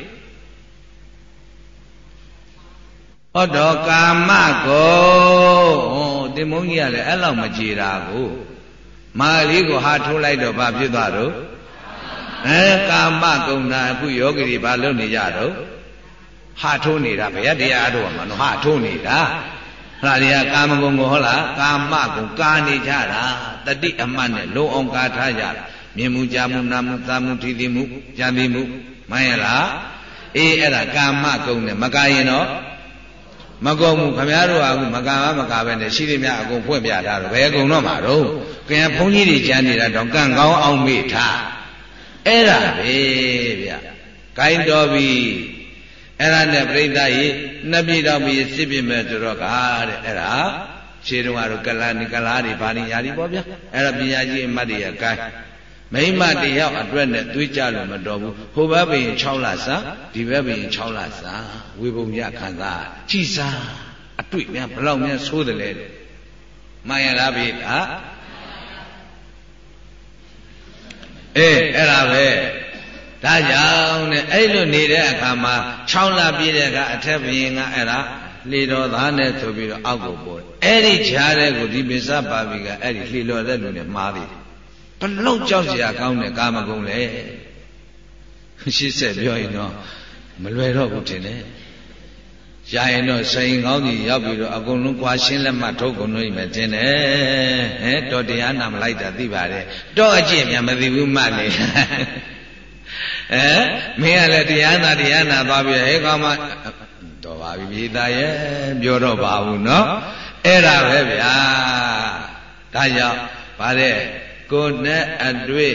A: ဟောတော့ကာမဂုဏ်ဟောတင်မုန်းကြီးကလည်းအဲ့လောက်မကြည်တာကိုမလေးကိုဟာထိုးလိုက်တော့ဘာဖြစ်သွားတော့ကာမဂုဏ်နာအခုယောဂီတွေဘာလုပ်နေကြတော့ဟာထိုးနေတာဘယ်တရားအားထုတ်မှာနော်ဟာထိုးနေတာဟာတွေကကာမဂုဏ်ကိုဟုတ်လားကာမဂုဏ်ကာနေကြတာတတိအမှတ်နဲ့လုံအောင်ကာထားကြတာမြင်မှုကြားမှုနားမှုသာမှုထိသိမှုကြံသိမှုမှန်ရလားအေးအဲ့ဒါကာမဂုဏ်နဲ့မကာရင်တော့မကုန်ဘူးခမည်းတော်ကမကာမကာပဲနဲ့ရှိသမျှအကုန်ဖွင့်ပြထားတော့ဘယ်ကုံတော့မှာတော့ကဲဘုန်းကြီးတွေကြံနေတာတော့ကန့်ကောင်းအောင်မေ့ထားအဲ့ဒါပဲဗျဂိုင်းတော်ပြီအဲ့ဒါနဲ့ပြိဿကြီးနှစ်ပြည်တော်ပြီစစ်ပြမယ်ဆိုတော့ကတဲ့အဲ့ဒါခြေတော်ကတော့ကလာတွေဘာနေရာတွေပေါ့ဗျအဲ့ဒါပညာကြီးအမတ်တွေကဂိုင်းမိမတယောက်အတွက်နဲ့တွေးကြလို့မတော်ဘူးဟိုဘက်ဘရင်6လစာဒီဘက်ဘရင်6လစာဝေဘုံရခံစားကြည်စားအတွေ့များဘလောက်များဆိုးတယ်လဲမှန်ရလားဗျာအဲ့ဒါပဲဒါကြောင့်နဲ့အဲ့လိုနေတဲ့အခါမှာ6လပြည့်တဲ့အခါအထက်ဘုရင်ကအဲ့ဒါလေတော်သားနဲ့ဆိုပြီးတော့အောက်ကိုပို့အဲ့ဒီဈာတဲ့ကိုဒီပစ္စပါဘီကအဲ့ဒီလှေတော်တဲ့လူနဲ့မှားသေးတယ်ဘလောက်ကြောက်စရာကောင်းတဲ့ကာမဂုဏ်လဲရှင်းဆက်ပြောရင်တော့မလွယ်တော့ဘူးထင်တယ်ရရင်တော့စိန်ကောင်းကြီးရောက်ပြီးတော့အကုန်လုံးကွာရှင်းလက်မှထုတ်ကုန်လို့မယ်ထင်တယ်တော်တရားနာမလိုက်တာသိပါတယ်တော့အကျင့်များမသိဘူးမှတ်နေမင်းကလည်းတရားနာသွားပြီးဟဲ့ကောင်းမတော်ပါပြီပြည်သားရဲ့ပြောတော့ပါဘူးเนาะအဲ့ဒါပဲဗျာဒါကြောင့်ဗါတဲ့ကိုယ်နဲ့အတွေ့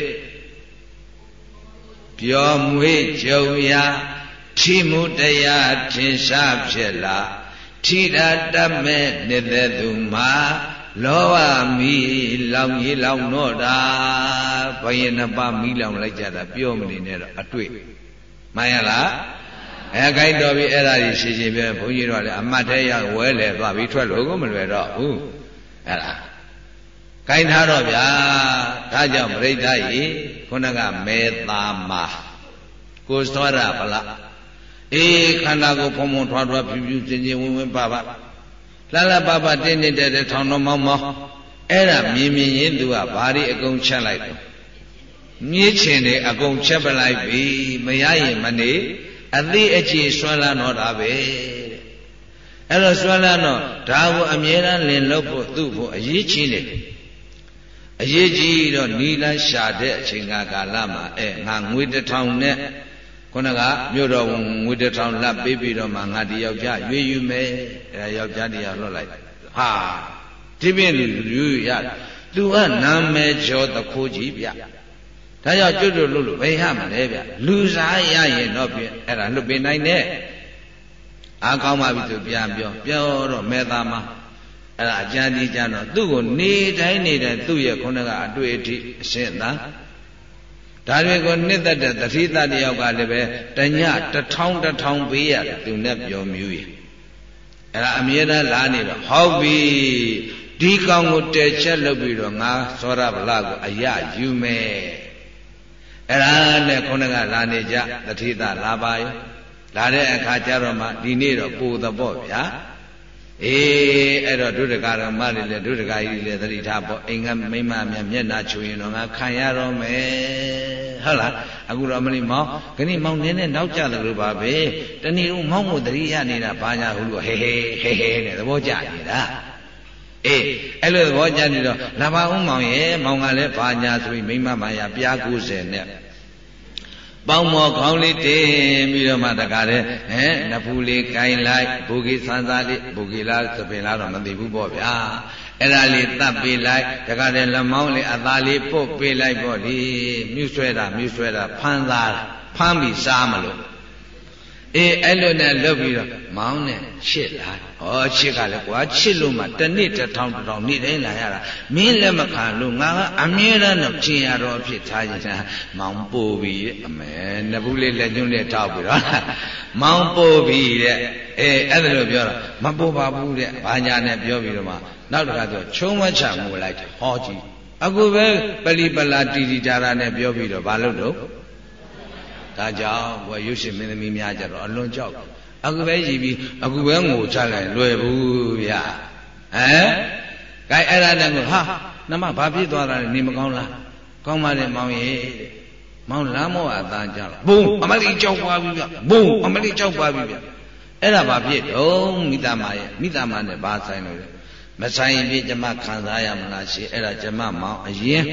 A: ပြောမွေးကြုံရာထိမှုတရားထင်ရှားဖြစ်လာထိတာတတ်မဲ့နေတဲ့သူမှာလောဘမီလောင်ကြီးလောင်တော့တာဘယင်နှစ်ပါးမီလောင်လိုက်ကြတာပြောမနေနဲ့တော့အတွေ့မှန်ရလားခိုင်းတော်ပြီအဲ့ဒါကြီးရှင်းရှင်းပြောဘုန်းကြီးတို့ကလည်းအမတ်ထဲရောက်ဝဲလေသွားပြီးထွက်လို့ကိုမလွယ်တော့ဘူးအဲ့ဒါခိုင်းထားတော့ဗျာဒါကြောင့်ပြိဋ္ဌာကြီးခုနကမေသာမာကိုယ်သောရဗလားခန္ဓာကိုဖုံဖုံထွားထွားဖြူဖြူစင်စင်ဝင်ဝင်ပါပါလှလှပပတင်းနေတဲ့ထောင်တော်မောင်းမောင်းအဲ့ဒါမြင်မြင်ရင်သူကဘာတွေအကုန်ချက်လိုက်တယ်မြည်ချင်တယ်အကုန်ချက်ပလိုက်ပြီမရရင်မနေအသေးအချေဆွမ်းလန်းတော့တာပဲတဲ့အဲ့တော့ဆွမ်းလန်းတော့ဒါကိုအမြဲတမ်းလင်လို့ဖို့သူ့ဖို့အရေးကြီးတယ်အရေးကြီးတော့နီလန်းရှာတဲ့အချိန်ကာလမှာငါငွေ1000နဲ့ခုနကမြို့တော်ငွေ1000လက်ပေးပြီးတော့မှငါဒီယောက်ျားရွေးယူမယ်အဲယောက်ျားတရားလွတ်လိုက်ဟာဒီပြင်းလူရွေးရသူကနာမည်ကျော်တခိုးကြီးဗျဒါကြောင့်ကျွတ်လို့ဘယ်ဟမလဲဗျလူစားရရင်တော့ပြင်အဲ့ဒါလွတ်ပေးနိုင်တဲ့အားကောင်းပါပြီဆိုပြန်ပြောတော့မေသားမအဲ့ဒါအကျဉ်းကြီးကြတော့သူ့ကိုနေတိုင်းသူ့ရဲ့ခုနကအတွေ့အထိအရှင်းသာဒါတွေကိုနှစ်သက်တဲ့တတိတတယောက်ကလည်းပဲတည1000ပေးရတယ်သူနဲ့ပြောမြူးရအဲ့ဒါအမြဲတမ်းလာနေတော့ဟုတ်ပြီဒီကောင်ကိုတဲချက်လုပ်ပြီးတော့ငါသောရဗလာကိုအရယူမယ်အဲ့ဒါနဲ့ခုနကလာနေကြတတိတလာပါရောလာတဲ့အခါကျတော့မှဒီနေ့တော့ပိုသဘောဗျာအဲ့တော့ဒုဒကာရမတွေလည်းဒုဒကာကြီးလည်းသတိထားပေါ့အိမ်ကမိမများမျက်နှာချူရင်တော့ငါခံရတော့မယ်ဟုတ်လားအခုတော့မလီမောင်ခဏမောင်နင်းနဲ့နောက်ကျတယ်လို့ပါပဲတဏီတို့မောင်မို့သတိရနေတာဘာညာဟုလို့ဟဲနဲ့သဘောကျနေတာအဲ့လိုသဘောကျနေတော့လာပါဦးမောင်ရဲ့မောင်ကလည်းဘာညာဆိုပြီးမိမမာယာပြား90နဲ့ပေါင်းမော်ခေါင်းလေးတင်ပြီးတော့မှတကားတဲ့နဖူးလေးကိုင်လိုက်ဘူဂီဆန်းစားလေးဘူဂီလားသပင်လားတော့မသိဘူးပေါ့ဗျာအဲ့ဒါလေးတတ်ပေးလိုက်တကားတဲ့လက်မောင်းလေးအသားလေးပုတ်ပေးလိုက်ပေါ့လေမြူးဆွဲတာဖမ်းသားဖမ်းပြီးစားမလို့အဲ့လိုနဲ့လုပ်ပြီးတော့မောင်းနဲ့ချစ်လာချစ်ကလည်းကွာချစ်လို့မှတစ်နေ့တစ်ထောင်နေ့တိုင်းလာရတာမင်းလည်းမခံလို့ငါကအမြဲတမ်းတော့ချင်ရတော့ဖြစ်ထားရင်မောင်းပို့ပြီးအမဲနဘူးလေးလက်ညှိုးနဲ့ထောက်ပြီးတော့မောင်းပို့ပြီးတဲ့အဲ့ဒါလိုပြောတော့မပို့ပါဘူးတဲ့ဘာညာနဲ့ပြောပြီးတော့မှနောက်တစ်ခါကျချုံးမချမှုလိုက်တယ်ဟောကြည့်အခုပဲပလီပလာတီတီတာနဲ့ပြောပြီးတော့ဘာလို့တော့ဒါကြောင့်ဘွယ်ရုပ်ရှင်မင်းသမီးများကြတော့အလွန်ကြောက်အခုပဲရည်ပြီးအခုပဲငိုချလိုက်လွယ်ဘူးဗျာကဲအဲ့ဒါနဲ့ကိုဟာနှမဘာဖြစ်သွားတာလဲနေမကောင်းလားကောင်းပါလေမောင်ရေမောင်လမ်းမောအသားကြတော့ဘုံအမလီကြောက်ပါပြီဗျဘုံအမလီကြောက်ပါပြီဗျအဲ့ဒါဘာဖြစ်တော့မိသားမရဲ့မိသားမနဲ့ဘာဆိုင်လို့လဲမဆိုင်ရင်ပြကျမခံစားရမလားရှိအဲ့ဒါကျမမောင်အရင်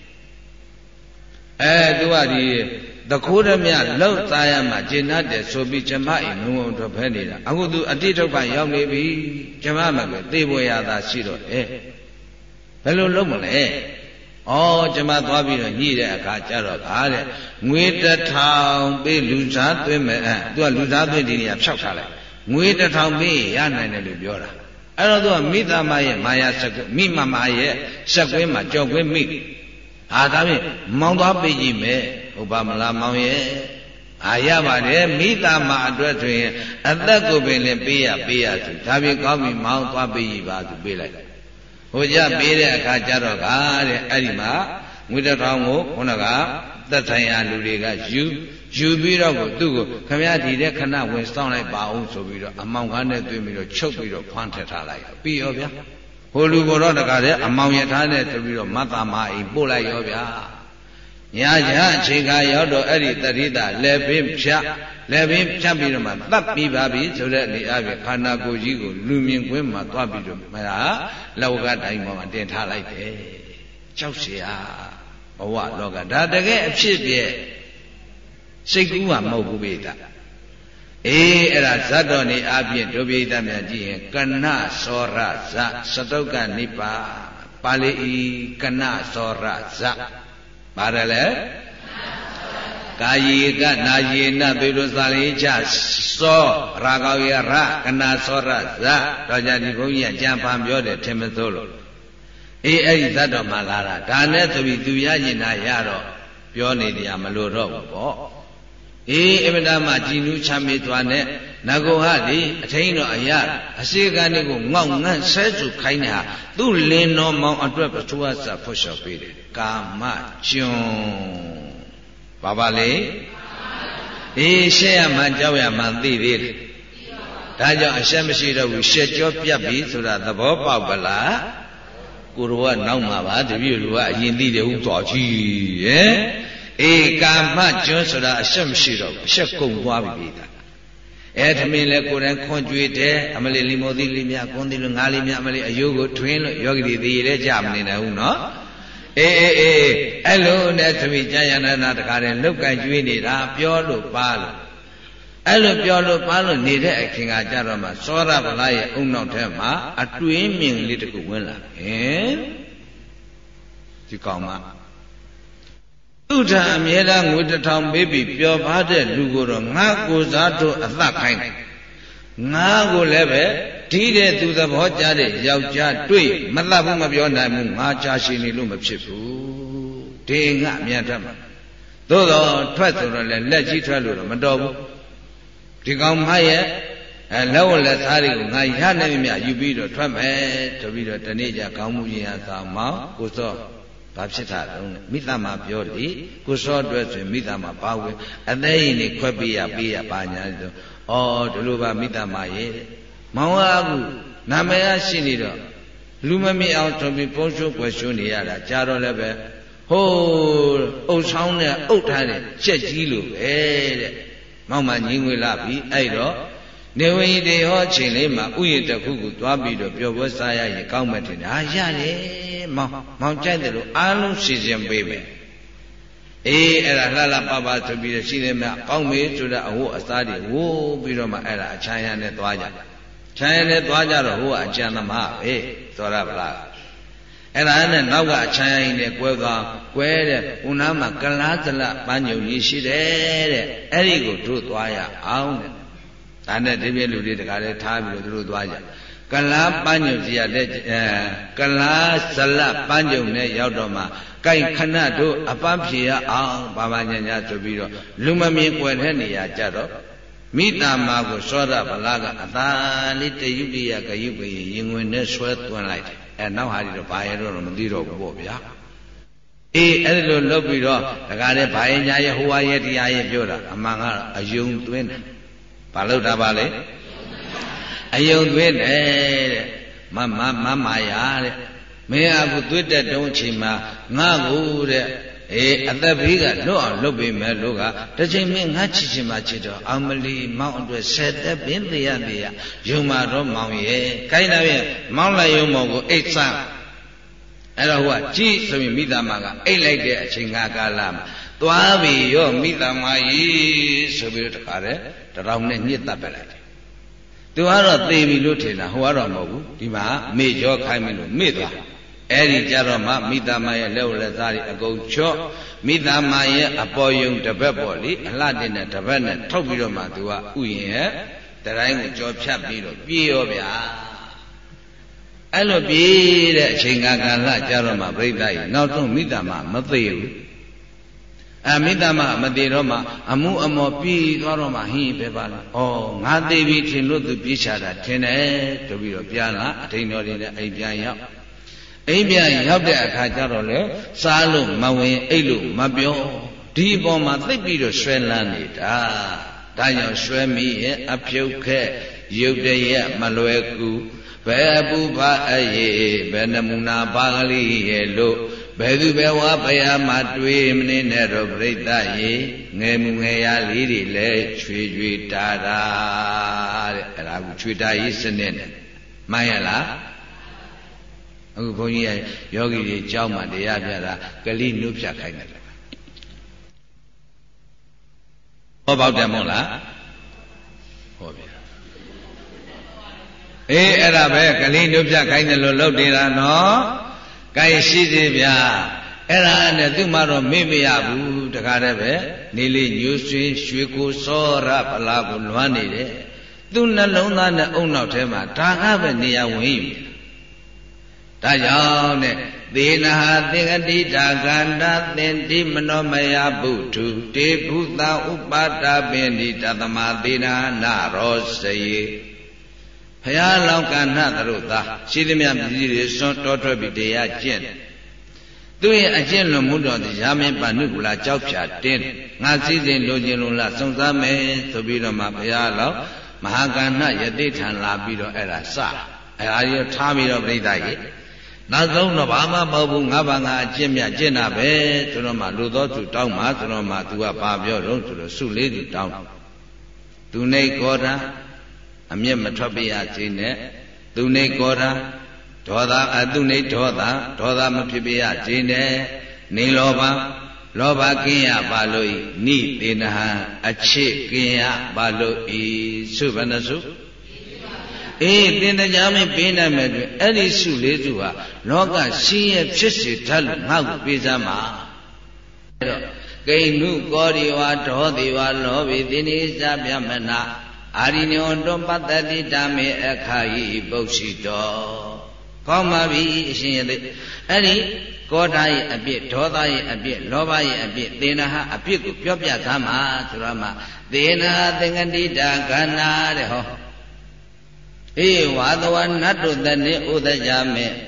A: သူကဒီတခိုးရမြလောက်သားရမှာကျင်납တယ်ဆိုပြီးကျမအိမ်ငုံတော့ဖဲနေတာအခုသူအတိဒုက္ခရောက်နေပြီကျမမှပဲသေပေါ်ရတာရှိတော့ဘယ်လိုလုပ်မလဲကျမသွားပြီးတော့ညှိတဲ့အခါကျတော့ကားတဲ့ငွေ1000ပေးလူစားသွင်းမယ်သူကလူစားသွင်းဒီနေရာဖြောက်ထားလိုက်ငွေ1000ပေးရနိုင်တယ်လို့ပြောတာအဲ့တော့သူကမိသားမရဲ့မာယာစကွမိမမရဲ့စက်ကွင်းမှာကြော်ကွင်းမိဒါဖြင့်မောင်းသွားပေးကြည့်မယ်ဟုတ်ပါမလားမောင်ရဲ့ရပါတယ်မိသားမအတွက်ဆိုရင်အသက်ကိုပင်လည်းပေးရသူဒါဖြင့်ကောင်းပြီမောင်းသွားပေးကြည့်ပါသူပေးလိုက်ဟိုကြပေးတဲ့အခါကျတော့ကားတဲ့အဲ့ဒီမှာငွေ1000ကိုခုနကသက်ဆိုင်ရာလူတွေကယူပြီးတော့သူ့ကိုခမရဒီတဲ့ခဏဝင်စောင့်လိုက်ပါဦးဆိုပြီးတော့အမောင်ကားနဲ့တွေ့ပြီးတော့ချုပ်ပြီးတော့ဖွမ်းထက်ထားလိုက်ပြီးရောဗျာဟိုလူကိုတော့တကားတဲ့အမောင်ရထားနဲ့ဆိုပြီးတော့မသမအိမ်ပို့လိုက်ရောဗျာညာညာအချိန်ခါရောက်တော့အဲ့ဒီတတိတာလက်ပင်ဖြတ်ပြီးတော့မှသတ်ပြီးပါပြီဆိုတဲ့အနေအချင်းခန္ဓာကိုယ်ကြီးကိုလူမြင်ကွင်းမှာသွားပြီးတော့လောကတိုင်းပေါ်မှာတင်ထားလိုက်တယ်ကြောက်เสียဘဝလောကဒါတကယ်အဖြစ်ပြည့်စိတ်ကူးမှာမဟုတ်ဘူးပိဒါအဲ့ဒါဇတ်တော်နေအပြင်ဒုပိသမြတ်ကြည့်ရင်ကဏသောရဇစတုကနိဗ္ဗာပါဠိကဏသောရဇပါတယ်လေကာယေကနာယေနသေတို့သာလေးချသောရာကောရရကဏသောရဇတော့ကြဒီဘုန်းကြီးကကြံဖန်ပြောတယ်ထင်မသိလို့အဲ့ဒီဇတ်တော်မှလာတာဒါနဲ့ဆိုပြီးသူရရင်နာရတော့ပြောနေတရားမလို့တော့ဘူးပေါ့အမတမကြည်နူးချမ်းမြေ့သွားနဲ့နဂုံဟလေအထိန်တော်အရာအစေကန်းတွေကိုငေါက်ငန့်ဆဲစုခိုင်းတာသူ့လင်းတော်မောင်အတွက်ပထဝဆဖွတ်လျှော်ပေးတယ်ကာမကျွန်းဘာလေရှက်ရမှကြောက်ရမှသိသေးတယ်ဒါကြောင့်အရှက်မရှိတော့ဘူးရှက်ကြောပြတ်ပြီဆိုတာသဘောပေါက်ပလားကိုယ်တော်ကနောက်မှာပါတပည့်လူကအရင်သိတယ်ဟုတ်တော်ကြီးကာမကျွန်းဆိုတာအရှက်မရှိတော့ဘူးအရှက်ကုန်သွားပြီဒါထမင်းလဲကိုယ်တိုင်ခွန်ကြွေတယ်အမလေးလီမိုသီလီမြကွန်းသီလိုငါးလီမြအမလေးအယိုးကိုထွင်းလို့ယောဂီတွေသေးရဲကြမနေနိုင်ဘူးနော်အဲ့လိုနဲ့သမီးကြာရနာတခါတည်းလုတ်ကန်ကျွေးနေတာပြောလို့ပါလို့အဲ့လိုပြောလို့ပါလို့နေတဲ့အခင်ကကြတော့မှစောရဗလာရဲ့အုံနောက်ထဲမှာအတွင်းမြင်လေးတစ်ခုဝင်လာဒီကောင်မသူထအမြဲတမ်းငွေ1000ပေးပြီးပျော်ပါတဲ့လူကိုတော့ငါကိုစားတို့အသက်ခိုင်းငါကိုလည်းပဲဒီတဲ့သူသဘောကြတဲ့ယောက်ျားတွေ့မသတ်ဘူးမပြောနိုင်ဘူးငါကြာရှည်နေလို့မဖြစ်ဘူးဒီငါမြန်တတ်မှာသို့တော့ထွက်ဆိုတော့လည်းလက်ကြီးထွက်လို့တော့မတော်ဘူးဒီကောင်မရဲ့လက်ဝလက်သားတွေကိုငါရနိုင်မြယူပြီးတော့ထွက်မယ်ဆိုပြီးတော့တနေ့ကျခေါင်းမူရင်အသာမောင်ကိုစောဘဘာဖြစ်တာတုံးလဲမိသမပြောလေကိုစောအတွက်ဆိုမိသမဘာဝင်အသေးရင်နေခွက်ပေးရပါညာဆိုဩဒီလိုပါမိသမရဲ့မောင်ကအခုနာမည်ကရှိနေတော့လူမမြင်အောင်ဆိုပြီးပုံရှုပ်ွယ်ရှုနေရတာကြာတော့လည်းပဲဟိုးအုပ်ဆောင်နဲ့အုပ်ထားတဲ့ချက်ကြီးလိုပဲတဲ့မောင်မငင်းငွေလာပြီအဲ့တော့နေဝင်တေဟောအချိန်လေးမှာဥယျာဉ်တစ်ခုကိုသွားပြီးတော့ပျော်ပွဲစားရရင်ကောင်းမယ်ထင်တယ်ဟာရတယ်မောင်ကြိုက်တယ်လို့အားလုံးစီစဉ်ပေးမယ်အေးအဲ့ဒါလှလှပပဆိုပြီးတော့ရှိတယ်မြကောင်းမေးဆိုတဲ့အဝတ်အစားတွေဝိုးပြီးတော့မှအဲ့ဒါအချမ်းရနဲ့သွားကြချမ်းရနဲ့သွားကြတော့ဟိုကအကျဉ်းသမားပဲသောရဗလားအဲ့ဒါနဲ့နောက်ကအချမ်းရင်းနဲ့ကွဲသွားကွဲတဲ့ဦးနာမှာကလားသလပန်းညုံကြီးရှိတယ်တဲ့အဲ့ဒီကိုတို့သွားရအောင်တဲ့ဒါနဲ့ဒီပြည့်လူတွေတခါလဲထားပြီးတော့တို့သွားကြကလားပန်းညုံကြီးရတဲ့ကလားဇလပန်းညုံနဲ့ရောက်တော့မှကိုင်ခဏတို့အပန်းဖြေရအောင်ဘာညာညာဆိုပြီးတော့လူမမြင်ွယ်တဲ့နေရာကြတော့မိတာမာကိုစောရဗလာကအသာလေးတယုတ္တိယကယုပရင်ရင်ဝင်နဲ့ဆွဲသွင်းလိုက်တယ်အဲနောက်ဟာဒီတော့ဘာရတော့မသိတော့ဘူးပေါ့ဗျာအေးအဲ့လိုလုပ်ပြီးတော့ဒကာတဲ့ဘာရင်ညာရဲ့ဟိုဝါရဲ့တရားရဲ့ပြောတာအမှန်ကအယုံသွင်းတယ်ဘာလို့တာပါလဲအယုံသွင်းတယ်တဲ့မမယာတဲ့မင်းအခုသွေးတက်တုံးချိန်မှာငါ့ကိုတဲ့အေးအသက်ဘေးကလွတ်အောင်လုပ်ပေးမယ်လို့ကတစ်ချိန်မင်းငါချစ်ချင်မှချစ်တော့အောင်မလီမောင်းအတွက်ဆက်သက်ပင်တရားယုံမာတော့မောင်ရဲ့ခိုင်းတယ်မောင်းလိုက်ယုံမောင်ကိုအိတ်ဆန်းအဲ့တော့ဟိုကကြည်ဆိုရင်မိသားမကအိတ်လိုက်တဲ့အချိန်ကာလမှာသွားပြီရောမိသားမကြီးဆိုပြီးတော့တခါတည်းတရောင်နဲ့ညှစ်တပ်ပလိုက်တယ်သူကတော့သေပြီလို့ထင်တာဟိုကတော့မဟုတ်ဘူးဒီမှာမေ့ကြောခိုင်းပြီလို့မေ့သွားအဲ့ဒီကြတော့မှမိသားမရဲ့လက်ဝလက်သားတွေအကုန်ချော့မိသားမရဲ့အပေါ်ယုံတစ်ဘက်ပေါ့လေအလှတင်တဲ့တစ်ဘက်နဲ့ထုတ်ပြီးတော့မှသူကဥယျာဉ်ရဲ့တတိုင်းကိုကြောဖြတ်ပြီးတော့ပြေးရောဗျာအဲ့လိုပြေးတဲ့အချိန်ကာလကြတော့မှပြိဿကြီးနောက်ဆုံးမိသားမမသိဘူးမိသားမမသေးတော့မှအမှုအမော်ပြေးသွားတော့မှဟင်းပဲပါလားဩငါသေးပြီထင်လို့သူပြေးချတာထင်တယ်ဆိုပြီးတော့ပြန်လာအထိန်တော်တွေနဲ့အိမ်ပြန်ရောက်အိမ်ပြန်ရောက်တဲ့အခါကျတော့လေစားလို့မဝင်အိတ်လို့မပြောဒီအပေါ်မှာသိပ်ပြီးတော့ဆွဲလန်းနေတာဒါကြောင့်ဆွဲမိရဲ့အဖြုတ်ခက်ရုပ်တရက်မလွယ်ကူဘယ်အပူပါအေးဘယ်နမူနာပါကလေးရဲ့လို့ဘယ်သူဘယ်ဝါဘယ်ဟာမှတွေးမနေနဲ့တော့ပြိဿရေငယ်မှုငယ်ရလေးတွေလည်းချွေချွေတာတာတဲ့အဲ့ဒါကချွေတာရေးစနစ်နဲ့မှန်ရလားအခုဘုန်းကြီးကယောဂီတွေကြောက်မှတရားပြတာကလိနုဖြတ်ခိုင်းတယ်ဟောပေါက်တယ်မဟုတ်လားဟောဗျာအေးအဲ့ဒါပဲကလိနုဖြတ်ခိုင်းတယ်လို့လုပ်နေတာနော်ကိုင်ရှိသေးဗျာအဲ့ဒါနဲ့သူ့မှာတော့မေ့မရဘူးတခါတည်းပဲနေလေးညိုရွှေရွှေကိုစောရဗလာကိုလွမ်းနေတယ်သူ့နှလုံးသားနဲ့အုံနောက်ထဲမှာဒါကပဲနေရာဝင်ယူဒါကြောင့်နဲ့သေနဟာသင်္ကတိတာကန္တာသင်တိမနောမယဘုထုတေဘုသဥပါဒပင်ဒီတသမသေနာနာရောစေဘုရားလောကနာသတို့သာရှိသမျှပြည်တွေစွန့်တော်ထွက်ပြီးတရားကျင့်သူရဲ့အကျင့်လွန်မှုတော်သည်ရာမင်းပါဏုကူလာကြောက်ဖြာတင်းငါစည်းစိမ်လိုချင်လို့လားစုံစမ်းမယ်ဆိုပြီးတော့မှဘုရားလောမဟာကဏယတိထံလာပြီးတော့အဲ့ဒါစအဲ့ဒါကြီးထားပြီးတော့ပြိဿကြီးနောက်ဆုံးတော့ဘာမှမဟုတ်ဘူးငါဘာငါအကျင့်မြတ်ကျင့်တာပဲဆိုတော့မှလူတော်သူတောင်းမှဆိုတော့မှ तू ကဘာပြောတော့ဆိုတော့စုလေးသူတောင်းသူနေကောတာအမျက်မထွက်ပြရစေနဲ့သူနေကောတာဒေါသသူနေဒေါသမဖြစ်ပြရစေနဲ့နေလောဘကင်းရပါလို့ဤနိသေနဟံအချစ်ကင်းရပါလို့ဤစုဘဏစုအေးသင်တရားမင်းပေးနိုင်မဲ့တွင်အဲ့ဒီစုလေးစုဟာလောကရှိရဖြစ်စေတတ်လို့ငါ့ကိုပေးစမ်းပါအဲ့တော့ကိဏုကောဒီဝါဒေါတိဝါလောဘိသင်္နိစပြမနာအာရိညောတောပတ္တိတမေအခါယိပုတ်ရှိတော်ကောင်းပါပြီအရှင်ရသေးအဲ့ဒီကောဓာရဲ့အပြစ်ဒေါသရဲ့အပြစ်လောဘရဲ့အပြစ်သေနဟအပြစ်ကိုပြောပြသမှာဆိုတော့မှသေနဟသင်္ကတိတာကနာတဲ့ဟောအေးဝါသဝနတ်တို့တည်းဥဒကြမေသ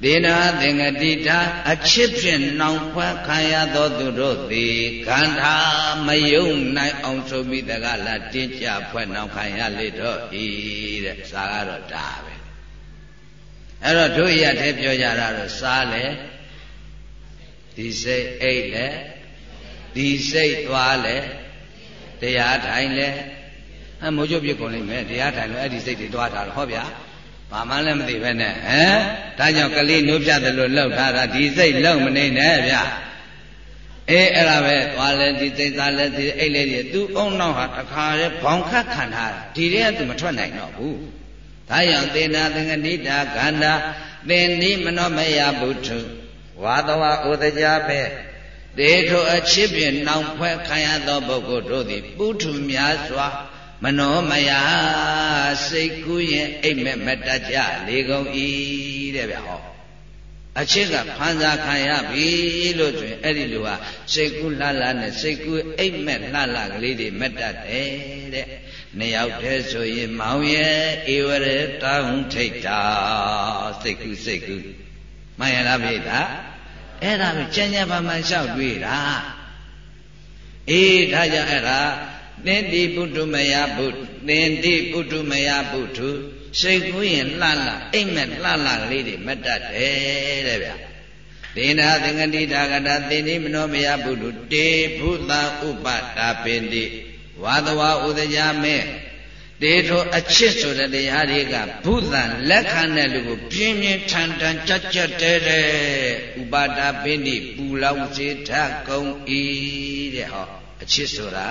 A: သေနာသင်္ကတိတာအချစ်ဖြင့်နှောင်ဖွဲ့ခံရသောသူတို့သည်ခန္ဓာမယုံနိုင်အောင်ဆိုပြီးတကလားတင်းကြဖွဲ့နှောင်ခံရလေတော့ဤတဲ့စာကတော့ဒါပဲအဲ့တော့တို့ရတဲ့ပြောကြတာတော့စားလေဒီစိတ်အိတ်လေဒီစိတ်သွားလေတရားထိုင်လေမိုးချုပ်ပြကုန်လိမ့်မယ်တရားထိုင်လို့အဲ့ဒီစိတ်တွေသွားတာဟောဗျာဘာမှလည်းမသိပဲနဲ့ဒါကြောင့်ကလေးနိုးပြတယ်လို့လောက်ထားတာဒီစိတ်လောက်မနေနဲ့ဗျအေးအဲ့ဒါပဲသွားလဲဒီစိတ်သားလဲဒီအိတ်လဲဒီသူ့အုံနောက်ဟာတခါလဲဘောင်ခတ်ခံထားတာဒီတည်းကသူမထွက်နိုင်တော့ဘူးဒါကြောင့်သေနာသင်္ကတိတာခန္ဓာသင်္နိမနောမယဘုထုဝါသဝဥဒကြပဲတေထိုအချစ်ဖြင့်နှောင်ဖွဲ့ခံရသောပုဂ္ဂိုလ်တို့သည်ပုထုများစွာမနောမယစိတ်ကူးရင်အိမ်မက်မတတ်ကြလေကုန်၏တဲ့ဗျဟောအချစ်ကဖန်ဆာခံရပြီလို့ဆိုရင်အဲ့ဒီလိုဟာစိတ်ကူးလှလှနဲ့စိတ်ကူးအိမ်မက်လှလှကလေးတွေမတတ်တယ်တဲ့နှစ်ယောက်တည်းဆိုရင်မောင်ရဲ့ဧဝရတောင်းထိတ်တာစိတ်ကူးမှန်ရလားဗျာအဲ့ဒါပဲကြံ့ကြံ့ပါမှလျှောက်တွေးတာအေးဒါကြောင့်အဲ့ဒါသင်္တိပုထုမယဘုသင်္တိပုထုမယဘုထုစိတ်ကူးရင်လှလှအိမ်မက်လှလှကလေးတွေမတတ်တယ်တဲ့ဗျသေနာသင်္ကတိတာကတာသင်္တိမနောမယဘုထုတေဘုသဥပတာပင်တိဝါသဝဥဒကြမေတေထိုအချစ်ဆိုတဲ့တရားတွေကဘုသံလက်ခံတဲ့လူကိုပြင်းပြင်းထန်ထန်ကြက်ကြက်တဲတဲဥပါတာပင်တိပူလောင်စေထကုန်၏တဲ့ဟောအချစ်ဆိုတာ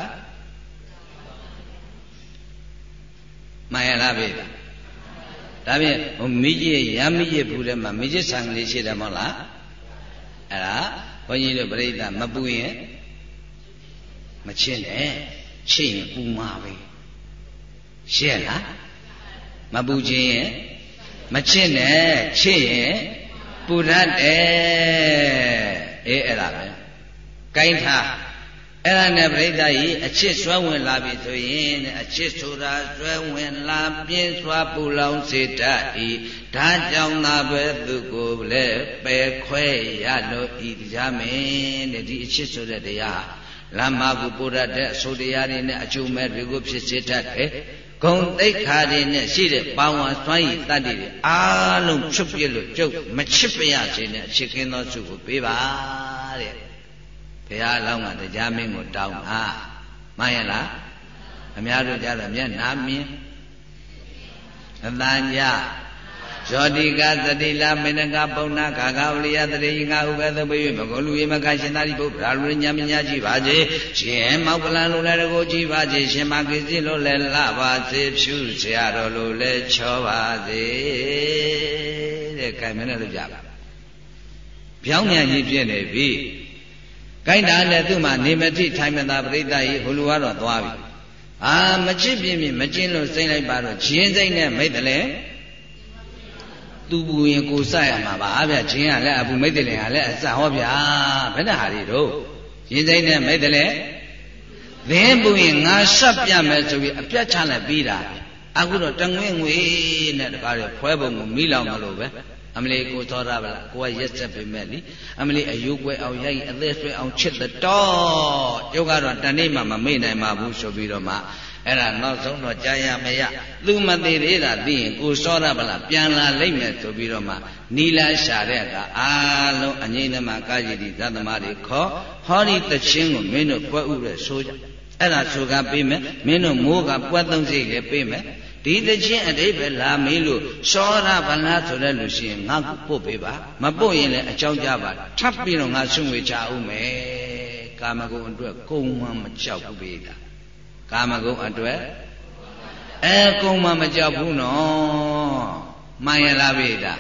A: မှန်ရလားဗျာဒါဖြင့်မိကြီးရမ်းမိကြီးဘူးထဲမှာမိကြီးဆံကလေးရှိတယ်မဟုတ်လားအဲ့ဒါဘုန်းကြီးတို့ပြိဿမပူရင်မချစ်နဲ့ချစ်ရင်ပူမှာပဲရှင်းလားမပူခြင်းရင်မချစ်နဲ့ချစ်ရင်ပူတတ်တယ်အေးအဲ့ဒါပဲကိုင်းထားအဲ့ဒါနဲ့ပြိဿကြီးအချစ်ဆွဲဝင်လာပြီဆိုရင်အချစ်ဆိုတာဆွဲဝင်လာပြင်းစွာပူလောင်စေတတ်၏ဒါကြောင့်သာပဲသူကိုလည်းပယ်ခွဲရလို့ဤတရားမင်းတဲ့ဒီအချစ်ဆိုတဲ့တရားလမ်းမကူပူရတဲ့အဆိုတရားတွေနဲ့အကျိုးမဲ့တွေကိုဖြစ်စေတတ်တယ်ဂုံတိတ်ခါတွေနဲ့ရှိတဲ့ပါဝါစွမ်းရည်တတ္တိတွေအားလုံးဖြုတ်ပြလို့ကျုပ်မချစ်ပါရစေနဲ့အချစ်ခင်သောစုကိုပေးပါတဲ့ဘုရားအလောင်းကတရားမင်းကိုတောင်းတာမှန်ရလားအများတို့ကြတော့မျက်နာမြင်အတန်ကြဇောတိကသတိလာမေနကပုံနာခါကဝလိယတရေငါဥပသပိမကောလူယေမကရှင်သာရိပုတ္တရာလူညမညာကြည့်ပါစေရှင်မောက္ကလန်လိုလည်းတကိုကြည့်ပါစေရှင်မကိစီလိုလည်းလှပါစေဖြူဆရာတော်လိုလည်းချောပါစေတဲ့ခိုင်မနဲ့လို့ကြပါပြောင်းမြန်ကြီးပြည့်နေပြီကိုင်းတာလည်းသူ့မှာနေမတိထိုင်မသာပြိဿကြီးဟိုလူကတော့သွားပြီမချစ်ပြင်းပြင်းမကျင်းလို့စိမ့်လိုက်ပါတော့ဂျင်းစိမ့်နဲ့မိတ်တယ်လေသူပူရင်ကိုစရမှာပါဗျဂျင်းကလည်းအပူမိတ်တယ်လေကလည်းအစဟောဗျာဘယ်နဲ့ဟာတွေတော့ဂျင်းစိမ့်နဲ့မိတ်တယ်လေသင်ပူရင်ငါဆက်ပြမယ်ဆိုပြီးအပြတ်ချလိုက်ပြီးတာအခုတော့တငွေ့ငွေနဲ့တကားရဖွဲပုံကိုမိလောင်မလို့ပဲအမလီကိုသောတာဗလားကိုကရက်ဆက်ပေမဲ့လीအမလီအယုကွယ်အောင်ရိုက်အသက်ဆွဲအောင်ချစ်တော့ကျုပ်ကတော့တနေ့မှမမေ့နိုင်ပါဘူးဆိုပြီးတော့မှအဲ့ဒါနောက်ဆုံးတော့ကြာရမရသူမသေးသေးတာသိရင်ကိုသောတာဗလားပြန်လာလိမ့်မယ်ဆိုပြီးတော့မှနီလာရှာတဲ့အခါအားလုံးအငိမ့်သမကာယတိသတ္တမတွေခေါ်ဟောဒီတချင်းကိုမင်းတို့ပွဲဥတဲ့ဆိုကြအဲ့ဒါဆိုကပေးမယ်မင်းတို့မိုးကပွဲသုံးစိတ်လည်းပေးမယ်ဒီတချင်းအတိပ္ပယ်လာမေးလို့စောရဗလားဆိုတဲ့လူရှိရင်ငါ့ကိုပို့ပေးပါမပို့ရင်လည်းအကြောင်းကြပါထပ်ပြီးတော့ငါဆွင့်ဝေချအောင်မယ်ကာမဂုဏ်အတွက်ကုံမှမကြောက်ဘူးပေတာကာမဂုဏ်အတွက်ကုံမှမကြောက်ဘူးနော်မှန်ရလားပေတာ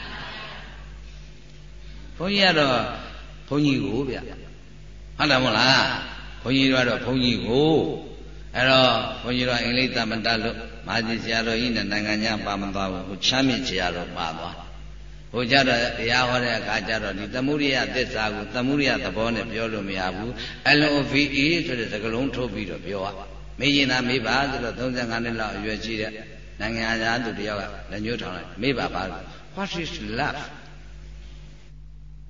A: ဘုန်းကြီးကတော့ဘုန်းကြီးကိုဗျဟုတ်တယ်မဟုတ်လားဘုန်းကြီးတို့ကတော့ဘုန်းကြီးကိုအဲ့တော့ဘုန်းကြီးတို့အင်္ဂလိပ်သမတလို့မာဇီဆရာတော်ကြီးနဲ့နိုင်ငံခြားပါမသွားဘူးဟိုချမ်းမြေဆရာတော်ပါသွားဟိုကြတော့တရားဟောတဲ့အခါကျတော့ဒီသမုဒိယသစ္စာကိုသမုဒိယသဘောနဲ့ပြောလို့မရဘူး LOVE ဆိုတဲ့စကားလုံးထုတ်ပြီးတော့ပြောရမေးရင်သာမေးပါဆိုတော့35နှစ်လောက်အရွယ်ကြီးတဲ့နိုင်ငံသားသူတယောက်ကလက်ညှိုးထောင်လိုက်မေးပါပါ What is love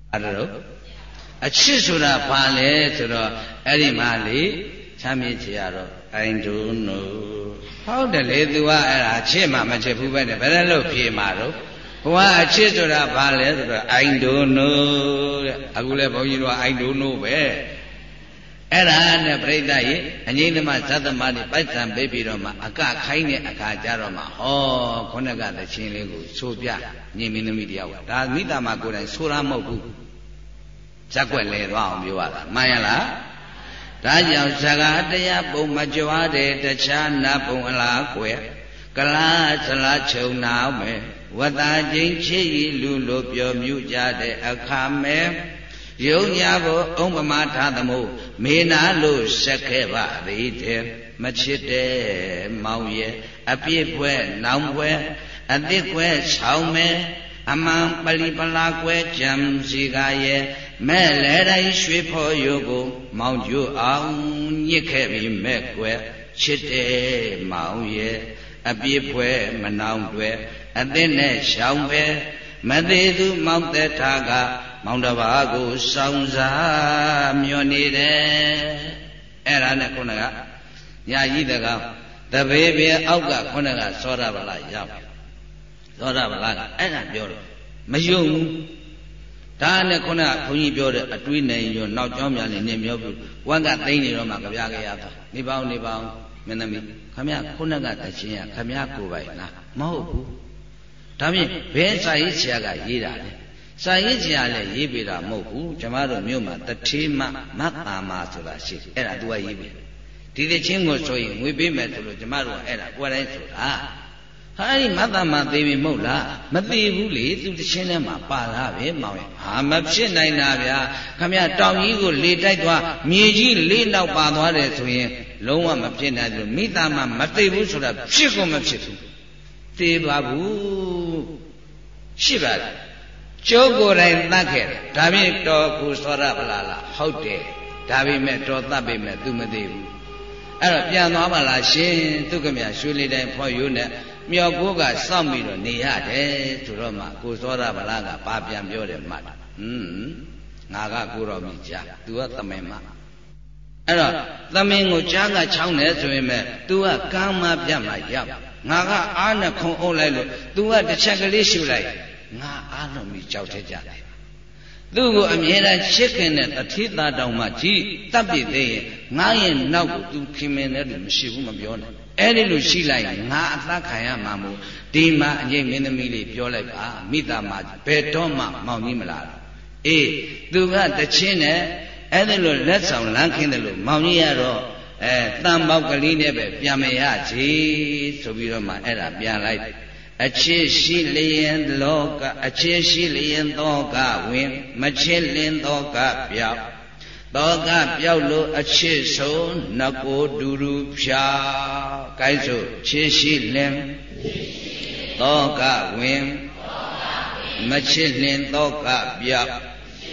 A: အဲ့ဒါအချစ်ဆိုတာဘာလဲဆိုတော့အဲ့ဒီမှာလေချမ်းမြေ့ချရတော့ I don't know ဟုတ်တယ်လေ तू ကအဲ့ဒါချစ်မှမချစ်ဘူးပဲနဲ့ဘယ်လိုဖြေမှာတော့ဘုရားအချစ်ဆိုတာဘာလဲဆိုတော့ I don't know တဲ့အခုလဲဘုန်းကြီးတို့က I don't know ပဲအဲ့ဒါနဲ့ပြိဿရေအငိမ့်သမဇတ်သမတွေပိုက်ဆံပေးပြီးတော့မှအကခိုင်းတဲ့အခါကျတော့မှဟောခုနကတခြင်းလေးကိုဆိုပြညီမင်းသမီးတယောက်ကဒါမိသားမကိုယ်တိုင်ဆိုတာမဟုတ်ဘူးဇက်ွက်လဲသွားအောင်ပြောရတာမှန်ရလားဒါကြောင့်စကားတရားပုံမကြွားတဲ့တခြားနတ်ပုံအလားကွယ်ကလားစလားချုံနာမယ်ဝတ္တချင်းချစ်ရီလူလိုပြောမြူကြတဲ့အခါမဲယုံညာကိုဥပမာထားသမို့မေနာလို့ဆက်ခဲ့ပါသေးတယ်မချစ်တဲ့မောင်ရဲ့အပြစ်ပွဲနောင်ပွဲအသစ်ပွဲဆောင်းမဲအမှန်ပလီပလာကွယ်ကြံစီကရဲ့မဲ့လဲတိုင်းရွှေဖော်ရုပ်ကိုမောင်ကျိုးအောင်ညစ်ခဲ့ပြီးမဲ့ကွယ်ချစ်တဲ့မောင်ရဲ့အပြစ်ပွဲမနောင်တွေအသစ်နဲ့ရှောင်းပဲမသေးသူမောင်သက်ထားကမောင်တစ်ပါးကိုစောင်းစားမျောနေတယ်အဲ့ဒါနဲ့ခုနကညာကြီးတကောင်တပေပြေအောက်ကခုနကသောရဗလာရောက်သောရဗလာကအဲ့ဒါပြောတော့မယုံဘူးဒါနဲ့ခုနကဘုန်းကြီးပြောတဲ့အတွေးနိုင်ရောနောက်ကျောင်းများနဲ့နေမျောဘူးဝမ်းကသိမ့်နေတော့မှကြပြခဲ့ရတာနေပေါင်းမင်းသမီးခမရခုနကတခြင်းရခမရကိုပိုင်လားမဟုတ်ဘူးဒါဖြင့်ဘယ်စာရေးဆရာကရေးတာလဲစာရေးဆရာလည်းရေးပေးတာမဟုတ်ဘူးကျမတို့မြို့မှာတထေးမမတ်တာမာဆိုတာရှိတယ်အဲ့ဒါ तू ကရေးပေးဒီတခြင်းကိုဆိုရင်ငွေပေးမယ်ဆိုလို့ကျမတို့ကအဲ့ဒါကိုယ်တိုင်ဆိုတာဟာအဲ့ဒီမတ်တာမာသိပြီမဟုတ်လားမသိဘူးလေသူတခြင်းထဲမှာပါလာပဲမောင်ရဲ့ဟာမဖြစ်နိုင်တာဗျာခမရတောင်ကြီးကိုလေတိုက်သွားမြေကြီးလေးနောက်ပါသွားတယ်ဆိုရင်လုံးဝမဖြစ်နိုင်ဘူးမိသားမမသိဘူးဆိုတာဖြစ်ကုန်မဖြစ်ဘူးသိပါဘူးရှိပါလားကျိုးကိုယ်တိုင်သတ်ခဲ့တယ်ဒါဖြင့်တော်ကိုစောရဗလာလားဟုတ်တယ်ဒါပေမဲ့တော်သတ်ပေမဲ့ तू မသိဘူးအဲ့တော့ပြန်သွားပါလားရှင်သူကမြရွှေလေးတိုင်းဖော်ရိုးနဲ့မြောက်ကိုကစောင့်ပြီးတော့နေရတယ်ဆိုတော့မှကိုစောရဗလာကဘာပြန်ပြောတယ်မှတ်ငါကကိုတော်မြကြား तू ကသမင်မအဲ့တော့သမင်ကိုကြားကချောင်းတယ်ဆိုရင်မဲ့ तू ကကမ်းမပြတ်မှရောက်ငါကအားနဲ့ခုံအုပ်လိုက်လို့ तू ကတစ်ချက်ကလေးရှုလိုက်ငါအားလုံးပြီးကြောက်ထက်ကြတယ်သူ့ကိုအမြဲတမ်းချစ်ခင်တဲ့တတိသားတောင်မှကြည်တပ်ပြသေးရင်ငါရဲ့နောက်ကို तू ခင်မင်းတဲ့လူမရှိဘူးမပြောနဲ့အဲ့ဒီလိုရှိလိုက်ငါအသက်ခံရမှာမို့ဒီမှာအငိမ့်မင်းသမီးလေးပြောလိုက်ပါမိသားမဘယ်တော့မှမောင်ကြီးမလားအေး तू ကတချင်းနဲ့အဲ့ဒီလိုလက်ဆောင်လမ်းခင်းတယ်လို့မောင်ကြီးရတော့တန်ပေါက်ကလေးနဲ့ပဲပြန်မရချေဆိုပြီးတော့မှအဲ့ဒါပြန်လိုက်အချစ်ရှိလျင်လောကအချစ်ရှိလျင်သောကဝင်မချစ်လင်သောကပြောက်သောကပြောက်လို့အချစ်ဆုံးနကိုဒူရူဖြာကိုင်းစို့ချစ်ရှိလင်သောကဝင်မချစ်လင်သောကပြောက်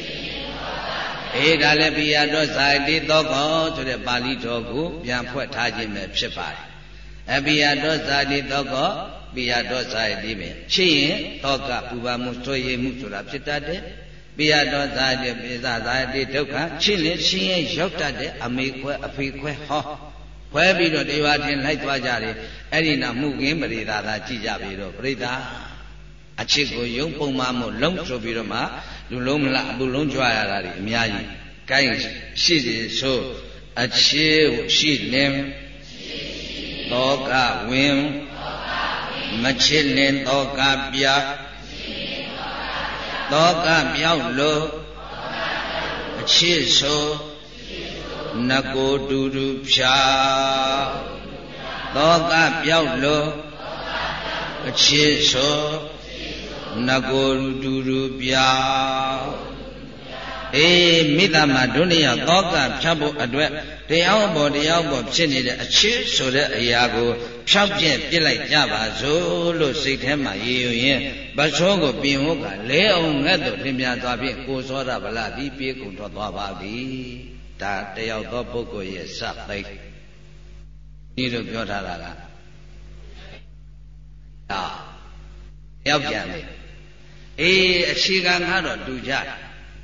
A: ဒါလည်းပိယတော်ဇာတိသောကောဆိုတဲ့ပါဠိတော်ကိုပြန်ဖွက်ထားခြင်းပဲဖြစ်ပါတယ်အပိယတော်ဇာတိသောကောပိယတော်ဇာတိပဲချစ်ရင်သောကပူပါမှုဆိုရမှုဆိုတာဖြစ်တတ်တယ်ပိယတော်ဇာတိပိစဇာတိဒုက္ခချစ်ရင်ရှင်ရဲ့ရောက်တတ်တဲ့အမေခွဲအဖေခွဲဟောခွဲပြီးတော့တေဝထင်လိုက်သွားကြတယ်အဲ့ဒီနောက်မှုကင်းပရိသသာကြည်ကြပြီတော့ပရိသအချစ်ကိုယုံပုံမှန်မို့လုံးဆိုပြီးတော့မှလူလုံးမလားအပူလုံးကြွရတာတွေအများကြီးကိုင်းရှိစီဆိုအချစ်ရှိလင်သောကဝင်မချစ်လင်သောကပြောက်သောကပြောက်လို့အချစ်ဆိုနကိုတူတူဖြာသောကပြောက်လို့အချစ်ဆိုနကိုတူတူပြောက်မိသားမဒုနိယသောကဖြတ်ဖို့အတွက်တရားပေါ်ဖြစ်နေတဲ့အချစ်ဆိုတဲ့အရာကိုဖြောက်ပြက်ပြစ်လိုက်ကြပါစို့လို့စိတ်ထဲမှာရည်ရွယ်ရင်ပစောကိုပြင်ဟုတ်ကလဲအောင်ငတ်တို့တင်ပြသွားဖြင့်ကိုစောရဗလာသည်ပြေကုန်ထွက်သွားပါပြီဒါတယောက်သောပုဂ္ဂိုလ်ရဲ့စသိဒီလိုပြောထားတာကတယောက်ပြန်တယ်အခြေခံကတော့တူကြ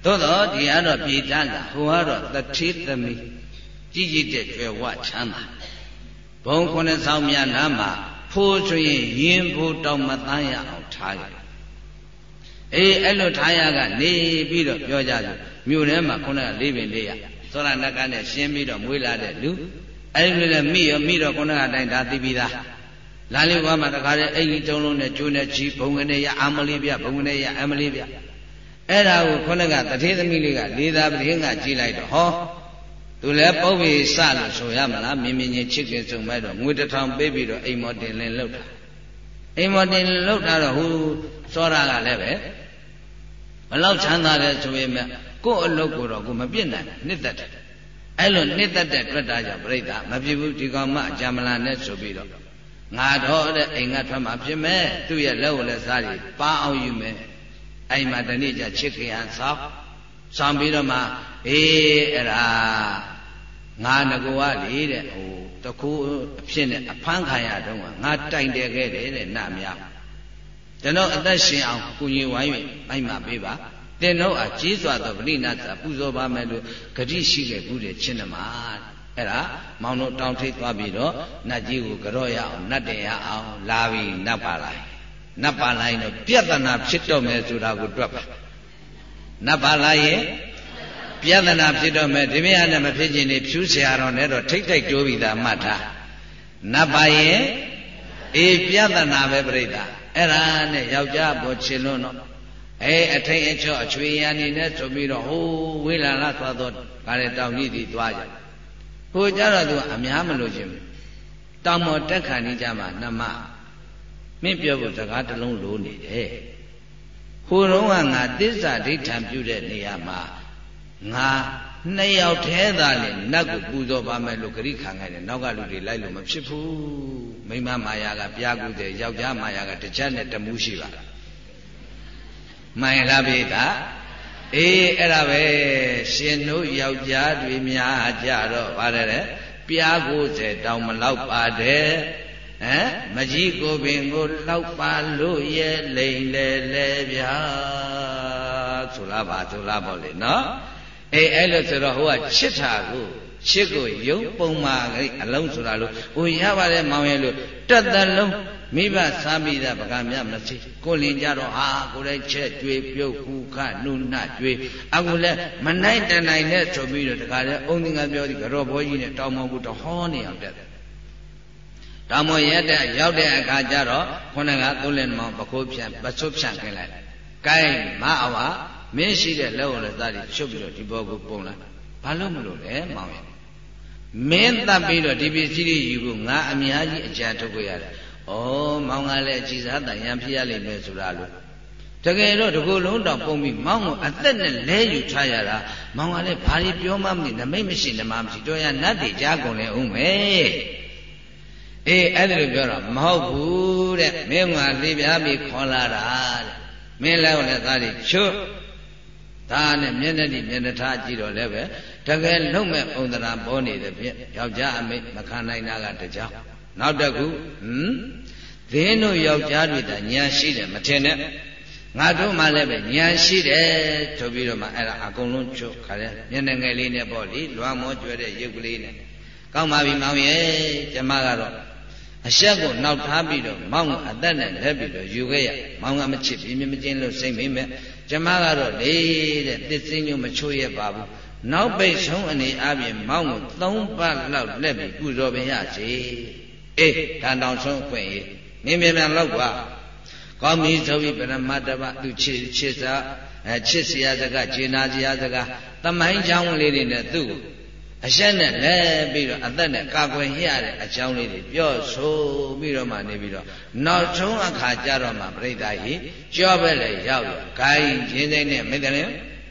A: သို့တော့ဒီကတော့ပြေးတန်းတာဟိုကတော့တထေးသမီးကြီးကြီးတဲ့ကျွယ်ဝချမ်းသာဘုံခုနှစ်ဆောင်များနားမှာဖိုးဆိုရင်ရင်ဖို့တောင်မတန်းရအောင်ထားရတယ်အဲ့လိုထားရကနေပြီးတော့ပြောကြတယ်မြို့ထဲမှာခုနကလေးပင်လေးရသောရဏကနဲ့ရှင်းပြီးတော့မွေးလာတဲ့လူအဲ့ဒီလည်းမိတော့ခုနကအတိုင်းဒါသိပြီးသားလာလေးဘွားမှာတခါတည်းအဲ့ဒီတုံးလုံးနဲ့ကျိုးနဲ့ချီဘုံကနေရအမလေးပြဘုံကနေရအမလေးပြအဲ့ဒါကိုခုနကတထေးသမီးလေးကလေးသားပရင်းကကြည့်လိုက်တော့ဟောသူလည်းပုပ်ပြီးစလို့ဆိုရမလားမြင်မြင်ချင်းချစ်ခင်ဆုံးမဲ့တော့ငွေ1000ပေးပြီးတော့အိမ်မော်တင်လင်းလောက်တာအိမ်မော်တင်လောက်တာတော့ဟိုစောရကလည်းပဲဘလောက်ချမ်းသာလဲဆိုရင်ကိုယ့်အလုပ်ကိုတော့ကိုမပြစ်နိုင်နှစ်သက်တယ်အဲ့လိုနှစ်သက်တဲ့တွေ့တာကြောင့်ပြိဿမဖြစ်ဘူးဒီကောင်မအကြမလာနဲ့ဆိုပြီးတော့ငါတော့တဲ့အိမ်ကထွက်မှာဖြစ်မဲ့သူ့ရဲ့လက်ကိုလည်းစားပြီးပါအောင်ယူမယ်အဲ့မှာတနေ့ကျချစ်ခင်ဟန်ဆောင်ပြီးတော့မှအဲ့ဒါငါငကိုကလေတဲ့ဟိုတကူအဖြစ်နဲ့အဖမ်းခံရတော့ငါတိုင်တယ်ခဲ့တယ်တဲ့နတ်များကျွန်တော်အသက်ရှင်အောင်ကုညီဝိုင်း၍အိမ်မှာပေးပါတင်တော့အကြီးစွာသောပရိနာသပူဇော်ပါမယ်လို့ဂတိရှိခဲ့ဘူးတဲ့ချင်းနမအဲ့ဒါမောင်တို့တောင်းထိပ်သွားပြီးတော့နတ်ကြီးကိုကြော့ရအောင်နတ်တင်ရအောင်လာပြီးနတ်ပါလိုက်တော့ပြဿနာဖြစ်တော့မယ်ဆိုတာကိုတွက်ပါနတ်ပါလိုက်ရင်ပြဿနာဖြစ်တော့မယ်ဒီမရနဲ့မဖြစ်ခြင်းနေဖြူးเสียတော့နဲ့တော့ထိတ်တိုးပြီးသားမှတ်ထားနတ်ပါရင်ပြဿနာပဲပြိဿအဲ့ဒါနဲ့ယောက်ျားပေါ်ချင်လွန်းတော့အထိန်အချော့အချွေရန်နေနဲ့ဆိုပြီးတော့ဟိုဝေးလာသွားတော့ဗါလေတောင်ကြီးတီသွားကြဟိုကြတော့သူအများမလို့ခြင်းတောင်မော်တက်ခံနေကြမှာနှမမင်းပြောဖို့စကားတစ်လုံးလိုနေတယ်ဟိုတုန်းကငါတစ္ဆာဒိဋ္ဌံပြုတဲ့နေရာမှာငါ2ယောက်သေးသားနဲ့နတ်ကိုပူဇော်ပါမယ်လို့ဂရိခံခဲ့တယ်နောက်ကလူတွေလိုက်လို့မဖြစ်ဘူးမိမမာယာကပြားကူးတယ်ယောက်ျားမာယာကတစ်ချက်နဲ့တမူးရှိပါလားမှန်လားဗျာအဲ့ဒါပဲရှင်တို့ယောက်ျားတွေများကြတော့ပါတယ်ပြား90တောင်မလောက်ပါတယ်မကြီးကိုပင်ကိုလောက်ပါလို့ရဲ့လိမ့်လေဗျာဆိုလားပေါ့လေနော်အဲ့လိုဆိုတော့ဟိုကချစ်တာကိုချစ်ကိုယုံပုံမှာအလုံးဆိုတာလို့ဟိုရပါတယ်မောင်ရဲ့လို့တက်တလုံးမိဘစားမိတာပကံမြမသိကိုလင်ကြတော့ဟာကိုလည်းချက်ကျွေးပြုတ်ခုခနှုနှကျွေးအခုလည်းမနိုင်တနိုင်နဲ့ဆိုပြီးတော့တခါလဲအုံသင်္ကပြောဒီကြောဘောကြီးနဲ့တောင်မောင်ဘူးတော့ဟောနေအောင်တက်တောင်မောင်ရက်တဲ့ရောက်တဲ့အခါကျတော့ခုနကသုံးလင်မောင်ပခိုးဖြန့်ပစွတ်ဖြန့်ခင်းလိုက်ကိုင်းမအောင်ဟာမင်းရှိတဲ့လက်ဝလက်သားတွေချုပ်ပြီးတော့ဒီဘောကိုပုံလိုက်ဘာလို့မလို့လဲမောင်ရဲ့မင်းတပ်ပြီးတော့ဒီပစ္စည်းတွေယူဖို့ငါအများကြီးအကြံထုတ်ခဲ့ရတယ်။မောင်ကလည်းအကြည်စားတန်ရံဖြစ်ရလိမ့်မယ်ဆိုတာလို့တကယ်တော့ဒီကုလုံးတောင်ပုံပြီးမောင်ကိုအသက်နဲ့လဲယူထားရတာမောင်ကလည်းဘာလို့ပြောမှမသိနမိတ်မရှိနမမရှိတော့ရနတ်တွေကြားကုန်လေအောင်မယ်။အဲ့ဒါလိုပြောတော့မဟုတ်ဘူးတဲ့မင်းကလေးပြားပြီးခေါ်လာတာတဲ့မင်းလည်းလည်းသားတွေချွတ်ဒါနဲ့မျက်နှာတိမျက်နှာထားကြည့်တော့လည်းပဲတကယ်လုံးမဲ့ပုံသဏ္ဍာန်ပေါ်နေတဲ့ဖြင့်ယောက်ျားအမိတ်မခံနိုင်တာကတကြောင်နောက်တစ်ခုသင်တို့ယောက်ျားတွေသာဉာဏ်ရှိတယ်မထင်နဲ့ငါတို့မှလည်းပဲဉာဏ်ရှိတယ်ဆိုပြီးတော့မှအဲ့ဒါအကုန်လုံးချုပ်ခါတဲ့မျက်နှာငယ်လေးနဲ့ပေါ့လေလွှမ်းမောကျွဲတဲ့ရုပ်ကလေးနဲ့ကောင်းပါပြီမောင်ရဲ့ကျမကတော့အဆက်ကိုနောက်ထားပြီးတော့မောင်ကအသက်နဲ့လက်ပြီးတော့ယူခဲ့ရမောင်ကမချစ်ပြီးမကျင်းလို့စိတ်မိမဲ့ကျမကတော့လေတဲ့တစ်စင်းညမချိုးရပါဘူးနောက်ပိတ်ဆုံးအနေအပြင်မောင်ကို3ပတ်လောက်လက်ပြီးပူဇော်ပင်ရစီဒါတောင်ဆုံးအခွင့်ရေးမင်းမြန်လောက်ကွာကောင်းပြီဆိုပြီးပရမတ္တပသူချစ်စားချစ်စရာစကားကျေနာစရာစကားသမိုင်းကြောင်းလေးတွေနဲ့သူ့ကိုအဆက်နဲ့လဲပြီးတော့အသက်နဲ့ကာကွယ်ရတဲ့အကြောင်းလေးတွေပြောဆိုပြီးတော့မှနေပြီးတော့နောက်ဆုံးအခါကျတော့မှပြိဿကြီးကြောပဲလေရောက်ရဂိုင်းချင်းစိမ့်နဲ့မိတ္တလင်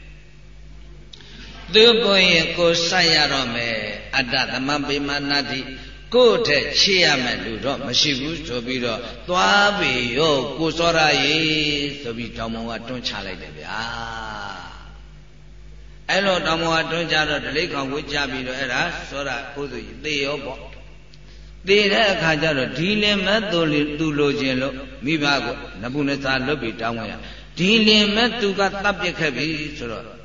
A: သူကိုရင်ကိုဆက်ရတော့မယ်အတ္တသမပိမာနာတိကိုယ့်ထက်ချေရမယ်လူတော့မရှိဘူးဆိုပြီးတော့သွားပြီရောကိုစောရရေဆိုပြီးတောင်မောင်ကတွန်းချလိုက်တယ်ဗျာအဲ့လိုတောင်မောင်ကတွန်းချတော့ဒလိကောင်ကိုချပြီးတော့အဲ့ဒါစောရကိုသူသေရောပေါ့သေတဲ့အခါကျတော့ဒီလင်မဲ့သူလိုခြင်းလို့မိဘကနဘုနစာလွတ်ပြီးတောင်းဝင်ရဒီလင်မဲ့သူကတပ်ပစ်ခဲ့ပြီဆိုတော့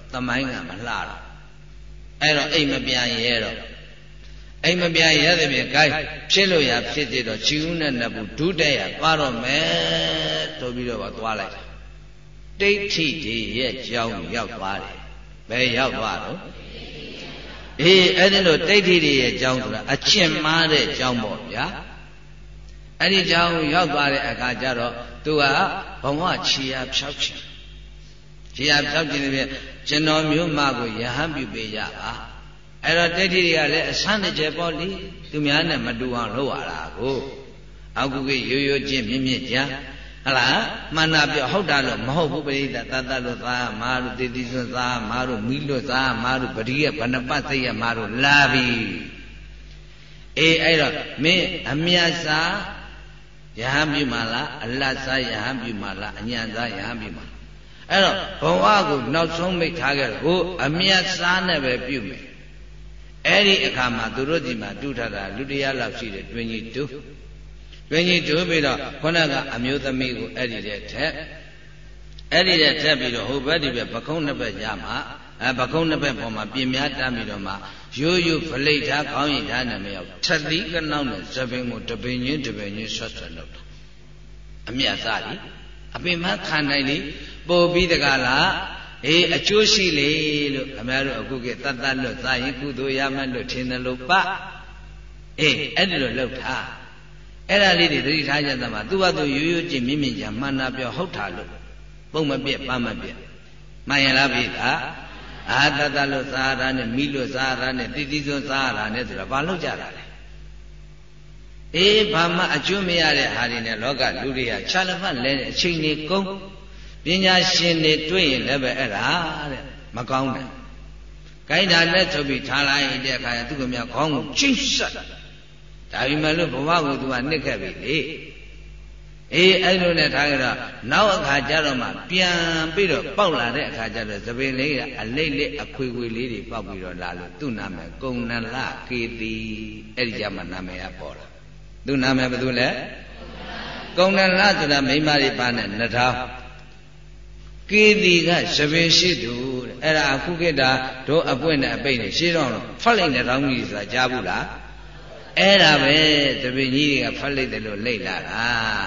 A: မိုင်းကမလှတော့အဲ့တော့အိမ်မပြန်ရဲတော့အိမ်မပြန်ရတဲ့ပြင်ကိုင်းဖြစ်လို့ရဖြစ်သေးတော့ခြေဦးနဲ့နှစ်ဘူးဒုတက်ရသွားတော့မယ်ဆိုပြီးတော့သွားလိုက်ဒိဋ္ဌိတွေရဲ့ကြောင်းရောက်သွားတယ်ဘယ်ရောက်သွားတော့အေးအဲ့ဒီလိုဒိဋ္ဌိတွေရဲ့ကြောင်းဆိုတာအကျင့်မှားတဲ့ကြောင်းပေါ့ဗျာအဲ့ဒီကြောင်းရောက်သွားတဲ့အခါကျတော့သူကဘဝခြေရာဖြောက်ခြင်းခြေရာဖြောက်ခြင်းတွေကျွန်တော်မျိုးမကိုယဟန်ပြုပေးရပါအဲ့တော့ဒိဋ္ဌိတွေကလည်းအဆန်းတစ်ချက်ပေါ့လေသူများနဲ့မတူအောင်လုပ်ရတာကိုအောက်ကုကရိုးရိုးချင်းမြင့်မြင့်ကြဟလားမှန်တာပြောဟုတ်တာလို့မဟုတ်ဘူးပရိသတ်တတ်လို့သားမာတို့တည်တည်စွန်းသားမာတို့မိလို့သားမာတို့ပရိယဘဏ္ဍပတ်သိရမာတို့လာပြီအေးအဲ့တော့မင်းအမြတ်စားယဟန်ပြုမှာလားအလတ်စားယဟန်ပြုမှာလားအညံစားယဟန်ပြုမှာအဲ့တော့ဘဝကိုနောက်ဆုံးမိတ်ထားခဲ့တော့ဟိုအမြတ်စားနဲ့ပဲပြုမယ်အဲ့ဒီအခါမှာသူတို့ဒီမှာတူထားတာလူတရားလောက်ရှိတယ်တွင်ကြီးတူပြီးတော့ခေါင်းကအမျိုးသမီးကိုအဲ့ဒီတဲ့ထက်ပြီးတော့ဟိုဘက်ဒီဘက်ပကုံးနှစ်ဘက်ရမှာပကုံးနှစ်ဘက်ပေါ်မှာပြင်များတမ်းပြီးတော့မှရိုးဖလိတ်ထားခေါင်းရည်ထားနေမရောက်ထက်သီးကနောက်နဲ့သပင်ကိုတပင်ချင်းဆွတ်လုပ်တာအမြတ်သားလीအပင်မခံနိုင်လीပို့ပြီးတကားလားအေးအကျိုးရှိလေလို့ခင်ဗျားတို့အခုကတတ်လွတ်သားရင်ကုသိုလ်ရမယ်လို့ထင်တယ်လို့ပအေးအဲ့ဒီလိုလုပ်တာအဲ့ဒါလေးတွေသတိထားကြသမှာသူ့ဘာသူရိုးကြည့်မြင့်ကြမှန်တာပြောဟုတ်တာလို့ပုံမပြက်ပန်းမပြက်မှန်ရလားပြီသားအာတတ်လွတ်သားရနဲ့မိလွတ်သားရနဲ့တိတိစွန်းသားရနဲ့ဆိုတော့ဘာလုပ်ကြတာလဲအေးဘာမှအကျိုးမရတဲ့ဟာတွေနဲ့လောကလူတွေကခြာလဖတ်လဲတဲ့အချိန်တွေကုန်ပညာရှင်တွေတွေ့ရင်လည်းပဲအဲ့ဒါတဲ့မကောင်းတယ်။ခိုင်းတာလက်ထုတ်ပြီးထားလိုက်တဲ့အခါကျသူကမြခေါင်းကိုချိတ်ဆက်ဒါပေမဲ့လို့ဘဝကိုသူကနှစ်ခဲ့ပြီလေ။အေးအဲ့လိုနဲ့ထားကြတော့နောက်အခါကျတော့မှပြန်ပြီးတော့ပေါက်လာတဲ့အခါကျတော့သပင်လေးကအလိတ်လေးအခွေခွေလေးတွေပေါက်ပြီးတော့လာလို့သူ့နာမည်ကုံနလကေတိအဲ့ဒီကြမှာနာမည်ကပေါ်လာ။သူ့နာမည်ဘာလို့လဲကုံနလဆိုတာမိန်းမတွေပါနဲ့နှထောင်းကေတိကသပင်ရှိသူတဲ့အဲ့ဒါအခုခေတ်တာတို့အပွင့်နဲ့အပိတ်နဲ့ရှင်းတော့ဖတ်လိုက်တဲ့တောင်းကြီးဆိုတာကြားဘူးလားအဲ့ဒါပဲသပင်ကြီးတွေကဖတ်လိုက်တယ်လို့လိတ်လာတာ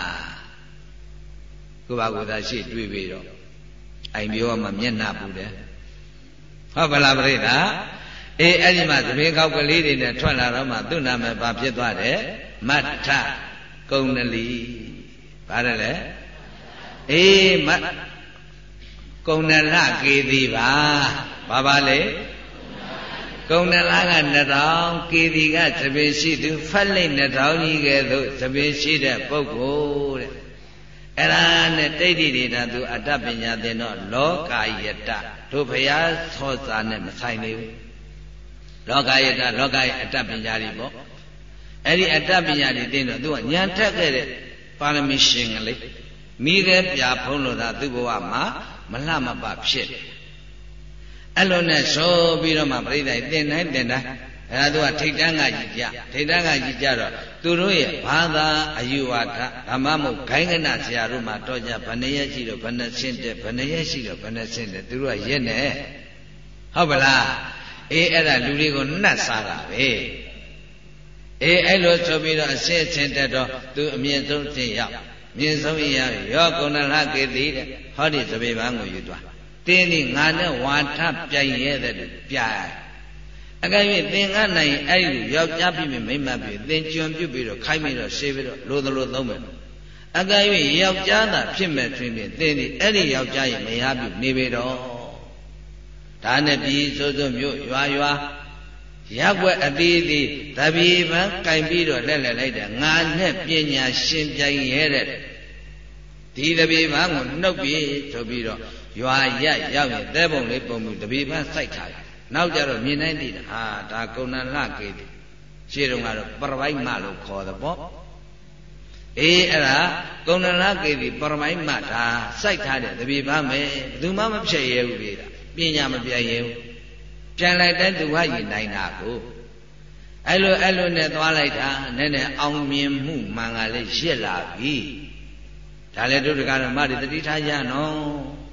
A: ကိုပါကိုသာရှိတွေ့ပြီးတော့အိမ်ပြောမှမျက်နှာပူတယ်ဟုတ်ပါလားပြိတ္တာအေးအဲ့ဒီမှာသပင်ကောက်ကလေးတွေနဲ့ထွက်လာတော့မှသူ့နာမည်ဘာဖြစ်သွားတယ်မတ္ထကုံနလီဘာလဲလဲအေးကုံနလကေတိဘာလဲကုံနလက2000ကေတိကသပင်ရှိသူဖတ်လိုက်2000ကြီးကဲ့သို့သပင်ရှိတဲ့ပုဂ္ဂိုလ်တဲ့အဲ့ဒါနဲ့တိဋ္ဌိတွေဒါသူအတ္တပညာသင်တော့လောကယတတို့ဘုရားသောစာနဲ့မဆိုင်နေဘူးလောကယတလောကရဲ့အတ္တပညာတွေပေါ့အဲ့ဒီအတ္တပညာတွေသင်တော့သူကဉာဏ်ထက်ခဲ့တဲ့ပါရမီရှင်ကလေးမိတဲ့ပြဖုံးလို့သာသူ့ဘဝမှာမလှမပဖြစ်တယ်အဲ့လိုနဲ့ဆိုပြီးတော့မှပြိဿသင်တိုင်းအဲ့ဒါသူကထိတ်တန်းကကြီးကြတော့သူတို့ရဲ့ဘာသာအယူဝါဒဓမ္မမို့ဂိုင်းကနဆရာတို့မှတော့ကြဘယ်နှရက်ရှိတော့ဘယ်နှဆင့်တဲ့ဘယ်နှရက်ရှိတော့ဘယ်နှဆင့်တဲ့သူတို့ကရက်နေဟုတ်ပါလားအေးအဲ့ဒါလူတွေကိုနှက်စားတာပဲအေးအဲ့လိုဆိုပြီးတော့အစစ်အချင်းတက်တော့သူအမြင့်ဆုံးသင်ရောက်မြင့်ဆုံးရရောကုဏလကေတိတဲ့ဟောဒီသဘေပန်းကိုယူသွားတင်းဒီငါနဲ့ဝါထပြိုင်ရဲတဲ့သူပြိုင်အကယ်၍သင်္ကနိုင်အဲ့ဒီယောက်ျားပြီးမိမ့်မပြီးသင်ကျွံပြုတ်ပြီးတော့ခိုင်းပြီးတော့ရှေးပြီးတော့လိုသလိုသုံးမယ်အကယ်၍ယောက်ျားသာဖြစ်မဲ့တွင်ဖြင့်သင်ဒီအဲ့ဒီယောက်ျားရဲ့မယားပြုနေပြီတော့ဒါနဲ့ပြီးစိုးစိုးမျိုးရွာရပ်ွက်အသေးသေးတပြေပန်းကင်ပြီးတော့လက်လိုက်တယ်ငါနဲ့ပညာရှင်ပြိုင်ရဲတဲ့ဒီတပြေပန်းကိုနှုတ်ပြီးဆိုပြီးတော့ရွာရက်ရောက်ရင်သဲပုံလေးပုံပြီးတပြေပန်းစိုက်ထားတယ်နောက်ကြတော့မြင်နိုင်သေးတယ်ဟာဒါကုဏ္ဏလကေတိရှေ့တုန်းကတော့ပရပိုက်မလို့ခေါ်တယ်ပေါ့အေးအဲ့ဒါကုဏ္ဏလကေတိပရပိုက်မဒါစိုက်ထားတဲ့တပြေပန်းပဲဘယ်သူမှမဖြတ်ရဲဘူးလေပညာမပြိုင်ရဲဘူးပြန်လိုက်တဲ့သူဟာရင်နိုင်တာကိုအဲ့လိုနဲ့သွားလိုက်တာနည်းနည်းအောင်မြင်မှုမှန်ကလေးရစ်လာပြီဒါလည်းတို့တကားတော့မတွေတတိထားကြနော်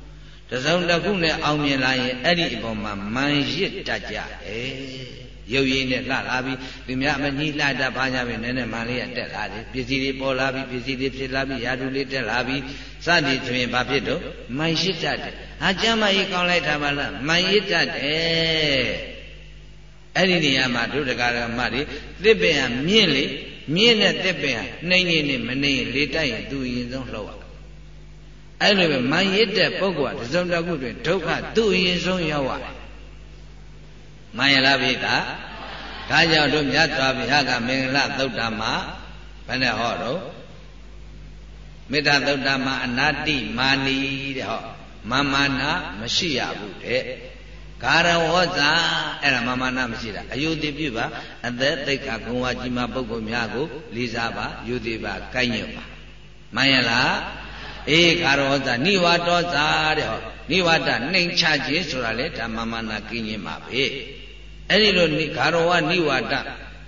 A: တစုံတစ်ခုနဲ့အောင်မြင်လာရင်အဲ့ဒီအပေါ်မှာမန်ရစ်တတ်ကြရုပ်ရည်နဲ့လှလာပြီးသူများမကြီးလှတတ်ပါကြပြီနည်းနည်းမှန်လေးတက်လာတယ်ပစ္စည်းတွေပေါ်လာပြီးပစ္စည်းတွေဖြစ်လာပြီးရာထူးလေးတက်လာပြီးစသည်ဆိုရင်ဘာဖြစ်တော့မန်ရစ်တတ်တယ်ဟာကျမ်းမကြီးကောင်းလိုက်တာပါလားမန်ရစ်တတ်တယ်အဲ့ဒီနေရာမှာဒုဒကာရမတွေသစ်ပင်ကမြင့်လေမြင့်တဲ့သစ်ပင်ကနှိမ့်နေမနှိမ့်ရင်လေတိုက်ရင်သူအရင်ဆုံးလှုပ်ရအဲ့လိုပဲမန်ရစ်တဲ့ပုဂ္ဂိုလ်ကတစုံတစ်ခုတွင်ဒုက္ခသူ့အရင်ဆုံးရောက်ရတယ်မှန်ရလားဗျာဒါကြောင့်တို့မြတ်စွာဘုရားကမင်္ဂလာသုတ်တံမှာဘယ်နဲ့ဟောတော့မေတ္တာသုတ်တံမှာအနာတိမာနီတဲ့ဟောမာနာမရှိရဘူးတဲ့ကာရဝောဇာအဲ့ဒါမာနာမရှိတာအယုတိပြုပါအသက်သိက္ခာဂုဏ်ဝါကြီးမှာပုဂ္ဂိုလ်များကိုလေးစားပါယူသေးပါကိုက်ညွတ်ပါမှန်ရလားအေးကာရဝောဇာနိဝါဒောဇာတဲ့ဟောနိဝါဒနှိမ်ချခြင်းဆိုတာလေဒါမာနာကင်းခြင်းပါပဲအဲ့ဒီလိုဂါရဝနိဝါဒ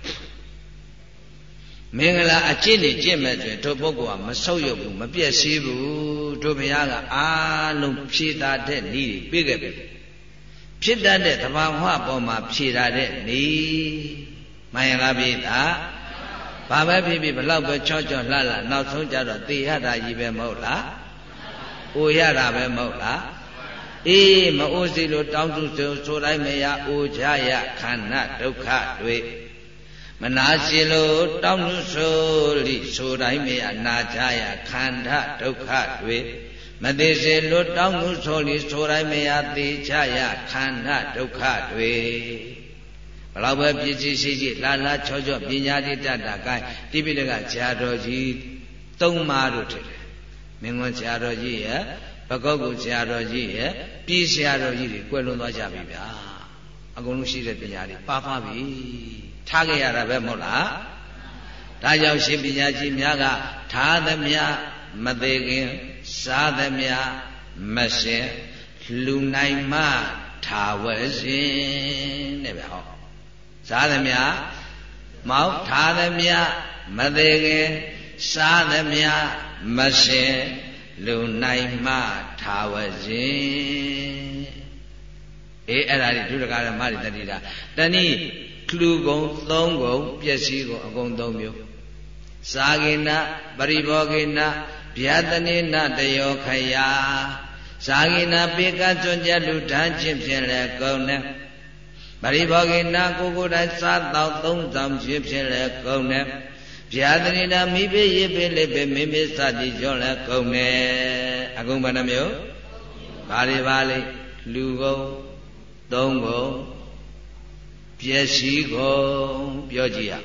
A: မင်္ဂလာအကျင့်တွေကျင့်မဲ့ဆိုရင်တို့ပုဂ္ဂိုလ်ကမဆုတ်ယုတ်ဘူးမပြည့်စည်ဘူးတို့ဘုရားကအားလုံးဖြေတာတဲ့ဤတွေပြေးခဲ့ပြီဖြစ်တတ်တဲ့သဘာဝပေါ်မှာဖြေတာတဲ့ဤမှန်ရလားပြေးတာဘာပဲဖြစ်ဖြစ်ဘလောက်ပဲချောချောလှလှနောက်ဆုံးကြတော့သေရတာကြီးပဲမဟုတ်လားအိုရတာပဲမဟုတ်လားအေးမအိုစီလို့တောင်းစုဆိုတိုင်းမရအိုကြရခန္ဓာဒုက္ခတွေမနာစီလို့တောင်းစုဆိုတိုင်းမရနာကြရခန္ဓာဒုက္ခတွေမသေးစေလို့တောင်းစုဆိုတိုင်းမရသိကြရခန္ဓာဒုက္ခတွေဘလောက်ပဲပြည့်စည်ရှိရှိလာလာချောချောပညာတိတတ်တာကိုင်းတိပိဋကဇာတော်ကြီးသုံးပါးတို့ထင်တယ်မင်းကွန်းဇာတော်ကြီးရဲ့ပကောက်ကိုဆရာတော်ကြီးရဲ့ပြည်ဆရာတော်ကြီးတွေကွယ်လွန်သွားကြပြီဗျာအကုန်လုံးရှိတဲ့ပညာတွေပါဖပြီထားခဲ့ရတာပဲမဟုတ်လားဒါကြောင့်ရှင်ပညာကြီးများကထားသမျှမသေးခင်စားသမျှမရှင်လူနိုင်မှထာဝစဉ်တဲ့ဗျဟောစားသမျှမောက်ထားသမျှမသေးခင်စားသမျှမရှင်လူနိုင်မှထာဝစဉ်အေးအဲ့ဒါတွေဒုဒကာရမတွေတတိတာတဏိလူကုံသုံးကုံပျက်စီးကုံအကုန်သုံးမျိုးစာကိနပရိဘောကိနဗျာတနိနတယောခယာစာကိနပေကကျွန်းကြလူထမ်းခြင်းဖြင့်လည်းကုန်တယ်ပရိဘောကိနကိုယ်ကိုယ်တိုင်စားတော့သုံးဆောင်ခြင်းဖြင့်လည်းကုန်တယ်ဗျာတနိနာမိပေရေပေလေးပေမိမိစသည်ကြောင့်လည်းကုန်တယ်အကုန်ဘယ်နှမျိုးဘာတွေပါလိလူကုန်သုံးကုန်ပျက်စီးကုန်ပြောကြည့်ရ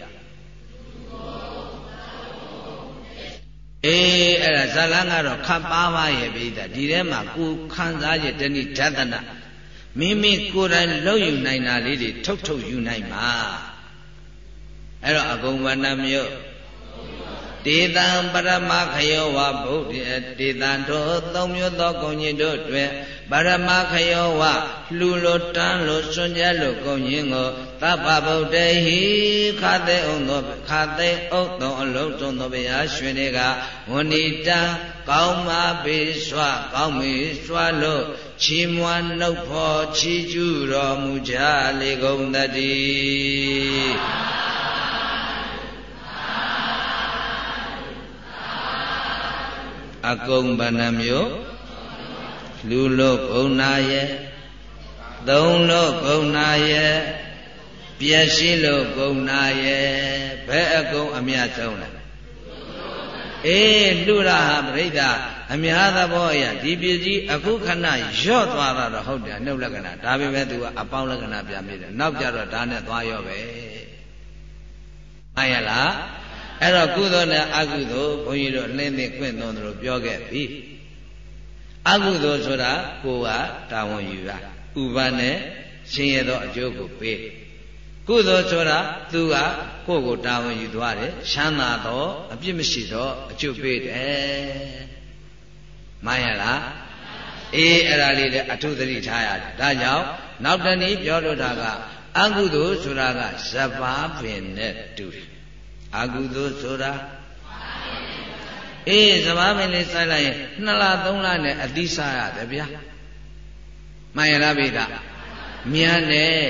A: အေးအဲ့ဒါဇာလန်းကတော့ခပ်ပါးပါးရဲ့ပိဋကဒီထဲမှာကိုခံစားရတဏိဓတနာမိမိကိုယ်တိုင်လုပ်ယူနိုင်တာလေးတွေထုတ်ယူနိုင်မှာအဲ့တော့အကုန်ဘယ်နှမျိုးတေတံပရမခယောဝဗုဒ္ဓတေတံတို့သုံးမျိုးသောကုံကြီးတို့တွင်ပရမခယောဝလှူလို့တန်းလို့စွန့်ကြလို့ကုံကြီးကိုသဗ္ဗဗုဒ္ဓဟိခသေဩသောခသေဩသောအလုံးစုံသောဘုရားရှင်တွေကဝဏိတံကောင်းပါပေစွာကောင်းပြီစွာလို့ချီးမွမ်းနှုတ်ဖော်ချီးကျူးတော်မူကြလေကုန်သတည်းအကုန်ဘဏ္ဍမျိုးလူလို့ဂုဏရဲ့သုံးလို့ဂုဏရဲ့ပျက်စီးလို့ဂုဏရဲ့ဘယ်အကုန်အမြတ်ဆုံးလဲအေးလူရဟာပရိသအများသဘောအရဒီပစ္စည်းအခုခဏရော့သွားတာတော့ဟုတ်တယ်နှုတ်လက္ခဏာဒါပေမဲ့သူကအပေါင်းလက္ခဏာပြန်ပြီးတယ်နောက်ကြတော့ဒါနဲ့သွားရော့ပဲမှန်ရလားအဲ့တော့ကုသိုလ်နဲ့အကုသိုလ်ဘုန်းကြီးတို့နှင်းသိခွင့်သွန်တို့ပြောခဲ့ပြီအကုသိုလ်ဆိုတာကိုယ်ကတာဝန်ယူရဥပါနဲ့ရှင်ရသောအကျိုးကိုပေးကုသိုလ်ဆိုတာသူကကိုယ့်ကိုတာဝန်ယူသွားတယ်ချမ်းသာတော့အပြစ်မရှိတော့အကျိုးပေးတယ်မှန်ရလားအေးအဲ့ဒါလေးလည်းအထုသတိထားရတယ်ဒါကြောင့်နောက်တနည်းပြောလို့တာကအကုသိုလ်ဆိုတာကဇဘာပင်နဲ့တူတယ်အကုသိုလ်ဆိုတာအေးဇဘာပင်လေးစိုက်လိုက်ရင်2လ3လနဲ့အတိစားရတယ်ဗျာမှန်ရလားဗျာမြန်တယ်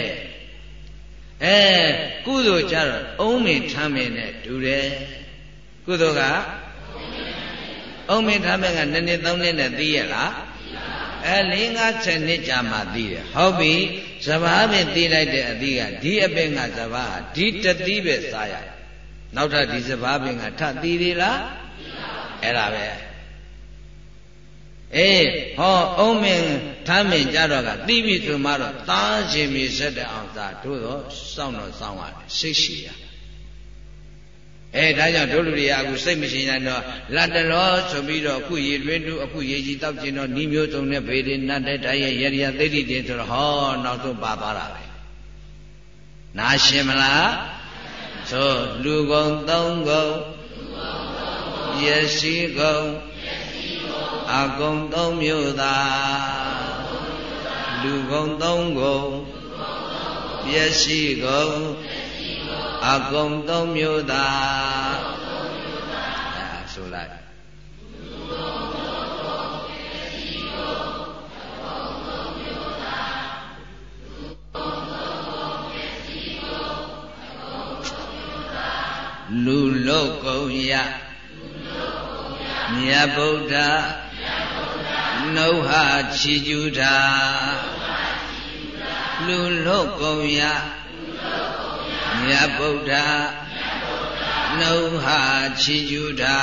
A: ကုသိုလ်ကြတော့အုံးမင်ထမ်းမင်နဲ့တူတယ်ကုသိုလ်ကအုံးမင်ထမ်းမင်က2နှစ်3နှစ်နဲ့သိရလား4-5 နှစ်ကြာမှသိတယ်ဟုတ်ပြီစဘာပင်သိလိုက်တဲ့အသီးကဒီအပင်ကစဘာဒီတသီးပဲစားရနောက်ထပ်ဒီစဘာပင်ကထသိသေးလားအဲ့ဒါပဲဟောအုံးမင်ထမ်းမင်ကြတော့ကသိပြီဆိုမှတော့သားရှင်မြေဆက်တဲ့အောင်သာတို့တော့စောင့်တော့စောင့်ရတယ်စိတ်ရှိရဒါကြောင့်တို့လူတွေကအခုစိတ်မရှိနိုင်တော့လက်တလောဆိုပြီးတော့အခုရေတွင်းတူအခုရေကြီးတောက်ကျင်တော့ဤမျိုးစုံနဲ့ဘေးတွေနတ်တဲ့တိုင်းရဲ့ရရသိတိတင်ဆိုတော့ဟောနောက်ဆုံးပါသွားတာပဲနားရှင်းမလားဆိုလူကုန်သုံးကုန်ရရှိကုန်အကုန်သုံးမျိုးသာလူကုန်သုံးကုန်ရရှိကုန်အကုန်သုံးမျိုးသာဆိုလိုက်လူလောကုန်ရမြတ်ဗုဒ္ဓနှုတ်ဟာချီကျူးတာလူလောကုန်ရမြတ်ဗုဒ္ဓနှုတ်ဟာချီကျူးတာ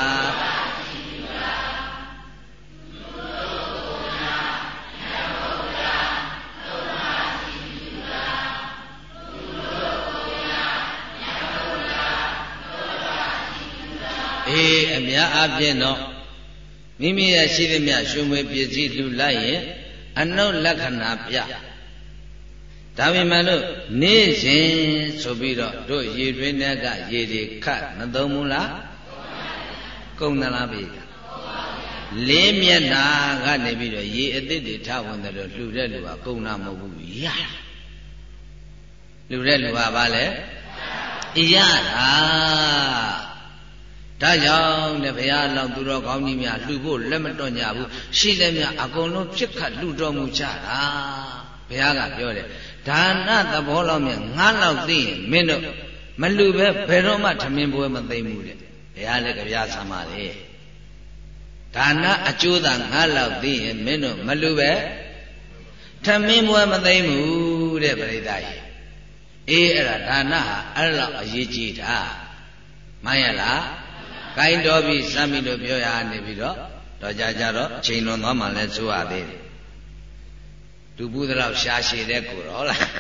A: အများအားဖြင့်တော့မိမိရဲ့ရှိသမျှရှင်မွေပစ္စည်းလှူလိုက်ရင်အနုလက္ခဏာပြဒါပေမဲ့လို့နေ့စဉ်ဆိုပြီးတော့တို့ရေတွင်းထဲကရေတွေခတ်မသုံးဘူးလားကုန်သလားဗျာလေးမျက်နှာကနေပြီးတော့ရေအသစ်တွေထဝင်တယ်လို့လှူတဲ့လူကကုန်တာမဟုတ်ဘူးရလှူတဲ့လူကဘာလဲရတာဒါကြောင့်လည်းဘုရားလောက်သူတော်ကောင်းကြီးများလှူဖို့လက်မတွန့်ကြဘူးရှိလည်းများအကုန်လုံးဖြစ်ခတ်လှူတော်မူကြတာဘုရားကပြောတယ်ဒါနသဘောလောက်မြတ်9လောက်သိရင်မင်းတို့မလှူပဲဘယ်တော့မှထမင်းပွဲမသိမ့်ဘူးတဲ့ဘုရားလည်းကြပြဆံပါလေဒါနအကျိုးသာ9လောက်သိရင်မင်းတို့မလှူပဲထမင်းပွဲမသိမ့်ဘူးတဲ့ပရိသတ်ကြီးအဲ့ဒါဒါနဟာအဲ့လောက်အရေးကြီးတာမှန်ရလားကိုင်းတော်ပြီစမ်းပြီလို့ပြောရနေပြီးတော့ကြတော့အချိန်လွန်သွားမှလည်းဆိုရသေးတယ်သူဘူးတော့ရှားရှည်တဲ့ကိုတော့လား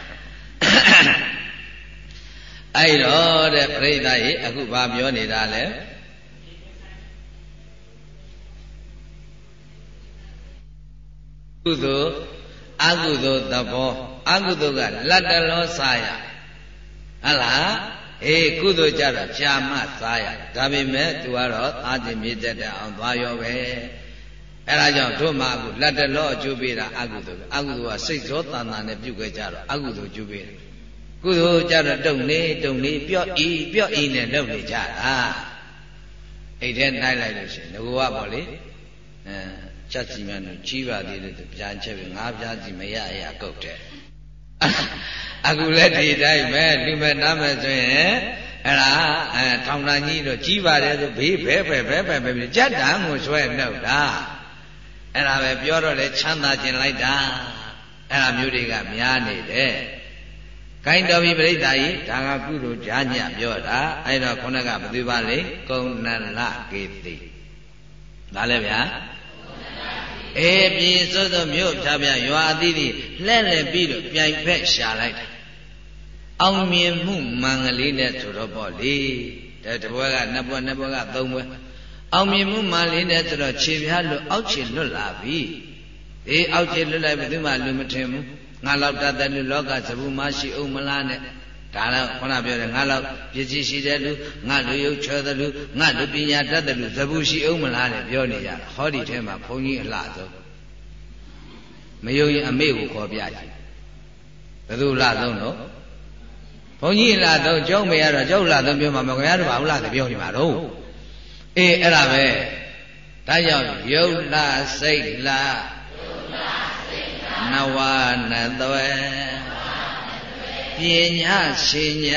A: အဲ့တော့တဲ့ပြိဿရေအခုဘာပြောနေတာလဲကုသိုလ်အကုသိုလ်သဘောအကုသိုလ်ကလက်တလောစားရဟုတ်လားကုသိုလ်ကြတော့ကြာမှစားရဒါပေမဲ့ तू ကတော့အာတိမြေတက်တဲ့အောင်သွားရောပဲအဲ့ဒါကြောင့်တို့မှအခုလက်တလောအကျိုးပေးတာအကုသိုလ်အကုသိုလ်ကစိတ်သောတဏ္ဍာနဲ့ပြုခဲ့ကြတော့အကုသိုလ်ကျိုးပေးတယ်ကုသိုလ်ကြတော့တုံနေပြော့ဤနဲ့လုပ်နေကြတာအိတ်ထဲနိုင်လိုက်လို့ရှိရင်ငကိုကပေါ့လေချက်စီမန်တို့ကြီးပါသေးတယ်ပြန်ချက်ပြီးငါးပြားစီမရရကုတ်တယ်အခုလည်းဒီတိုင်းပဲလူမဲ့နားမဲ့ဆိုရင်အဲ့ဒါထောင်တန်းကြီးတော့ကြီးပါတယ်ဆိုဘေးဘဲကြက်တံကိုဆွဲနှုတ်တာအဲ့ဒါပဲပြောတော့လေချမ်းသာခြင်းလိုက်တာအဲ့ဒါမျိုးတွေကများနေတယ်ကိုင်းတော်ပြီပြိဿကြီးဒါကကုသိုလ်ဈာညပြောတာအဲ့တော့ခုနကဘယ်သူပါလဲကုဏ္ဏလကေတိဒါလည်းဗျာပြည်စိုးသောမြို့ဖြားပြရွာအသီးသီးလှဲ့ပြီးတော့ပြိုင်ဖက်ရှာလိုက်တာအောင်မြင်မှုမင်္ဂလေးနဲ့ဆိုတော့ပေါ့လေတပွဲက2ပွဲ2ပွဲက3ပွဲအောင်မြင်မှုမင်္ဂလေးနဲ့ဆိုတော့ခြေပြားလွတ်အောက်ခြေလွတ်လာပြီအောက်ခြေလွတ်လိုက်ဘယ်သူမှလူမထင်ဘူးငါလောက်တတ်တဲ့လူလောကသဘူးမရှိအောင်မလားနဲ့ဒါတော့ခုနပြောတယ်ငါလောက်ပစ္စည်းရှိတဲ့လူငါလူရုပ်ချောတဲ့လူငါလူပညာတတ်တဲ့လူသဘူးရှိအောင်မလားနဲ့ပြောနေကြတာဟောဒီထဲမှာဘုန်းကြီးအလှဆုံးမယုံရင်အမေကိုခေါ်ပြကြည့်ဘယ်သူလှဆုံးတော့ဘုန်းကြီးလှဆုံးကျောင်းမေရတော့ကျောင်းလှဆုံးပြောမှာမခင်ဗျားတို့ဘာလို့လှတယ်ပြောနေမှာတော့အဲ့ဒါပဲဒါကြောင့်ယုတ်လှစိတ်လှနဝနသွေပညာရှင်ည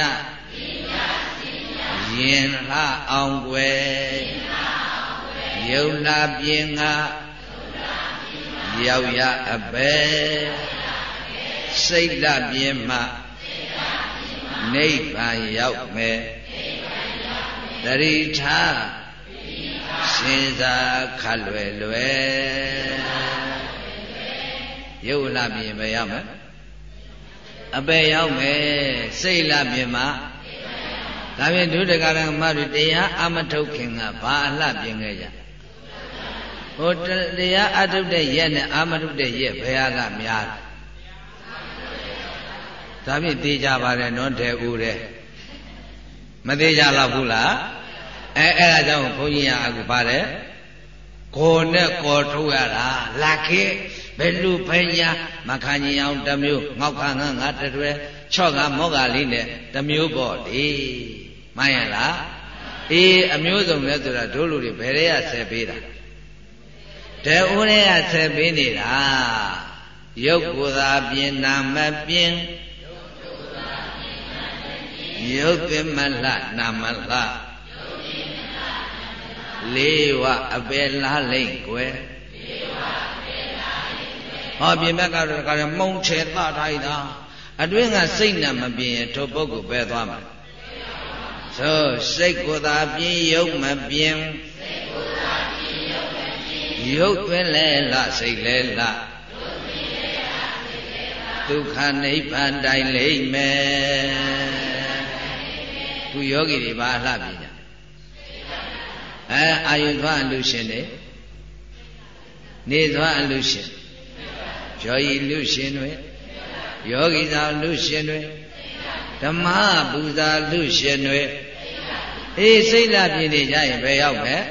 A: ယင်လှအောင်ွယ်ယုံလာပြင်ငါရောက်ရအပဲစိတ်လပြင်မှနိဗ္ဗာန်ရောက်မယ်တရိထားစဉ်းစားခတ်လွယ်လွယ်ယုတ်လပြင်ပဲရောက်မယ်အပေရောက်မယ်စိတ်လပြင်မှဒါဖြင့်ဒုဒကရမတို့တရားအမထုတ်ခင်ကဘာအလှပြင်ခဲ့ကြဟိုတရားအထုတ်တဲ့ရက်နဲ့အမထုတ်တဲ့ရက်ဘယ်ဟာကများဒါဖြင့်သိကြပါတယ်နော်တဲ့ဦးတဲ့မသိကြတော့ဘူးလားအဲ့ဒါကြောင့်ဘုန်းကြီးကအခုပါတယ်ကိုယ်နဲ့ကိုယ်ထုတ်ရတာလာခေဘယ်လူဖိညာမခံကြီးအောင်တစ်မျိုးငေါက်ခါငါငါတတွဲချော့ကမောကလေးနဲ့တစ်မျိုးပေါ့လေမှန်ရလားအေးအမျိုးစုံလဲဆိုတာတို့လူတွေဘယ်တွေကဆက်ပေးတာတဲ့ဦးတွေကဆက်ပေးနေတာရုပ်ကိုယ်သာပြင်နာမပြင်ရုပ်ပြမလှနာမလှလေးဝအပေလားလိမ့်ကွယ်ဟောပြင်ဘက်ကတော့မှုံချေသထားတာအတွင်းကစိတ်နဲ့မပြင်ရင်ထိုပုဂ္ဂိုလ်ပဲသွားမှာဆိုစိတ်ကိုယ်သာပြင်ရုပ်မပြင်ရုပ်တွင်လဲလားစိတ်လဲလားဒုက္ခနိဗ္ဗာန်တိုင်လိမ့်မယ်သူယောဂီတွေဘာလှပြင်ကြအာယုသွားအလူရှင်တွေနေသွားအလူရှင်ယောဂီလူရှင်တွေယောဂီသာလူရှင်တွေဓမ္မပူဇာလူရှင်တွေအေးစိတ်လာပြင်နေကြရင်ဘယ်ရောက်မယ်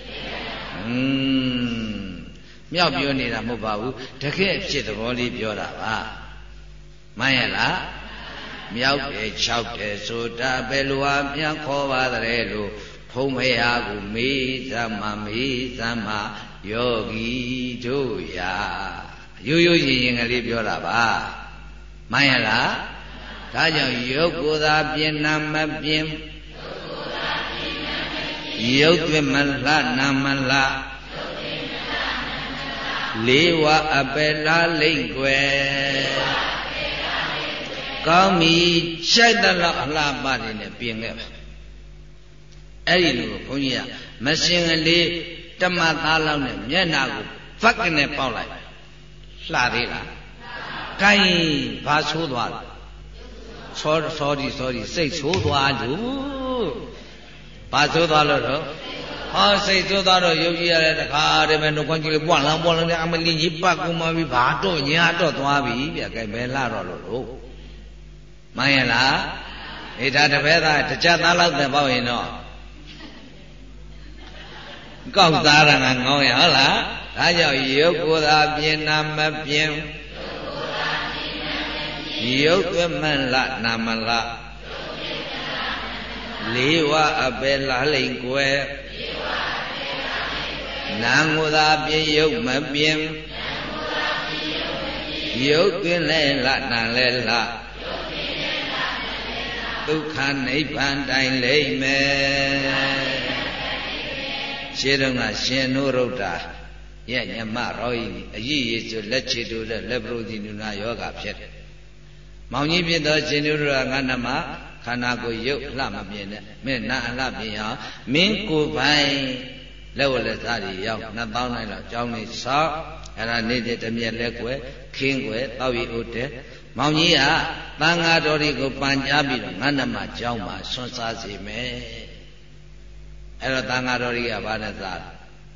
A: မြောက်ပြောနေတာမဟုတ်ပါဘူးတကယ်ဖြစ်သဘောလေးပြောတာပါမှန်ရလားမြောက်တယ်၆တယ်ဆိုတာဘယ်လိုဟာပြန်ခေါ်ပါသလဲလို့ဖုံးမရဘူးမေးသမယောဂီတို့ရာရိုးရိုးရင်ရင်ကလေးပြောတာပါမှန်ရလားဒါကြောင့်ရုပ်ကိုယ်သာပြင်နာမပြင်ရုပ်တွင်မလှနာမလှလေးဝအပေလားလိမ့်ွယ်ကောင်းပြီရှိုက်တဲ့လောက်အလှပတွေနဲ့ပြင်ခဲ့ပါအဲ့ဒီလိုဘုန်းကြီးကမရှင်ကလေးတမသားလောက်နဲ့မျက်နာကိုဖက်ကနေပေါက်လိုက်လှသေးလားကိုင်းဘာဆိုးသွားလဲစောဒီစိတ်ဆိုးသွားလို့ဘာဆိုးသွားလို့တော့ဟောစိတ်ဆိုးသွားတော့ယုတ်ကြည်ရတဲ့တခါတည်းပဲနှုတ်ခွန်းကြီးလေးပွားလန်းအမလင်းကြီးပတ်ကူမပြီးဘာတော့ညာတော့သွားပြီဗျကဲဘယ်လှတော့လို့မှန်ရလားအေးဒါတပည့်သားတစ်ချက်သားလောက်တည်းပေါ့ရင်တော့ကောက်သားရငငောင်းရဟုတ်လားဒါကြောင့်ရုပ်ကိုယ်သာပြင်နာမပြင်ရုပ်သွမလနာမလလေးဝအပေလားလိမ့်ကွယ်နာကိုယ်သာပြင်ရုပ်မပြင်ရုပ်သွလဲလနာလဲလဒုက္ခနိဗ္ဗာန်တိုင်လိမ့်မယ်ရှင်းတော့ကရှင်နုရုဒ္ဓရဲ့ညမရောဤအရည်ရည်ဆိုလက်ချေတူတဲ့လက်ပရုဇိနုနာယောဂဖြစ်တယ်။မောင်ကြီးဖြစ်သောရှင်နုရုဒ္ဓငါနမခန္ဓာကိုယ်ရုပ်လှမပြင်းနဲ့မင်းနာအလှပြင်းအောင်မင်းကိုယ်ပိုင်လက်ဝလက်သားတွေရောက်2000နိုင်လောက်ကြောင်းနေဆောက်အဲ့ဒါနေတဲ့တမျက်လက်ွယ်ခင်းွယ်တောက်ရီဥတဲ့မောင်ကြီးကသံဃာတော်တွေကိုပန်ကြားပြီးတော့ငါနမကြောင်းမှာဆွမ်းစားစေမယ်အဲ့တော့သံဃာတော်တွေကဘာနဲ့သား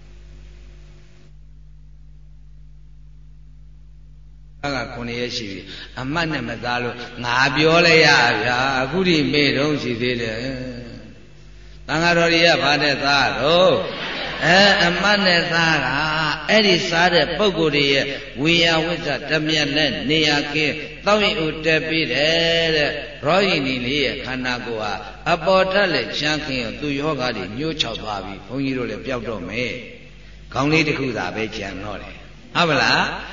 A: က9ရက်ရှိပြီအမှတ်နဲ့မသားလို့ငါပြောလိုက်ရဗျာအခုဒီမေ့တော့ရှိသေးတယ်သံဃာတော်တွေကဘာနဲ့သားတော့အမှတ်နဲ့သားကအဲ့ဒီစားတဲ့ပုဂ္ဂိုလ်တွေရဲ့ဝေယဝိဇ္ဇတမျက်နဲ့နေရာကင်းတောင်းရင်ဥတက်ပြီးတယ်တဲ့ရောဟိနီလေးရဲ့ခန္ဓာကိုယ်ဟာအပေါ်ထက်လက်ချမ်းခင်ရောသူယောဂတွေညှိုးချောက်သွားပြီဘုန်းကြီးတို့လည်းပျောက်တော့မယ်ခေါင်းလေးတစ်ခုသာပဲကြံတော့တယ်ဟုတ်ပါလား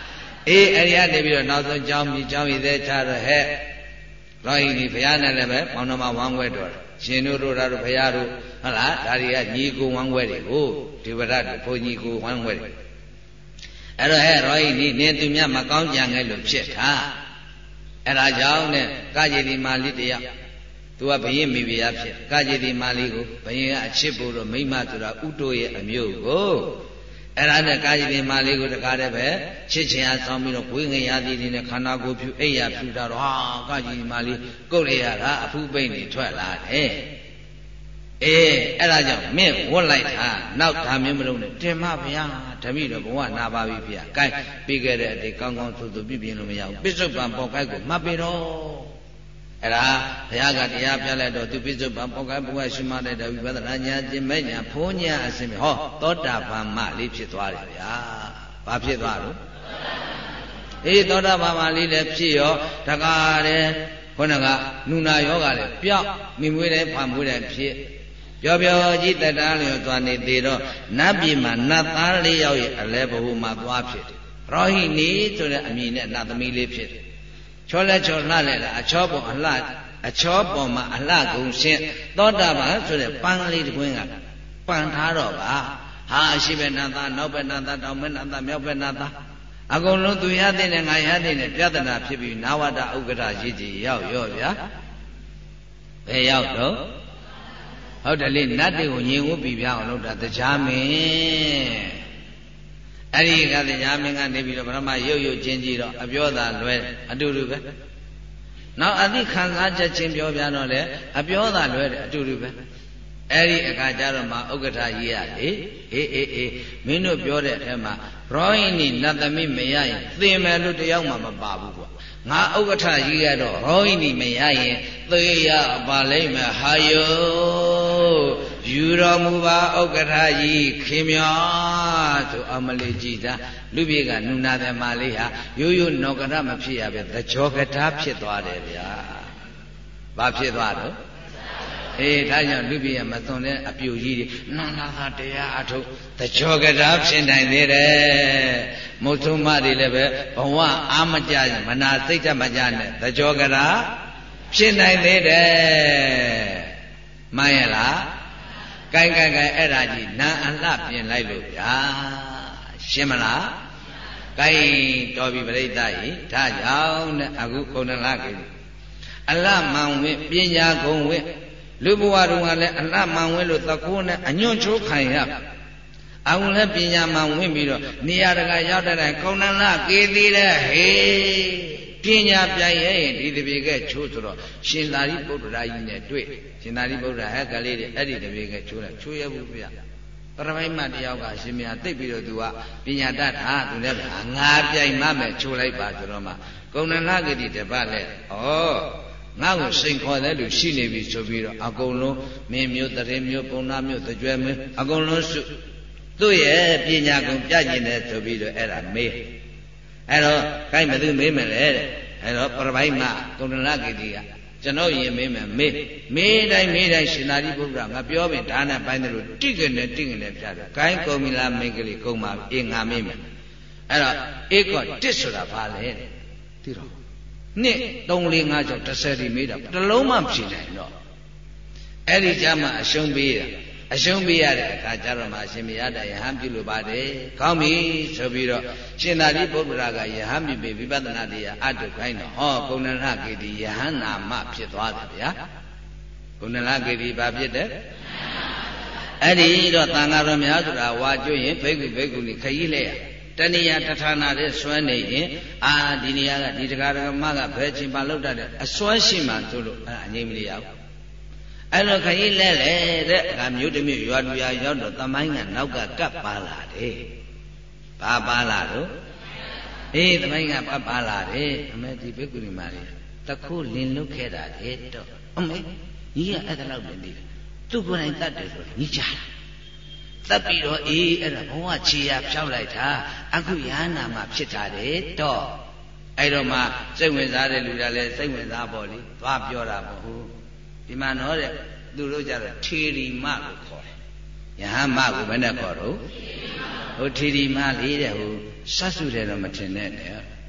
A: အေးအဲ့ဒီကနေပြီးတော့နောက်ဆုံးကြောင်းပြီးသေးချတော့ဟဲ့ရောဟိနီဘုရားနဲ့လည်းပဲမောင်နှမဝမ်းခွဲတော်ရှင်တို့ဘုရားတို့ဟုတ်လားဒါတွေကညီကိုဝမ်းခွဲတွေကိုဒီဝရတို့ဘုန်းကြီးကိုဝမ်းခွဲတွေအဲ့တော့ဟဲ့ရောဟိနီနင်းသူမြတ်မကောင်းကြံခဲ့လို့ဖြစ်တာအဲ့ဒါကြောင့်နဲ့ကာကြေတိမာလိတယောက်သူကဘယင်းမိဖုရားဖြစ်ကာကြေတိမာလိကိုဘယင်းကအချစ်ဖို့တော့မိမဆိုတာဥတိုရဲ့အမျိုးကိုအဲ့ဒါနဲ့ကာယတိမာလေးကိုတကားတည်းပဲချစ်ချင်အားဆောင်ပြီးတော့ဝိငရသည်တွေနဲ့ခန္ဓာကိုယ်ဖြူအိယာဖြူတာတော့ဟာကာယတိမာလေးကုတ်ရရတာအဖူးပိတ်နေထွက်လာတယ်အေးအဲ့ဒါကြောင့်မင်းဝတ်လိုက်တာနောက်ဒါမျိုးမလုပ်နဲ့တင်မဗျာဓမိတော့ဘဝနာပါပြီဗျာကဲပြီးခဲ့တဲ့အတိတ်ကောင်းကောင်းဆိုပြပြလို့မရဘူးပစ္စုပန်ပေါ်ကိုက်ကိုမှတ်ပြီးတော့အဲ့ဒါဘုရားကတရားပြလိုက်တော့သူပစ္စုပန်ပေါ်ကိုက်ဘုရားရှိမှတဲ့ဝိပဿနာဉာဏ်ကျင့်မဲ့ဉာဏ်ဖုံးဉာဏ်အစဉ်ဟောသောတာပန်မလေးဖြစ်သွားတယ်ဗျာဘာဖြစ်သွားလို့အေးသောတာပန်မလေးလည်းဖြစ်ရောတကားတယ်ခုနကနုနာယောဂလည်းပျောက်မိမွေးတယ်ဖာမွေးတယ်ဖြစ်ပျော်ပျော်ကြီးတတန်းလျော်သွားနေသေးတော့နတ်ပြည်မှာနတ်သားလေးယောက်ရဲ့အလဲဘဝမှာသွားဖြစ်တယ်ရောဟိနီဆိုတဲ့အမည်နဲ့နတ်သမီးလေးဖြစ်တယ်ချောလဲချောလှလဲလားအချောပေါ်အလှအချောပေါ်မှာအလှကုန်ရှင်းသောတာပန်ဆိုတဲ့ပန်းကလေးတစ်ခွင်းကပန်ထားတော့ပါဟာအရှိဘက်နာသားနောက်ဘက်နာသားတောင်ဘက်နာသားမြောက်ဘက်နာသားအကုန်လုံးသူရတဲ့နဲ့ငါရတဲ့နဲ့ပြဿနာဖြစ်ပြီးနာဝတ္တဥက္ကဋ္ဌရှိကြီးရောက်ရောဗျာဘယ်ရောက်တော့ဟုတ်တယ်လေနတ်တွေကိုညင်ဝတ်ပြီးပြအောင်လို့တာတရားမင်းအဲ့ဒီကတရားမင်းကနေပြီးတော့ဗြဟ္မရုပ်ရုပ်ချင်းကြည့်တော့အပြောသာလွဲအတူတူပဲနောက်အသိခံစားချက်ချင်းပြောပြတော့လေအပြောသာလွဲတယ်အတူတူပဲအဲ့ဒီအခါကျတော့မှဥက္ကဋ္ဌကြီးရလေအေးမင်းတို့ပြောတဲ့အထက်မှာရောဟိနီနတ်သမီးမရရင်သင်မယ်လို့တယောက်မှမပါဘူးကွာငါဥက္ကဋ္ဌကြီးကတော့ရောဟိနီမရရင်သေရပါလိမ့်မယ်ဟာယောယူတော်မူပါဥက္ကဋ္ဌကြီးခင်ဗျာဆိုအမလေးကြည်သာလူပြေကနုနာသမလေးဟာရိုးရိုးနောကရမဖြစ်ရပဲသကြောကတာဖြစ်သွားတယ်ဗျာဘာဖြစ်သွားတော့အေးဒါကြောင့်လူပြေမသွန်တဲ့အပြူကြီးတွေနန္နာသာတရားအထုတ်သကြောကတာဖြစ်နိုင်သေးတယ်မုတ်သုံးမတွေလည်းပဲဘဝအာမကြမနာစိတ်ဓာတ်မကြနဲ့သကြောကတာဖြစ်နိုင်သေးတယ်မှန်ရဲ့လားကိုင်အဲ့ဒါကြီးနာအလှပြင်လိုက်လို့ဗျာရှင်းမလားကိုင်တော်ပြီပြိဿကြီးဒါကြောင့်နဲ့အခုခုနလကိအလှမှန်ဝင်ပညာဂုံဝင်လူဘဝတုန်းကလည်းအလှမှန်ဝင်လို့သခိုးနဲ့အညွန့်ချိုးခံရအခုလည်းပညာမှန်ဝင်ပြီးတော့နေရာတကာရောက်တဲ့ကုဏလကေသေးတဲ့ဟေးပညာပြိုင်ရဲ့ဒီတပြေကချိုးဆိုတော့ရှင်သာရိပုတ္တရာကြီးနဲ့တွေ့ရှင်သာရိပုတ္တရာဟဲ့ကလေးတွေအဲ့ဒီတပြေကချိုးလိုက်ချိုးရဘူးဗျပရမိုက်မတယောက်ကရှင်မြတ်သိပ်ပြီးတော့သူကပညာတတ်တာသူလည်းငါပြိုင်မှမယ်ချိုးလိုက်ပါဆိုတော့မှကုဏလကတိတပတ်လဲငါ့ကိုစိန်ခေါ်တဲ့လူရှိနေပြီဆိုပြီးတော့အကုန်လုံးမင်းမျိုးတရင်မျိုးပုံနာမျိုးတကြွယ်မျိုးအကုန်လုံးစုသူ့ရဲ့ပညာကုန်ပြကျင်တယ်ဆိုပြီးတော့အဲ့ဒါမေးအဲ့တော့ကိုင်းဘယ်သူမေးမလဲတဲ့အဲ့တော့ပရမိုက်မကုဏလကတိကကျွန်တော်ရင်မေးမယ်မေးတိုင်းရှင်သာရိပုတ္တရာငါပြောပြီဒါနဲ့ပိုင်းတယ်လို့တိကနေပြတယ်ကိုင်းကုန်ပြီလားမိန်းကလေးကုန်ပါပြီငါမေးမယ်အဲ့တော့ဧကောတစ်ဆိုတာဘာလဲသိတော့နှစ်3 4 5 6 10ဒီမေးတာတစ်လုံးမှဖြေနိုင်တော့အဲ့ဒီကြမှာအရှုံးပေးရတဲ့အခါကျတော့မှရှင်မရတဲ့ယဟန်ပြုလို့ပါတယ်ကောင်းပြီဆိုပြီးတော့ရှင်သာရိပုတ္တရာကယဟန်ပြုပြီးဝိပဿနာတရားအတုခိုင်းတော့ဟောကုဏလကေတိယဟန်နာမဖြစ်သွားတယ်ဗျာကုဏလကေတိဘာဖြစ်တယ်အဲ့ဒီတော့သံဃာတော်များဆိုတာဝါကျွရင်ဘိက္ခုနီခရီးလဲရတဏှာတထာနာတဲ့စွဲနေရင်ဒီနေရာကဒီတရားဓမ္မကဘယ်ချိန်မှလောက်တတ်တဲ့အစွဲရှိမှဆိုလို့အငြိမ့်မရဘူးအဲ့လိုခရီးလဲတဲ့အခါမြို့တစ်မြို့ရွာတူရွာရောက်တော့သမိုင်းကနောက်ကကပ်ပါလာတယ်ဘာပါလာတော့သမိုင်းကပါလာတယ်အမေဒီဘိက္ခုနီမလေးတခုလင်လွတ်ခဲ့တာလေတော့အမေကြီးကအဲ့ဒါလောက်တင်သေးတယ်သူကိုယ်တိုင်တတ်တယ်ဆိုညီချတာတတ်ပြီးတော့အဲ့ဒါဘဝခြေရဖြောက်လိုက်တာအခုရဟနာမှာဖြစ်တာတယ်တော့အဲ့တော့မှစိတ်ဝင်စားတဲ့လူကလည်းစိတ်ဝင်စားပေါ့လေသွားပြောတာမဟုတ်ဒီမှာတော့တဲ့သူတို့ကြတော့ထေရီမလို့ခေါ်တယ်ယဟန်မကိုဘယ်နဲ့ခေါ်တော့ဟိုထေရီမလေးတဲ့ဟိုစတ်စုတယ်တော့မထင်နဲ့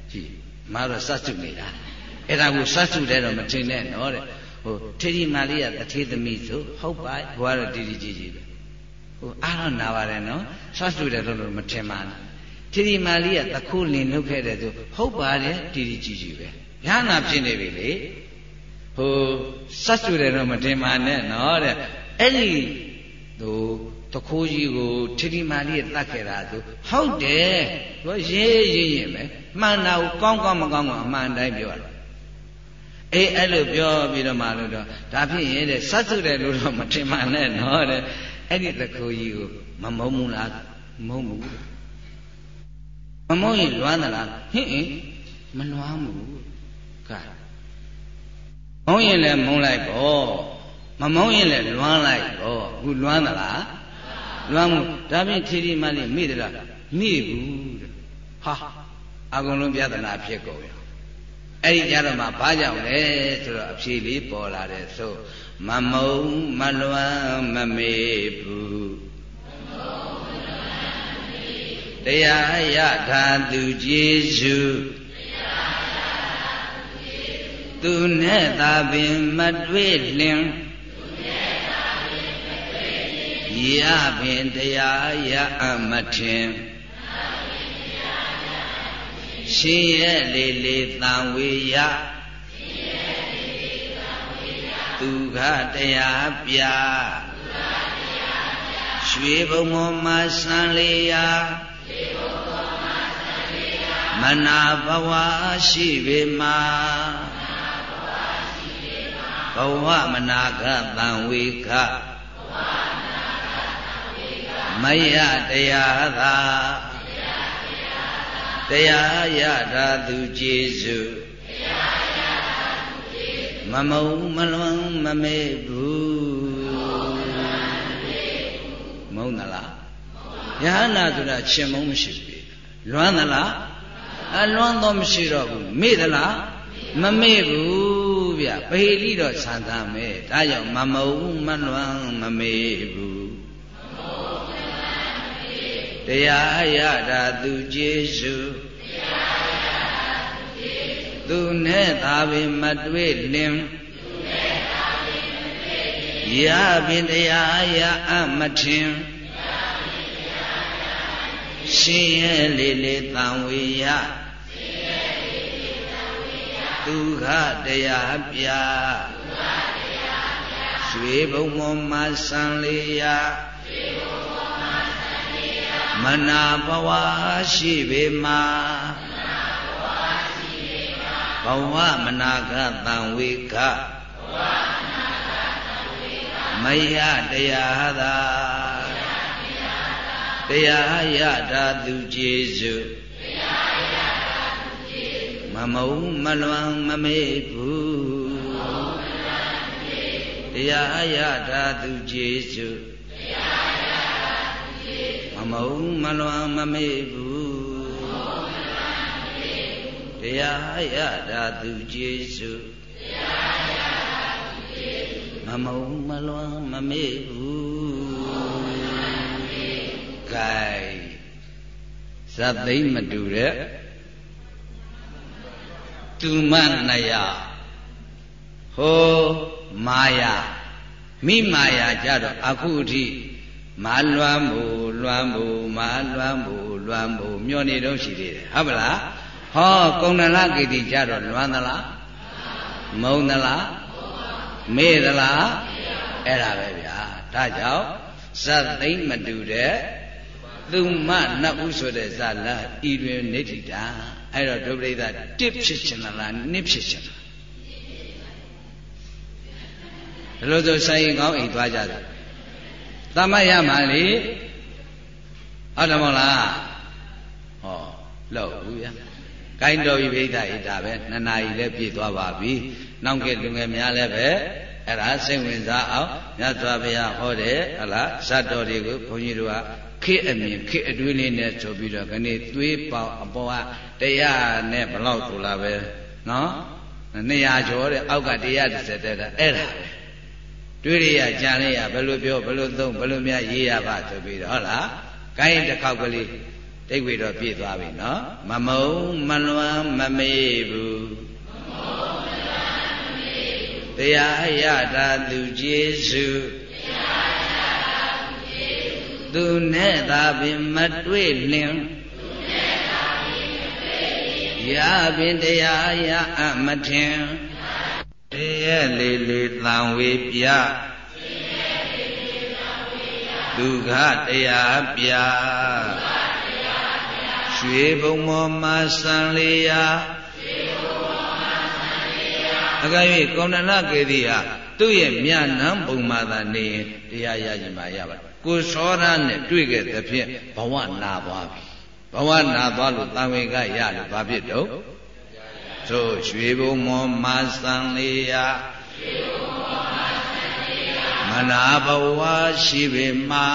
A: ကြည့်မာတော့စတ်စုနေတာအဲ့ဒါကိုစတ်စုတယ်တော့မထင်နဲ့နော်တဲ့ဟိုထေရီမာလေးကတထေသမီးဆိုဟုတ်ပါဘွားတော့တီတီကြီးကြီးပဲဟိုအားတော့နာပါတယ်နော်စတ်စုတယ်လို့မထင်ပါနဲ့ထေရီမာလေးကတခိုးလင်နှုတ်ခဲ့တယ်ဆိုဟုတ်ပါတယ်တီတီကြီးကြီးပဲရဟနာဖြစ်နေပြီလေဟိုစတ်စုတယ်တော့မထင်ပါနဲ့နော်တဲ့အဲ့ဒီဟိုတခိုးကြီးကိုထေရီမာလေးကတတ်ခဲ့တာဆိုဟုတ်တယ်သူရေးရင်ပဲမှန်တာကိုကောင်းကောင်းမကောင်းကောင်းအမှန်တိုင်းပြောတာအေးအဲ့လိုပြောပြီးတော့မှလို့တော့ဒါဖြစ်ရင်တဲ့စတ်စုတယ်လို့တော့မထင်ပါနဲ့နော်တဲ့အဲ့ဒီတခိုးကြီးကိုမမုံဘူးလားမုံဘူးမမုံရင်လွမ်းသလားဟင်းမလွမ်းဘူးကဲမုံရင်လည်းမုံလိုက်ပေါ့မမုံရင်လည်းလွမ်းလိုက်ပေါ့အခုလွမ်းသလားလွမ်းမှုဒါဖြင့်ထေရီမလေးမိသလားမိဘူးတဲ့ဟာအကုန်လုံးပြဿနာဖြစ်ကုန်ရောအဲ့ဒီကြတော့မှဘာကြောင့်လဲဆိုတော့အဖြေလေးပေါ်လာတယ်ဆိုမမုံမလွမ်းမမေဘူးတရားရထာသူကျေစုသူနဲ့သာပင်မတွေ့လင်ရပင်တရားရအမထင်ရှင်ရဲ့လေးလေးတန်ဝေယသူခတရားပြရွှေဘုံမောမဆန်းလေးရာမနာဘဝရှိပေမှာဘဝမနာကတံဝေခမယတရားသာတရားရတာသူကျေစုမမုံမလွန်မမေ့ဘူးမုံသလားယဟနာဆိုတာရှင်မုံမရှိဘူးလွမ်းသလားအလွမ်းတော့မရှိတော့ဘူးမေ့သလားမမေ့ဘူးဗျပဟိလိတော့ဆန္ဒမဲ့ဒါကြောင့်မမုံမလွမ်းမမေ့ဘူးတရားရတာသူကျေစုသူနဲ့သာပင်မတွေ့လင်ရပင်တရားရအမထင်ရှင်ရဲ့လေးလေးတန်ဝေယသူခတရားပြရွှေဘုံမောမဆန်းလေးရာမနာဘဝရှိပေမှာဘဝမနာကတံဝေခမယတရားသာတရားရတာသူကျေစုမမုံမလွန်မမေ့ဘူးတရားရတာသူကျေစုမမုံမလွန်မမေ့ဘူးတရားရတာသူကျေစုမမုံမလွန်မမေ့ဘူးကဲဇတ်သိမ့်မတူတဲ့သူမနယဟောမာယာမိမာယာကြတော့အခုအထိမာလွမ်းဖို့လွမ်းဖို့မာလွမ်းဖို့လွမ်းဖို့မျောနေတော့ရှိသေးတယ်ဟုတ်ပလားဟောကုဏလကိတိကြတော့လွမ်းသလားမုံသလားမေ့သလားအဲ့ဒါပဲဗျာဒါကြောင့်ဇတ်သိမ့်မတူတဲ့သူမနှစ်ဦးဆိုတဲ့ဇာလဤတွင်နေတိတာအဲ့တော့ဒုပရိသတစ်ဖြစ်ချင်လားနှစ်ဖြစ်ချင်လားဒီလိုဆိုဆိုင်ကောင်းအိမ်သွားကြတယ်သမတ်ရမှာလေဟုတ်တယ်မဟုတ်လားဟောလို့ဘူးဗျာကိုင်းတော်ပြီပြိဿဣဒါပဲ2 နာရီလည်းပြည့်သွားပါပြီနောက်ကလူငယ်များလည်းပဲအဲ့ဒါစိတ်ဝင်စားအောင်မြတ်စွာဘုရားဟောတယ်ဟလားဇတ်တော်တွေကိုဘုန်းကြီးတို့ကခေအမြင်ခေအတွေးလေးနဲ့ဆိုပြီးတော့ခဏသွေးပေါင်အပေါ်ကတရားနဲ့ဘလောက်ဆိုလာပဲနော်200ကျော်တဲ့အောက်က130တဲ့အဲ့ဒါပဲတွေးရကြံရဘယ်လိုပြောဘယ်လိုသုံးဘယ်လိုများရေးရပါဆိုပြီးတော့ဟုတ်လားကိုင်းတစ်ခေါက်ကလေးတိတ်ဝေတော့ပြည့်သွားပြီနော်မမုံမလွမ်းမမေ့ဘူးတရားရတာသူကျေးဇူးသူနဲ့သာပင်မတွေ့လင်ရပင်တရားရအမထင်တရားလေးလေးသံဝေပြဒုက္ခတရားပြရွှေဘုံမောမှာစံလေးရာအကယ်၍ကောဏလကေတိဟာသူ့ရဲ့မြတ်နံပုံမှာသာနေရင်တရားရရင်မှရပါကိုစောရနဲ့တွေ့ခဲ့တဲ့ဖြင့်ဘဝနာသွားပြီဘဝနာသွားလို့တန်ဝေကရလို့ဘာဖြစ်တော့သို့ရွှေဘုံမောမှာစံလေးရာမနာဘဝရှိပေမှာ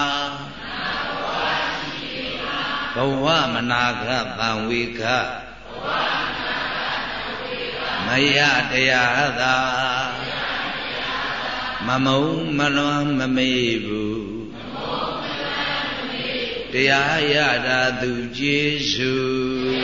A: ဘဝမနာကတံဝေကမယတရားသာမမုံမလွန်မမေ့ဘူးတရားရတာသူကျေးဇူး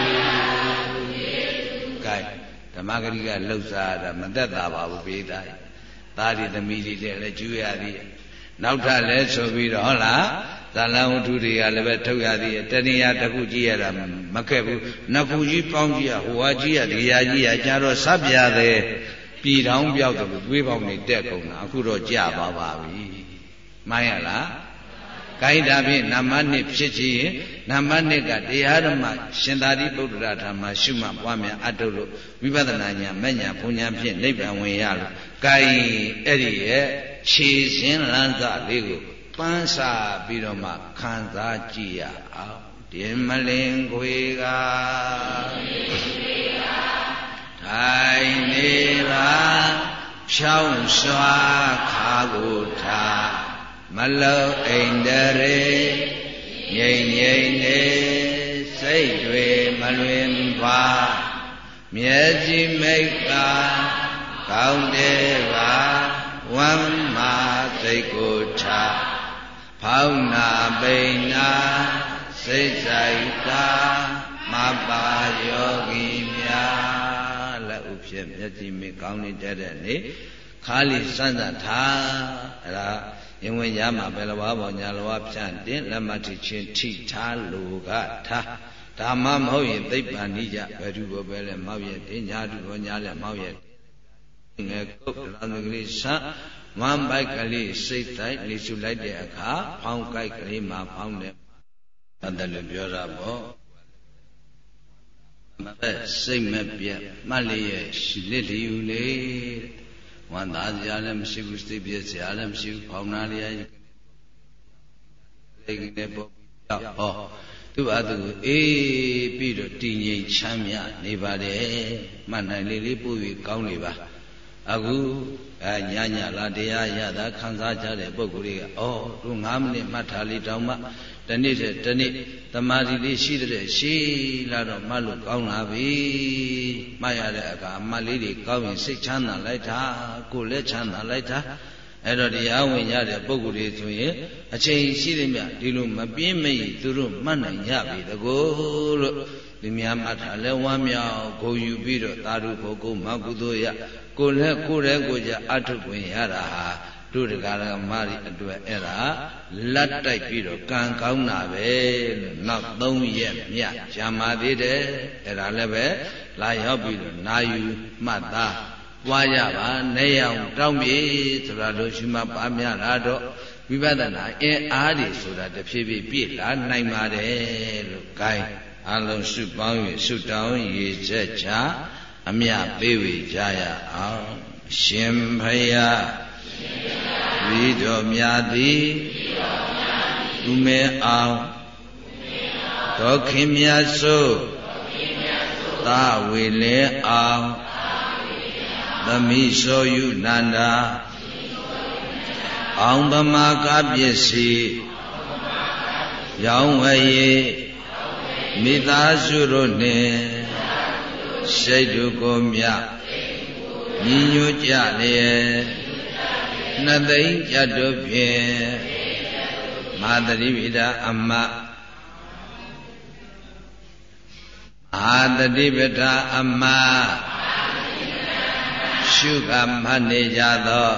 A: ကဲဓမ္မဂရိကလှုပ်ရှားတာမသက်သာပါဘူးပေးသားသားဒီသမီးတွေလည်းကျူးရသည်နောက်ထပ်လဲဆိုပြီးတော့ဟုတ်လားဇာလံဝတ္ထုတွေကလည်းပဲထုတ်ရသည်တဏှာတစ်ခုကြည့်ရတာမခက်ဘူးနှစ်ခုကြီးပေါင်းကြည့်ရဟိုဟာကြည့်ရဒီဟာကြည့်ရကြတော့စပ်ပြတယ်ပြည်ထောင်ပြောက်တယ်သွေးပေါင်းနေတက်ကုန်တာအခုတော့ကြပါပါပြီမှန်ရလားကိုင်းတာဖြင့်နံပါတ်1ဖြစ်ချင်နံပါတ်2ကတရားဓမ္မရှင်သာရိပုတ္တရာထာမှာရှုမှတ်ပွားများအထုတ်လို့ဝိပဿနာဉာဏ်မဲ့ဉာဏ်ဘုံဉာဏ်ဖြင့်နိဗ္ဗာန်ဝင်ရလို့ကိုင်းအဲ့ဒီရဲ့ခြေစင်းလန်းစားလေးကိုပန်းစားပြီးတော့မှခံစားကြည့်ရအောင်ဒီမလင်ခွေကထိုင်နေပါဖြောင်းစွာခါကိုထားမလုံးအိန္ဒရေငြိမ်ငြိမ်နေစိတ်တွေမလွင်ပါမျက်စိမိတ်ကကောင်းတယ်ပါဝမ်းမာစိတ်ကိုထားဖောင်းနာပိန်နာစိတ်ဆိုင်တာမပါယောဂီများလက်ဥဖြင့်မျက်စိမိတ်ကောင်းနေတဲ့နေ့ခါလီစမ်းစမ်းထားအဲ့ဒါရင်ဝင်ရမှာဘယ်လိုဘောညာလိုဝဖြန့်တင်လက်မထိချင်းထိထားလိုကထားဒါမှမဟုတ်ရင်သိပ္ပံနိကြဘယ်သူကိုပဲလဲမောက်ရဲ့တင်ညာသူကိုညာလဲမောက်ရဲ့ငယ်ကုတ်လာမကလေးဆန်းဝမ်းပိုက်ကလေးစိတ်တိုင်းလေရှုလိုက်တဲ့အခါဖောင်းကိုက်ကလေးမှာဖောင်းတယ်အဲ့ဒါလို့ပြောတာပေါ့မသက်စိတ်မပြတ်မှတ်လျက်လစ်လျူလေဝမ်းသာစရာလည်းမရှိဘူးစိတ်ပြည့်စရာလည်းမရှိဘူးဖောင်းနာလျက်စိတ်နဲ့ပေါ့ဟောသူ့အတူအေးပြီးတော့တည်ငြိမ်ချမ်းမြနေပါတယ်မှတ်နိုင်လေးပို့ပြီးကောင်းနေပါအခုညလာတရားရတာခံစားကြတဲ့ပုဂ္ဂိုလ်တွေကသူ9မိနစ်မှတ်ထားလေးတောင်းမှတနေ့တည်းတနေ့သမာဓိလေးရှိတဲ့ရှိလာတော့မှတ်လို့ကောင်းလာပြီမှတ်ရတဲ့အခါမှတ်လေးတွေကောင်းရင်စိတ်ချမ်းသာလိုက်တာကိုယ်လည်းချမ်းသာလိုက်တာအဲ့တော့တရားဝင်ရတဲ့ပုဂ္ဂိုလ်တွေဆိုရင်အချိန်ရှိတယ်မြဒီလိုမပြင်းမရသူတို့မှတ်နိုင်ကြပြီတကူလို့ဒီများမှတ်ထားလဲဝမ်းမြောက်ဂုဏ်ယူပြီးတော့သာဓုဖို့ကိုမကုသိုလ်ရကိုယ်လည်းကိုယ်ကြအထုပ်ဝင်ရတာဟာတို့တရားဓမ္မတွေအတွက်အဲ့ဒါလက်တိုက်ပြီးတော့ကံကောင်းတာပဲလို့နောက်3ရက်မြတ်ကြာမာသေးတယ်အဲ့ဒါလည်းပဲလာရောက်ပြီးတော့နာယူမှတ်သားပွားရပါနေအောင်တောင်းပြေဆိုတာတို့ရှိမှပါများလာတော့ဝိပဿနာအင်းအားတွေဆိုတာတဖြည်းဖြည်းပြည့်လာနိုင်ပါတယ်လို့ gain အလုံးစုပေါင်း၍ဆုတောင်းရည်ချက်ချအမြပေးဝေကြရအောင်ရှင်ဖယားဝိတော်မြတ်သည်သူမဲအောင်ဒေါခင်မြတ်ဆိုသာဝေလဲအောင်သမိဆိုယုနန္ဒာအောင်ဗမာကပစ္စည်းရောင်းဝယ်၍မိသားစုတို့နှင့်စိတ်တို့ကိုမြညီညွတ်ကြလျက်နှစ်သိန်းကြတို့ဖြင့်မာသရိပိတာအမဟာတတိပဌာအမရှုကမှတ်နေကြသော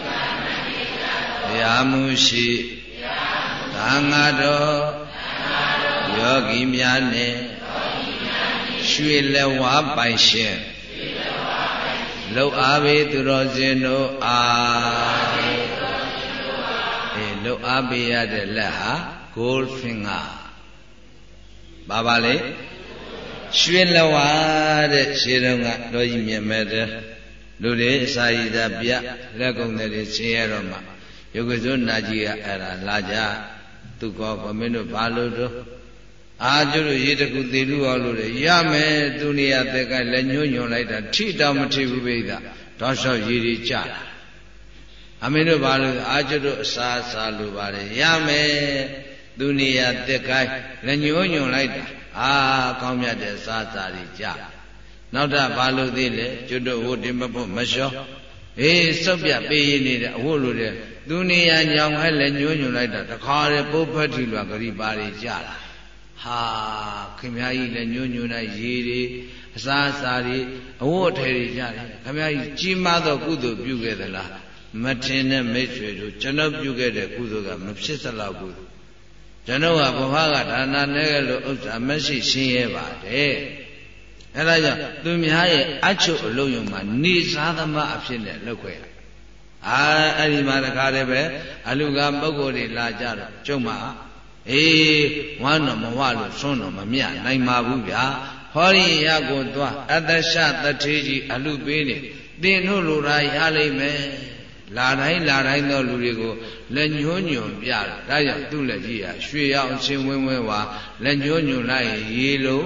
A: တရားမှုရှိသံဃာတော်ယောဂီများနှင့်ရွှေလက်ဝါးပိုင်ရှင်လှုပ်အားပေသူတော်စင်တို့အားလှုပ်အားပေးရတဲ့လက်ဟာ gold finger ပါလေရွှေလက်ဝါးတဲ့ခြေတော်ကတော်ကြီးမြတ်မဲ့တဲ့လူတွေအစာရည်သာပြလက်ကုံတွေဆင်းရဲတော့မှယုတ်ကစွနာကြီးကအဲ့ဒါလာကြသူကောဗမင်းတို့ဘာလို့တော့အာကျတို့ရေတကူသေးလူအောင်လို့ရမယ်သူနေရာသက်ကလက်ညှိုးညွန်လိုက်တာထိတောင်မထိဘူးပိဿတောက်လျှောက်ရေတွေကြတာအမင်းတို့ဘာလို့အာကျတို့အစာစားလို့ပါလေရမယ်သူနေရာသက်ကလက်ညှိုးညွန်လိုက်တာအာကောင်းမြတ်တဲ့စားစားတွေကြနောက်တာဘာလို့သေးလဲကျွတ်တို့ဝတ်တင်မဖို့မလျှောအေးစုပ်ပြပေးရနေတဲ့အဝတ်လိုတဲ့သူနေရာညောင်ဟဲလက်ညှိုးညွန်လိုက်တာတခါတည်းပုတ်ဖက်ထီလွာဂရိပါတွေကြတာဟာခင်ဗျားကြီးလက်ညှိုးညွန်လိုက်ရေတွေအစားအစာတွေအဝတ်အထည်တွေကြတယ်ခင်ဗျားကြီးကြီးမားသောကုသိုလ်ပြုခဲ့သလားမထင်တဲ့မိတ်ဆွေတို့ကျွန်တော်ပြုခဲ့တဲ့ကုသိုလ်ကမဖြစ်စလောက်ဘူးကျွန်တော်ကဘဝကဒါနနဲ့လို့ဥစ္စာမရှိရှင်းရဲပါတယ်အဲဒါကြောင့်သူများရဲ့အချုပ်အလုံးယုံမှာနေစားသမားအဖြစ်နဲ့လုပ်ခဲ့အဲ့ဒီမှာတခါတည်းပဲအလူကပုဂ္ဂိုလ်တွေလာကြတော့ကျုံမှာအေးဝမ်းတော်မဝလို့ဆွန်းတော်မမြနိုင်ပါဘူးဗျာဟောဒီရကိုသွားအတ္တရှတထေကြီးအလူပေးနေတင်တို့လိုရာရလိမ့်မယ်လာတိုင်းသောလူတွေကိုလက်ညှိုးညွန်ပြတယ်ဒါကြောင့်သူ့လက်ကြီးဟာရွှေရောင်အချင်းဝင်းဝဲဝါလက်ညှိုးညွန်လိုက်ရေလို့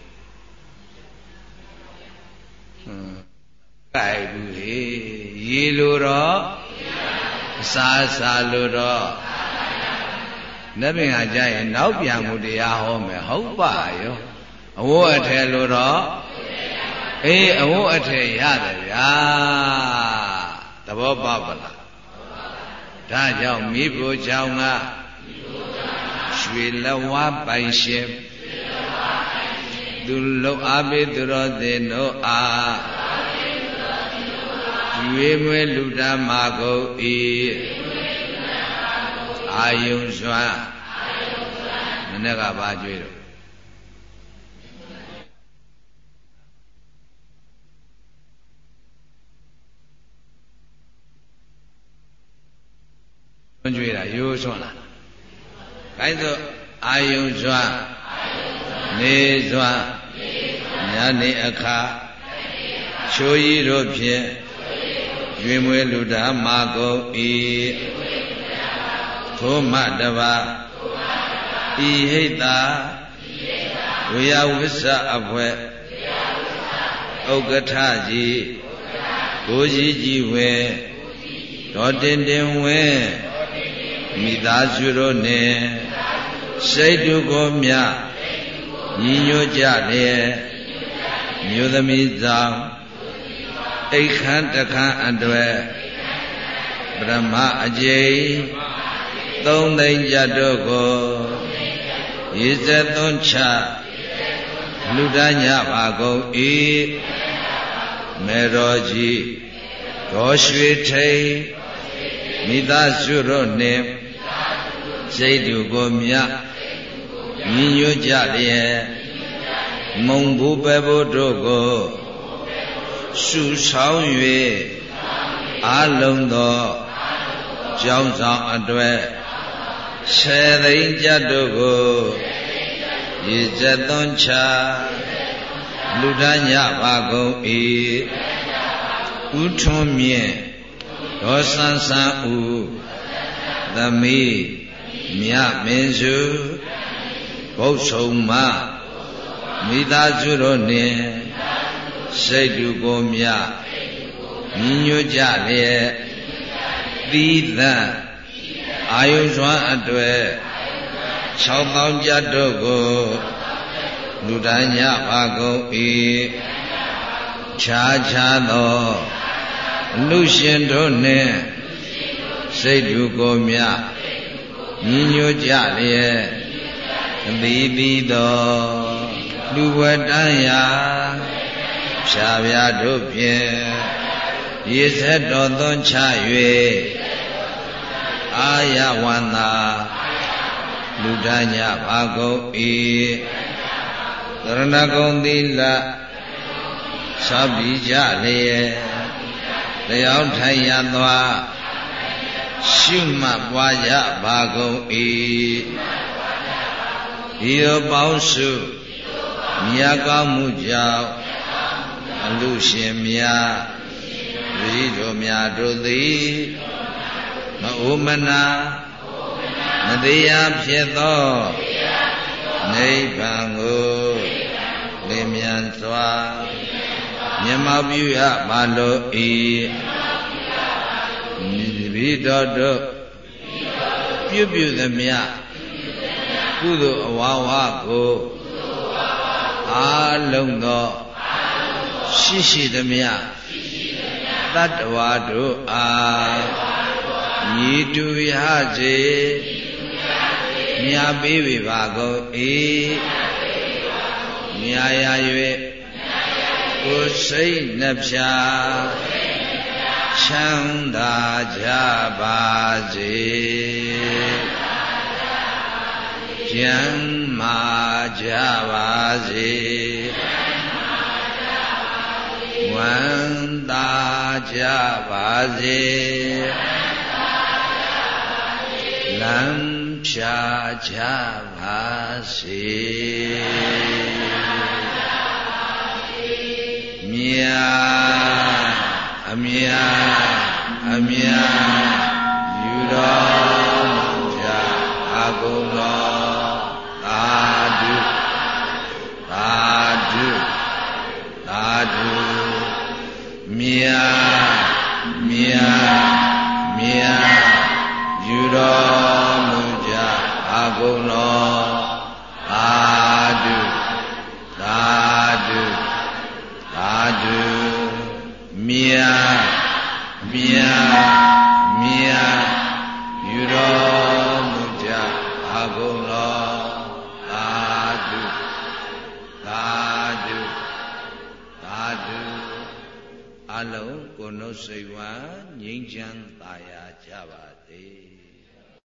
A: ကြိုက်ဘူးလေရေလို့တော့စားလို့တော့နတ်ပင်ဟာကြရင်နောက်ပြန်မှုတရားဟောမယ်ဟုတ်ပါရောအဝတ်အထည်လို့တော့အေးအဝတ်အထည်ရတယ်ဗျာသဘောပေါက်ပါလားဒါကြောင့်မိဖို့ကြောင့်ကရွှေလက်ဝါးပိုင်ရှင်သူလှုပ်အားပေးသူတော်သင်တို့အားရွေမွေလူဓမ္မာကုန်ဤအာယုံစွမ်းမနေ့ကဘာကြွေးတော့ကြွေးတာရိုးစွန်းလားအဲဒါအာယုံစွမ်းနေစွမ်းညနေအခါချိုးရီတို့ဖြင့်ရွေမွေလူဓမ္မာကုန်ဤထိုမတပါဤဟိတာဝေယဝိစ္စအဖွဲဥက္ကဋ္ဌကြီးကိုကြီးဝင်တော်တင်ဝင်မိသားစုတို့နှင့်စိတ်တုကိုမြညီညွတ်ကြလျက်မြို့သမီးဆောင်အိခမ်းတခမ်းအတွက်ပရမအကျိသုံးသိမ့်ကြတို့ကိုရေစက်သွန်းချလူဒညပါကုန်၏မေတော်ကြီးဒေါ်ရွှေထိန်မိသားစုတို့နှင့်စိတ်တူကိုမြညီညွတ်ကြလျက်မုံဘူးပဲဘုတို့ကိုရှုဆောင်၍အာလုံးသောကျောင်းဆောင်အတွက်ဆယ်သိန်းကျပ်တို့ကိုရေစက်သွန်းချလူဒညပါကုန်၏ဥထွန်းမြင့်ဒေါ်ဆန်းဆန်းဦးသမီးမြမင်းစုဘုတ်ဆုံးမမိသားစုတို့နှင့်စိတ်တူကိုမြညီညွတ်ကြလျက်သီးသန့်အာယုစွမ်းအတွက်6,000ကျပ်တို့ကိုလူဒညပါကုန်၏ခြားသောလူရှင်တို့နှင့်စိတ်တူကိုမြညီညွတ်ကြလျက်အသီးသီးသောလူဝတ္တရာဖြာပြတို့ဖြင့်ရေဆက်တော်သွန်းချ၍အာရဝန္တာလူဒညဘာကုန်ဤသရဏဂုံသီလသောပြီးကြလျက်တရားထိုင်ရသွားရှုမှတ်ပွားကြဘာကုန်ဤဤသောပေါင်းစုမြတ်ကောင်းမှုကြောင့်အလူရှင်များဝိတို့များတို့သည်မအိုမနာမတရားဖြစ်သောနိဗ္ဗာန်ကိုလင်းမြန်စွာမျက်မှောက်ပြုရပါလို့ဤဝိတော်တို့ပြုသမျှကုသိုလ်အဝါဝကိုအာလုံးသောရှိသမျှတတ္တဝါတို့အားညီတူရစေမြတ်ပေးပေပါကုန်၏မြာရ၍ကိုယ်စိတ်နှဖျားချမ်းသာကြပါစေကျမ်းမာကြပါစေဝမ်းသာကြပါစေလမ်းဖြာကြပါစေမြတ်အမြတ်ယူတော်မူကြအကုန်တော်သာဓုမြတ်ယူတော်မူကြအကုန်တော်သာဓုမြတ်ယူတော်မူကြအကုန်တော်သာဓုအလုံးကိုယ်နှုတ်စိတ်ဝါငြိမ်းချမ်းသာယာကြပါစေ